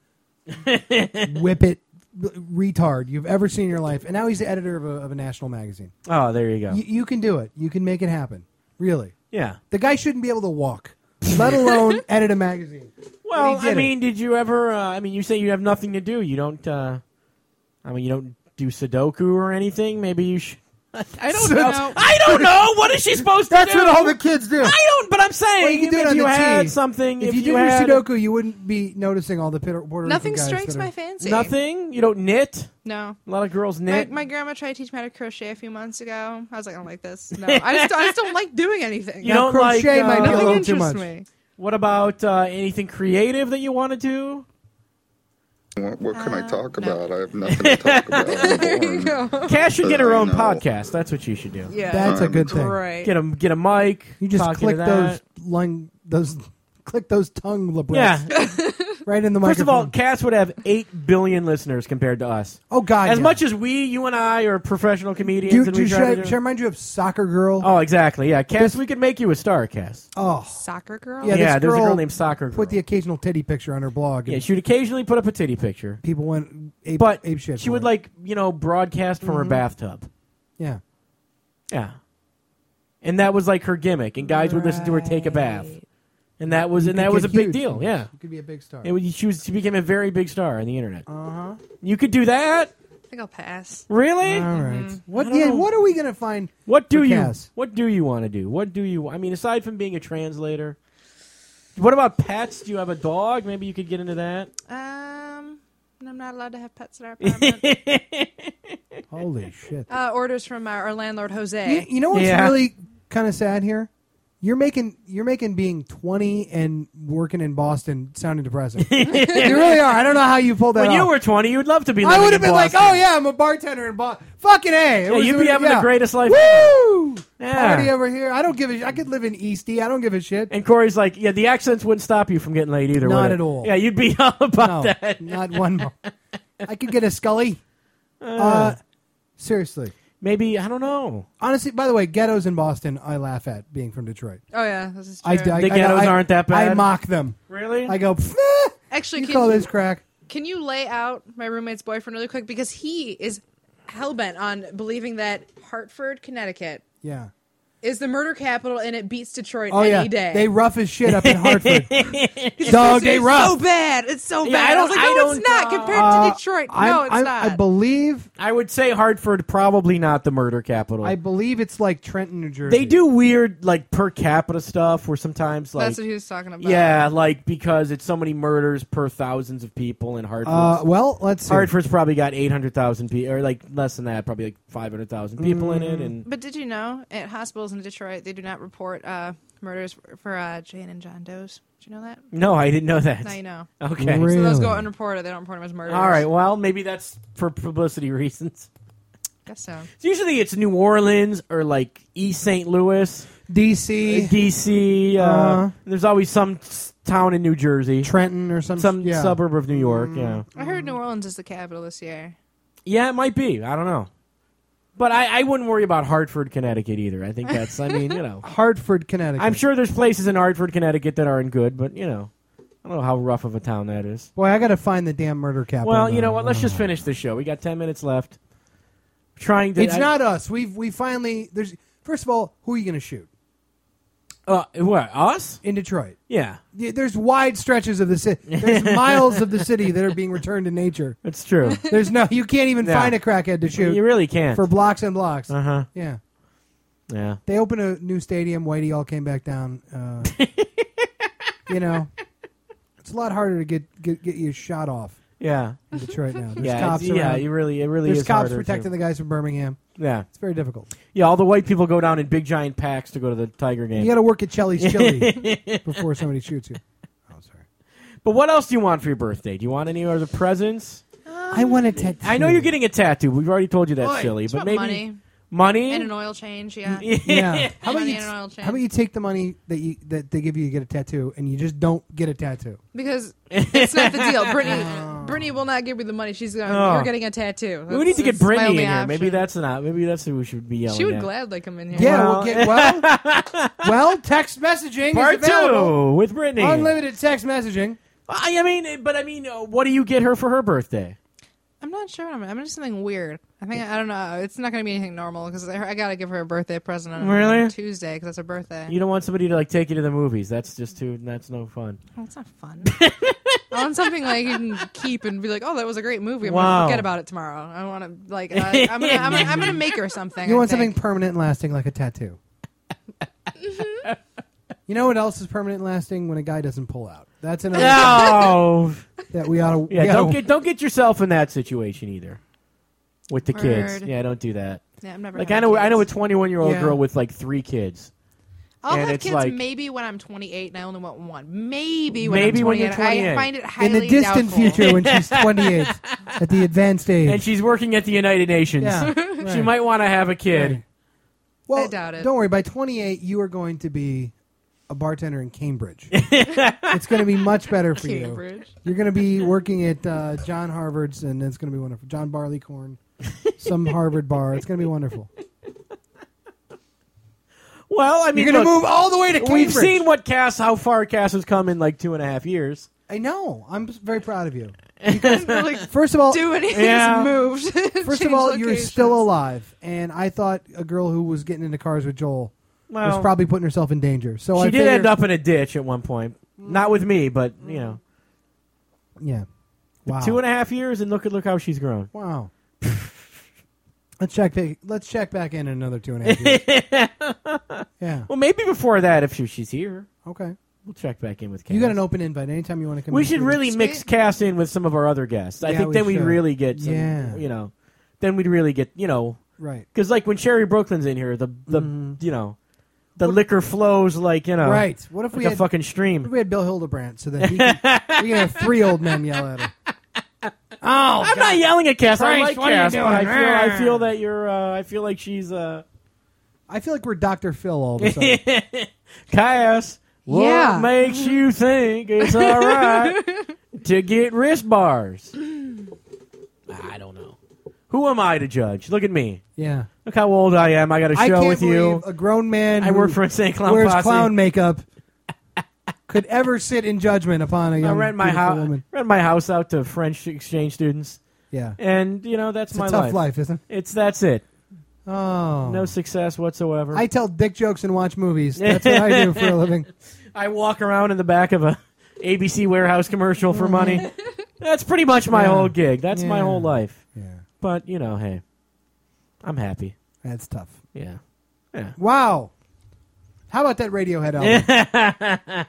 S3: whippet retard you've ever seen in your life, and now he's the editor of a, of a national magazine.
S2: oh, there you go.
S3: You, you can do it. You can make it happen. Really,
S2: yeah.
S3: the guy shouldn't be able to walk, let alone edit a magazine.
S2: Well,
S3: He did
S2: I
S3: it.
S2: mean, did you ever? Uh, I mean, you say you have nothing to do. You don't. Uh, I mean, you don't do Sudoku or anything. Maybe you should. I don't know.
S4: No.
S2: I don't know. What is she supposed to
S3: That's
S2: do?
S3: what all the kids do.
S2: I don't. But I'm saying,
S3: Well, you can do
S2: if
S3: it on
S2: you
S3: the
S2: had
S3: T.
S2: something,
S3: If,
S2: if
S3: you did
S2: had
S3: your Sudoku, you wouldn't be noticing all the Puerto Puerto
S4: Nothing
S3: Rican guys
S4: strikes
S3: that are-
S4: my fancy.
S2: nothing, you don't knit.
S4: No.
S2: A lot of girls
S4: My,
S2: knit.
S4: my grandma tried to teach me how to crochet a few months ago. I was like, I don't like this. No, I just, I just don't like doing anything.
S2: You
S3: Now,
S2: don't like,
S3: crochet
S2: uh,
S3: might be a
S4: Nothing
S3: little too
S4: interests
S3: much.
S4: me.
S2: What about uh, anything creative that you want to do?
S12: What, what can I talk about? I have nothing to talk about. I'm bored.
S2: Cass should get her
S12: I
S2: own
S12: know.
S2: podcast. That's what she should do.
S4: Yeah,
S3: That's a good thing.
S4: Right.
S2: Get a get a mic.
S3: You just
S2: talk
S3: click
S2: into
S3: those
S2: that.
S3: lung, those click those tongue
S2: Yeah.
S3: labrettes right in the
S2: First
S3: microphone.
S2: of all, Cass would have eight billion listeners compared to us.
S3: oh God,
S2: As
S3: yeah.
S2: much as we, you and I, are professional comedians,
S3: Do,
S2: and
S3: do,
S2: we
S3: should,
S2: try
S3: I,
S2: to do-
S3: should I remind you of Soccer Girl?
S2: Oh, exactly. Yeah, Cass,
S3: This-
S2: we could make you a star, Cass.
S3: Oh,
S4: Soccer girl.
S3: yeah.
S2: Yeah,
S3: this
S2: there's a
S3: girl
S2: girl named Soccer Girl.
S3: Put the occasional titty picture on her blog.
S2: Yeah,
S3: and
S2: she would occasionally put up a titty picture,
S3: people went ape,
S2: but
S3: ape shit.
S2: she
S3: for
S2: would
S3: it.
S2: like you know broadcast from her
S3: Mhm.
S2: bathtub.
S3: yeah.
S2: Yeah, and that was like her gimmick, and guys would listen to her take a bath, and that was
S3: You
S2: and
S3: could
S2: that was a
S3: get
S2: big
S3: huge.
S2: deal. Yeah,
S3: You could be a big star.
S2: it was, she was she became a very big star on the internet.
S3: Uh huh.
S2: You could do that,
S4: I think I'll pass.
S2: really?
S3: All right.
S4: Mm-hmm.
S3: What?
S2: I don't
S3: Yeah.
S2: know.
S3: What are we gonna find?
S2: What do
S3: for
S2: you
S3: Cass?
S2: What do you want to do? What do you? I mean, aside from being a translator, what about pets? Do you have a dog? Maybe you could get into that.
S4: Um, I'm not allowed to have pets in our apartment.
S3: Holy shit!
S4: uh, orders from our, our landlord Jose.
S3: You, you know what's
S2: Yeah.
S3: really kind of sad here? You're making you're making being twenty and working in Boston sounding depressing. you really are. I don't know how you pulled that
S2: When you
S3: off.
S2: were twenty, you'd love to be.
S3: I
S2: living
S3: would have
S2: in
S3: been like,
S2: Boston.
S3: oh yeah, I'm a bartender in Boston. Fucking a. It
S2: Yeah,
S3: was-
S2: you'd
S3: it
S2: be
S3: was-
S2: having
S3: yeah.
S2: the greatest life.
S3: Woo!
S2: Yeah.
S3: Party over here. I don't give a. sh- I could live in Eastie. I don't give a shit.
S2: And Corey's like, yeah, the accents wouldn't stop you from getting laid either.
S3: Not
S2: would it?
S3: at all.
S2: Yeah, you'd be all about
S3: No,
S2: that.
S3: not one more. I could get a Scully. Uh, seriously.
S2: Maybe I don't know.
S3: Honestly, by the way, ghettos in Boston, I laugh at being from Detroit.
S4: Oh yeah, this is true.
S3: I, I,
S2: The
S3: I-
S2: ghettos
S3: I-
S2: aren't that
S3: I
S2: bad?
S3: mock them.
S2: Really?
S3: I go, "Pfft, eh,
S4: Actually,
S3: you
S4: can
S3: call
S4: you,
S3: this crack?
S4: can you lay out my roommate's boyfriend really quick because he is hellbent on believing that Hartford, Connecticut,
S3: Yeah.
S4: is the murder capital and it beats Detroit
S3: Oh,
S4: any
S3: yeah.
S4: day.
S3: They rough as shit up in Hartford.
S4: He's
S3: Dog,
S4: like,
S3: they
S4: it's
S3: rough.
S4: so bad. It's so
S2: Yeah,
S4: bad.
S2: I
S4: I, was
S2: don't-
S4: like,
S2: I
S4: no, it's
S2: don't,
S4: not
S2: uh,
S4: compared
S3: Uh,
S4: to Detroit.
S3: I'm-
S4: no, it's
S3: I'm-
S4: not.
S3: I believe,
S2: I would say Hartford, probably not the murder capital.
S3: I believe it's like Trenton, New Jersey.
S2: they do weird, like per capita stuff, where sometimes, like,
S4: That's what he was talking about.
S2: yeah, like because it's so many murders per thousands of people in Hartford.
S3: Uh, well, let's see.
S2: Hartford's probably got eight hundred thousand people, or like less than that, probably like five hundred thousand people in it. And
S4: But did you know at hospitals in Detroit they do not report uh, murders for, for uh, Jane and John Doe's? Did you know that?
S2: no, I didn't know that.
S4: Now you know.
S2: Okay.
S3: Really?
S4: So those go unreported. They don't report them as murders.
S2: All right. Well, maybe that's for publicity reasons.
S4: Guess so.
S2: So usually it's New Orleans or like East Saint Louis,
S3: D C,
S2: D C. Uh,
S3: Uh,
S2: there's always some s- town in New Jersey,
S3: Trenton, or some,
S2: some
S3: yeah.
S2: suburb of New York. Yeah.
S4: I heard New Orleans is the capital this year.
S2: Yeah, it might be. I don't know. But I, I wouldn't worry about Hartford, Connecticut either. I think that's, I mean, you know.
S3: Hartford, Connecticut.
S2: I'm sure there's places in Hartford, Connecticut that aren't good, but, you know, I don't know how rough of a town that is.
S3: Boy, I got to find the damn murder capital.
S2: Well, you know
S3: now.
S2: what? Let's just finish the show. We got ten minutes left. Trying to.
S3: It's
S2: I-
S3: not us. We've we finally. There's first of all, who are you going to shoot
S2: Uh, what, us?
S3: in Detroit?
S2: Yeah,
S3: Yeah, there's wide stretches of the city. There's miles of the city that are being returned to nature.
S2: it's true.
S3: There's no. You can't even
S2: Yeah.
S3: find a crackhead to shoot
S2: You really can't.
S3: for blocks and blocks.
S2: Uh huh.
S3: Yeah.
S2: Yeah.
S3: They opened a new stadium. Whitey all came back down. Uh, you know, it's a lot harder to get get, get you shot off
S2: Yeah.
S3: in Detroit now. There's
S2: Yeah.
S3: cops
S2: it's- yeah.
S3: around.
S2: You really. It really
S3: There's
S2: is
S3: cops
S2: harder
S3: protecting
S2: to-
S3: the guys from Birmingham.
S2: Yeah.
S3: It's very difficult.
S2: Yeah. All the white people go down in big giant packs to go to the Tiger game.
S3: You got to work at Chelly's Chili before somebody shoots you. Oh, sorry.
S2: But what else do you want for your birthday? Do you want any other presents?
S3: I want a tattoo.
S2: I know you're getting a tattoo. We've already told you that's
S3: Oi,
S2: silly,
S4: It's
S2: but
S4: about
S2: maybe
S4: money
S2: money.
S4: and an oil change. Yeah.
S3: Yeah. How about
S4: Money
S3: you?
S4: and an oil change.
S3: How about you take the money that you that they give you to get a tattoo, and you just don't get a tattoo?
S4: Because it's not the deal. Brittany, Brittany will not give me the money. She's going.
S2: Oh.
S4: You're getting a tattoo.
S2: we need to get
S4: That's my
S2: Brittany in
S4: only
S2: here. Maybe
S4: option.
S2: that's not. Maybe that's who we should be yelling
S4: She would
S2: at.
S4: gladly come in here.
S3: Yeah.
S2: Well-
S3: Well, get, well, well, text messaging
S2: Part
S3: is available.
S2: two with Brittany.
S3: Unlimited text messaging.
S2: I I mean, but I mean, uh, what do you get her for her birthday?
S4: I'm not sure. I'm, I'm gonna do something weird. I think I don't know. It's not gonna be anything normal because I, I gotta give her a birthday present on
S2: Really?
S4: Tuesday because that's her birthday.
S2: You don't want somebody to like take you to the movies. That's just too. That's no fun.
S4: Oh, it's not fun. I want something like you can keep and be like, oh, that was a great movie. I'm
S2: Wow.
S4: gonna forget about it tomorrow. I want to like. Uh, I'm, gonna, I'm, gonna, I'm gonna make her something.
S3: You
S4: I
S3: want
S4: think.
S3: something permanent and lasting, like a tattoo. You know what else is permanent and lasting? When a guy doesn't pull out. That's another
S2: No.
S3: thing that we ought to.
S2: Yeah. Don't get don't get yourself in that situation either. With the kids.
S4: Word.
S2: Yeah. Don't do that.
S4: Yeah, I'm never.
S2: Like I
S4: having
S2: know I know a
S4: kids.
S2: twenty-one year old
S3: Yeah.
S2: girl with like three kids.
S4: I'll
S2: and
S4: have
S2: it's
S4: kids
S2: like
S4: maybe when I'm twenty-eight and I only want one. Maybe when
S2: Maybe
S4: I'm
S2: when
S4: twenty-eight.
S2: you're twenty-eight.
S4: I find it
S3: In
S4: highly
S3: the distant
S4: doubtful.
S3: future, when she's twenty-eight, at the advanced age,
S2: and she's working at the United Nations.
S3: Yeah,
S2: She
S3: right.
S2: might want to have a kid.
S3: Right. Well,
S4: I doubt it.
S3: Don't worry. By twenty-eight, you are going to be a bartender in Cambridge. It's going to be much better for you.
S4: Cambridge.
S3: You're going to be working at uh, John Harvard's, and it's going to be wonderful. John Barleycorn, some Harvard bar. It's going to be wonderful.
S2: Well, I mean,
S3: You're going to
S2: look,
S3: move all the way to Cambridge.
S2: we've seen what Cass, how far Cass has come in like two and a half years.
S3: I know. I'm very proud of you. Because, first of all,
S4: Doing it,
S2: Yeah.
S4: he's moved.
S3: first of
S4: Changed
S3: all, you're
S4: locations.
S3: still alive, and I thought a girl who was getting into cars with Joel was
S2: Well,
S3: probably putting herself in danger. So
S2: she
S3: I
S2: did
S3: figured,
S2: end up in a ditch at one point. Not with me, but you know,
S3: Yeah. Wow.
S2: two and a half years, and look at look how she's grown.
S3: Wow. Let's check. Back, let's check back in another two and a half years. Yeah.
S2: Well, maybe before that, if she, she's here,
S3: Okay.
S2: we'll check back in with Cass.
S3: You got an open invite anytime you want to come.
S2: We
S3: in.
S2: should really mix Cass in with some of our other guests. I
S3: Yeah,
S2: think
S3: we
S2: then we'd
S3: should.
S2: really get some,
S3: Yeah.
S2: you know, then we'd really get, you know,
S3: Right.
S2: because like when Sherry Brooklyn's in here, the the
S3: Mhm.
S2: you know, the liquor flows like you know,
S3: Right. What if
S2: like
S3: we
S2: a
S3: had
S2: fucking
S3: What
S2: stream.
S3: if we had Bill Hildebrandt so that he can, we can have three old men yell at him? Oh,
S2: I'm not yelling at Cass. I
S3: Christ,
S2: like
S3: what are you
S2: Cass, but I
S3: doing?
S2: feel I feel that you're. Uh, I feel like she's. Uh,
S3: I feel like we're Doctor Phil all of a sudden.
S2: Cass, what
S4: Yeah.
S2: makes you think it's all right to get wrist bars? I don't know. Who am I to judge? Look at me.
S3: Yeah.
S2: Look how old I am. I got a
S3: I
S2: show
S3: can't
S2: with
S3: believe
S2: you.
S3: a grown man
S2: I
S3: who
S2: work for Insane Clown
S3: wears
S2: Posse.
S3: clown makeup could ever sit in judgment upon a
S2: I
S3: young
S2: rent my
S3: beautiful
S2: house.
S3: woman.
S2: Rent my house out to French exchange students,
S3: Yeah.
S2: and you know that's
S3: It's
S2: my
S3: a tough
S2: life.
S3: life, isn't it?
S2: It's that's it.
S3: Oh.
S2: No success whatsoever.
S3: I tell dick jokes and watch movies. That's what I do for a living.
S2: I walk around in the back of a A B C warehouse commercial for money. That's pretty much my
S3: Yeah.
S2: whole gig. That's my
S3: Yeah.
S2: whole life.
S3: Yeah.
S2: But you know, hey, I'm happy.
S3: That's tough.
S2: Yeah. Yeah.
S3: Wow. How about that Radiohead album?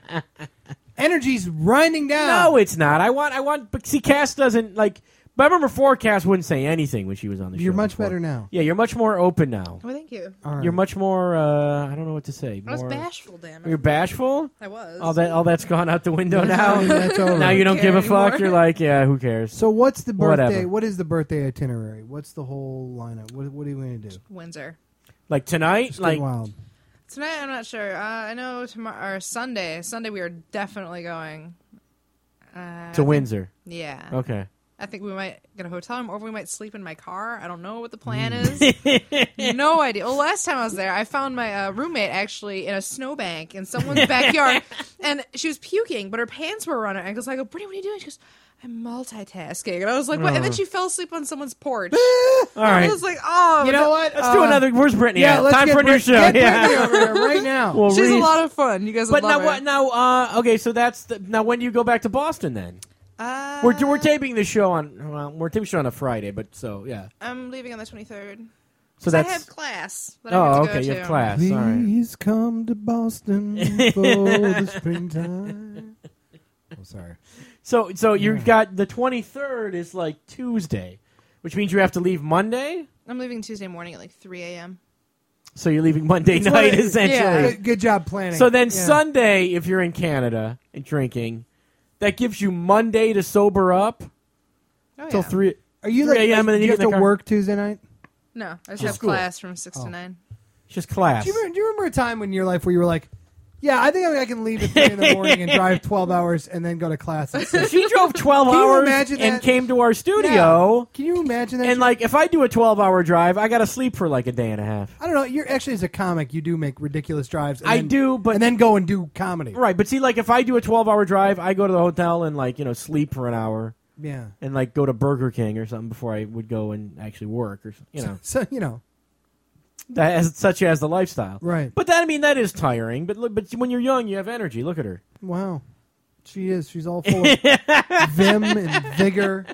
S3: Energy's grinding down.
S2: No, it's not. I want. I want. But see, Cass doesn't like. But I remember before Cass wouldn't say anything when she was on the show.
S3: You're much
S2: before.
S3: better now.
S2: Yeah, you're much more open now.
S4: Oh, thank you.
S3: All right.
S2: You're much more. Uh, I don't know what to say.
S4: I was
S2: more-
S4: bashful, damn it.
S2: You're bashful.
S4: I was.
S2: All that. All that's gone out the window now.
S3: That's over.
S2: Now you don't
S4: Care
S2: give a fuck.
S4: anymore.
S2: You're like, yeah, who cares?
S3: So what's the birthday?
S2: Whatever.
S3: What is the birthday itinerary? What's the whole lineup? What, what are you going to do?
S4: Windsor.
S2: Like tonight,
S3: Just get
S2: like
S3: wild.
S4: Tonight, I'm not sure. Uh, I know tomorrow or Sunday. Sunday, we are definitely going uh, I
S2: to
S4: think-
S2: Windsor.
S4: Yeah.
S2: Okay.
S4: I think we might get a hotel room, or we might sleep in my car. I don't know what the
S2: Mm.
S4: plan is. No idea. Well, last time I was there, I found my uh, roommate actually in a snowbank in someone's backyard, and she was puking, but her pants were around her ankles. I go, Brittany, what are you doing? She goes, I'm multitasking. And I was like, what? And then she fell asleep on someone's porch.
S2: All right.
S4: I was like, oh.
S3: You know what?
S2: Let's do
S3: Uh,
S2: another. Where's Brittany?
S3: Yeah,
S2: at?
S3: let's
S2: Time
S3: get
S2: for a new
S3: Brit-
S2: show.
S3: get
S2: yeah.
S3: Brittany over here right now.
S2: Well,
S4: She's a
S2: Reese-
S4: lot of fun. You guys will
S2: But
S4: love
S2: now
S4: her.
S2: what? Now, uh, okay. So that's the, now. When do you go back to Boston? Then
S4: Uh,
S2: we're we're taping the show on. Well, we're taping the show on a Friday, but so yeah.
S4: I'm leaving on the twenty-third.
S2: So
S4: I
S2: that's.
S4: have class. That I
S2: Oh,
S4: get to
S2: okay.
S4: go
S2: You
S4: to.
S2: have class. All right.
S3: Please come to Boston for the springtime. Oh, sorry.
S2: So so you've got the twenty-third is like Tuesday, which means you have to leave Monday.
S4: I'm leaving Tuesday morning at like three a.m.
S2: So you're leaving Monday
S3: It's
S2: night
S3: what it-
S2: essentially.
S4: Yeah.
S3: Good, good job planning.
S2: So then
S3: Yeah.
S2: Sunday, if you're in Canada and drinking, that gives you Monday to sober up
S4: Oh,
S2: till
S4: yeah.
S2: three.
S3: Are you
S2: three
S3: like?
S2: a.m. and then
S3: do
S2: you
S3: you
S2: get
S3: have
S2: in
S3: to
S2: the car?
S3: work Tuesday night?
S4: No, I just
S2: Just
S4: have
S2: school.
S4: class from six
S3: Oh.
S4: to nine.
S2: It's just class.
S3: Do you, remember, do you remember a time in your life where you were like, "Yeah, I think I can leave at three in the morning and drive twelve hours and then go to class"? At six?
S2: She drove twelve
S3: Can you
S2: hours
S3: imagine
S2: and
S3: that?
S2: came to our studio.
S3: Can you imagine that?
S2: And like, if I do a twelve-hour drive, I got to sleep for like a day and a half.
S3: I don't know. You're actually as a comic, you do make ridiculous drives. And
S2: I
S3: then,
S2: do, but
S3: and then go and do comedy.
S2: right. But see, like, if I do a twelve-hour drive, I go to the hotel and like you know sleep for an hour
S3: Yeah.
S2: and like go to Burger King or something before I would go and actually work or you know
S3: So you know,
S2: that as such as the lifestyle.
S3: right?
S2: But that I mean that is tiring. But look, but when you're young, you have energy. Look at her.
S3: Wow, she is. She's all full of vim and vigor.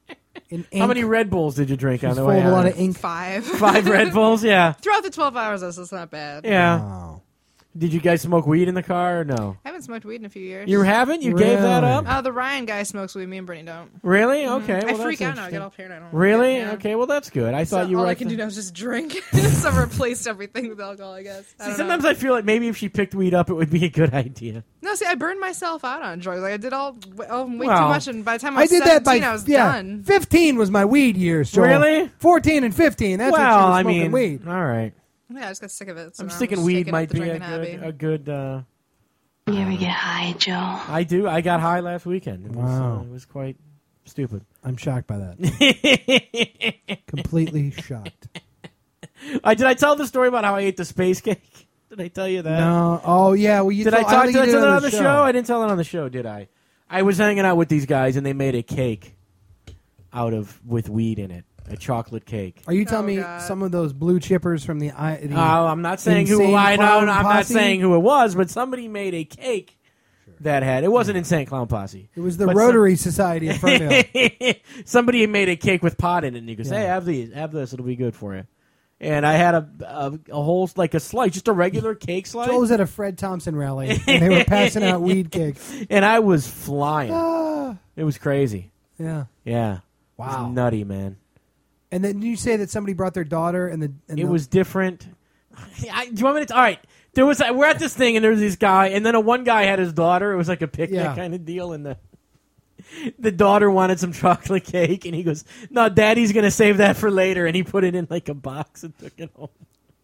S3: And ink.
S2: How many Red Bulls did you drink
S3: She's
S2: on the
S3: full
S2: way
S3: of a
S2: out?
S3: lot of ink.
S4: Five.
S2: Five Red Bulls. Yeah.
S4: Throughout the twelve hours, that's that's not bad.
S2: Yeah.
S3: Wow.
S2: Did you guys smoke weed in the car or no?
S4: I haven't smoked weed in a few years.
S2: You haven't? You gave that up?
S4: Uh, the Ryan guy smokes weed. Me and Brittany don't.
S2: Really?
S4: Mhm.
S2: Okay. Well,
S4: I freak
S2: that's
S4: out now. I get all paranoid. I don't
S2: Really?
S4: Yeah.
S2: Okay. Well, that's good. I thought
S4: So
S2: you were.
S4: all I
S2: at
S4: can
S2: the-
S4: do now is just drink. So I replaced everything with alcohol, I guess. I
S2: See,
S4: don't
S2: sometimes
S4: know.
S2: I feel like maybe if she picked weed up, it would be a good idea.
S4: No, see, I burned myself out on drugs. Like I did all oh, way
S2: Well,
S4: too much, and by the time I
S3: I
S4: was
S3: did that by
S4: seventeen, I was
S3: yeah.
S4: done.
S3: Fifteen was my weed years. Joel.
S2: Really?
S3: Fourteen and fifteen. That's
S2: well,
S3: when she was
S2: I
S3: smoking
S2: mean,
S3: weed.
S2: all right.
S4: Yeah, I just got sick of it. So
S2: I'm
S4: now
S2: thinking
S4: just
S2: weed
S4: taking up
S2: might
S4: the
S2: be a
S4: drinking habit.
S2: good, a good. Uh,
S13: You ever get high, Joe?
S2: I do. I got high last weekend. It was,
S3: Wow.
S2: uh, it was quite stupid.
S3: I'm shocked by that. Completely shocked.
S2: I did. I tell the story about how I ate the space cake. Did I tell you that?
S3: No. Oh yeah. Well, you
S2: did
S3: told,
S2: I talk?
S3: think
S2: Did I
S3: you
S2: tell
S3: did
S2: it on the show? I didn't tell it on the show, did I? I was hanging out with these guys, and they made a cake out of with weed in it, a chocolate cake.
S3: Are you telling me some of those blue chippers from the? I- the
S2: Oh, I'm not saying who.
S3: Insane
S2: I know.
S3: Clown
S2: I'm not
S3: Posse?
S2: saying who it was, but somebody made a cake that had. It wasn't Insane Clown Posse.
S3: It was the
S2: But
S3: Rotary
S2: some-
S3: Society of Ferndale.
S2: Somebody made a cake with pot in it, and he goes,
S3: Yeah.
S2: "Hey, have these, have this. It'll be good for you." And I had a a, a whole like a slice, just a regular cake slice.
S3: Joel was at a Fred Thompson rally, and they were passing out weed cakes.
S2: and I was flying.
S3: Ah.
S2: It was crazy.
S3: Yeah.
S2: Yeah. It
S3: Wow.
S2: was nutty, man.
S3: And then you say that somebody brought their daughter, and the and
S2: It
S3: the,
S2: was different. I, do you want me to? All right. There was we're at this thing, and there was this guy, and then a one guy had his daughter. It was like a picnic
S3: Yeah.
S2: kind of deal, and the the daughter wanted some chocolate cake, and he goes, "No, Daddy's gonna save that for later," and he put it in like a box and took it home.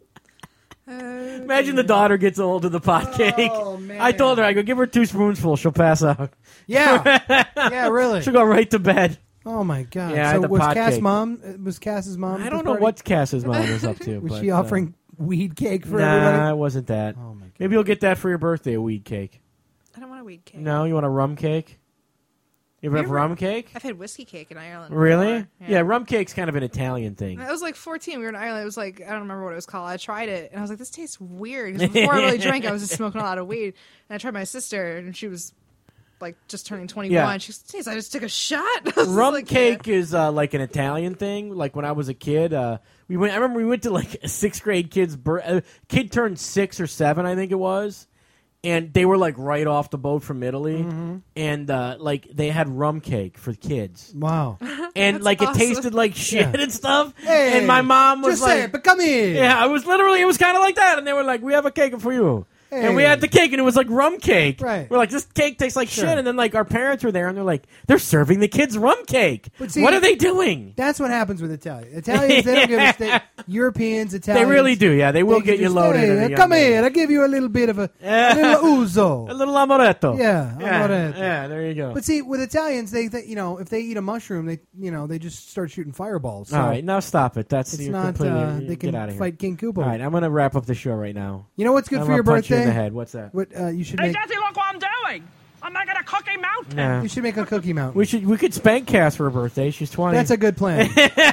S2: Imagine the daughter gets a hold of the pot cake.
S3: Oh, man.
S2: I told her, I go, give her two spoonfuls, she'll pass out.
S3: yeah, yeah, really.
S2: She'll go right to bed.
S3: Oh my god!
S2: Yeah, I
S3: so
S2: had the
S3: was
S2: pot
S3: Cass'
S2: cake.
S3: mom? uh, Was Cass's mom?
S2: I
S3: at
S2: don't
S3: this
S2: know
S3: party?
S2: what Cass's mom was up to.
S3: Was
S2: but,
S3: she
S2: uh,
S3: offering weed cake for
S2: nah,
S3: everybody?
S2: it wasn't that.
S3: Oh my god!
S2: Maybe you'll get that for your birthday, a weed cake.
S4: I don't want a weed cake.
S2: No, you want a rum cake? You ever
S4: You
S2: have
S4: ever-
S2: rum cake?
S4: I've had whiskey cake in Ireland.
S2: Really?
S4: before.
S2: Yeah. rum cake's kind of an Italian thing.
S4: I was like fourteen. We were in Ireland. It was like, I don't remember what it was called. I tried it, and I was like, this tastes weird. 'Cause before I really drank, I was just smoking a lot of weed. And I tried my sister, and she was like just turning twenty-one.
S2: Yeah.
S4: She goes, "Taste, I just took a shot." I was
S2: Rum
S4: like,
S2: cake is uh, like an Italian thing. Like when I was a kid, uh, we went. I remember we went to like a sixth grade kid's bir- uh, kid turned six or seven, I think it was, and they were like right off the boat from Italy,
S3: Mm-hmm.
S2: and uh, like they had rum cake for kids.
S3: Wow!
S2: And
S4: That's
S2: like
S4: awesome.
S2: it tasted like shit
S3: Yeah.
S2: and stuff.
S3: Hey,
S2: and my mom was
S3: just
S2: like,
S3: say it, but come here.
S2: "Yeah, I was literally. It was kind of like that." And they were like, "We have a cake for you." And we
S3: Hey.
S2: had the cake, and it was like rum cake.
S3: Right.
S2: We're like, this cake tastes like
S3: Sure.
S2: shit. And then like our parents were there, and they're like, they're serving the kids rum cake.
S3: But see-
S2: what are they doing?
S3: That's what happens with Italians. Italians, they don't give a stick. Europeans, Italians.
S2: They really do. Yeah, they will
S3: they
S2: get you
S3: just,
S2: loaded.
S3: Hey,
S2: at a young
S3: come
S2: age.
S3: here. I'll give you a little bit of a, a little ouzo.
S2: A little amoretto.
S3: Yeah,
S2: yeah,
S3: amoretto.
S2: yeah. There you go.
S3: But see, with Italians, they, they you know if they eat a mushroom, they you know they just start shooting fireballs. So
S2: All right, now stop it. That's
S3: it's
S2: you're
S3: not.
S2: completely.
S3: Uh,
S2: you
S3: they
S2: get out
S3: can
S2: of
S3: fight King Kubo.
S2: All right, I'm gonna wrap up the show right now.
S3: You know what's good
S2: I'm
S3: for your
S2: gonna punch
S3: birthday?
S2: you in the head. What's that?
S3: What uh, you should
S14: Hey,
S3: make?
S14: Daddy, look what I'm doing. I'm making a cookie mountain.
S2: Nah.
S3: You should make a cookie mountain.
S2: We should. We could spank Cass for her birthday. She's twenty.
S3: That's a good plan.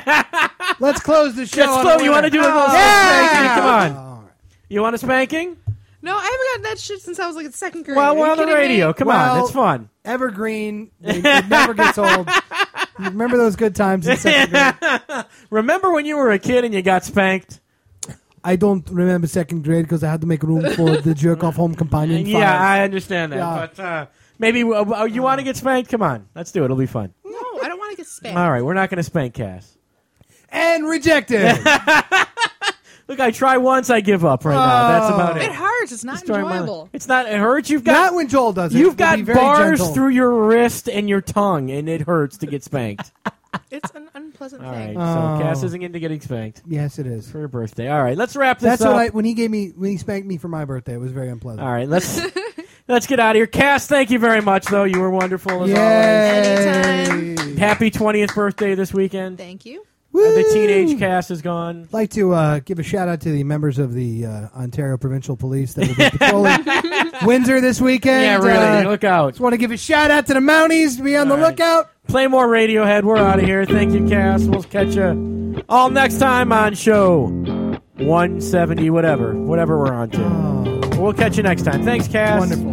S3: Let's close the show.
S2: Let's
S3: on
S2: close.
S3: a
S2: You want to
S3: winner.
S2: do a little
S3: Yeah!
S2: spanking? Come on.
S3: All right.
S2: You want a spanking?
S4: No, I haven't gotten that shit since I was like in second grade.
S2: Well,
S4: Are
S2: we're
S4: you
S2: on the
S4: kidding me?
S2: radio. Come
S3: Well,
S2: on, it's fun.
S3: Evergreen. It, it never gets old. You remember those good times in second grade?
S2: Remember when you were a kid and you got spanked?
S3: I don't remember second grade because I had to make room for the jerk off home companion.
S2: Yeah,
S3: files.
S2: I understand that.
S3: Yeah.
S2: But uh, maybe uh, you want to get spanked? Come on, let's do it. It'll be fun.
S4: No, I don't want to get spanked.
S2: All right, we're not going to spank Cass.
S3: And rejected.
S2: Look, I try once, I give up right now. That's about
S4: It
S2: it.
S4: hurts. It's not
S2: Story of my
S4: enjoyable.
S2: life. It's not. It hurts. You've got.
S3: Not when Joel does it.
S2: You've
S3: We'll
S2: got
S3: be very
S2: bars
S3: gentle.
S2: through your wrist and your tongue, and it hurts to get spanked.
S4: It's an unpleasant
S2: All
S4: thing.
S2: right,
S3: Oh.
S2: so Cass isn't into getting spanked
S3: Yes, it is.
S2: for her birthday. All right, let's wrap this
S3: That's
S2: up.
S3: what I when he gave me when he spanked me for my birthday. It was very unpleasant.
S2: All right, let's let's get out of here. Cass, thank you very much, though. You were wonderful as
S3: Yay.
S4: Anytime.
S2: Happy twentieth birthday this weekend.
S4: Thank you.
S2: Uh, the
S3: Woo.
S2: teenage Cass is gone.
S3: I'd like to uh, give a shout out to the members of the uh, Ontario Provincial Police that will be patrolling Windsor this weekend.
S2: Yeah, really.
S3: Uh,
S2: Look out.
S3: just want to give a shout out to the Mounties. Be on the
S2: All right.
S3: lookout.
S2: Play more Radiohead. We're out of here. Thank you, Cass. We'll catch you all next time on show one seventy, whatever. Whatever we're on to.
S3: Oh,
S2: We'll catch you next time. Thanks, Cass.
S3: wonderful.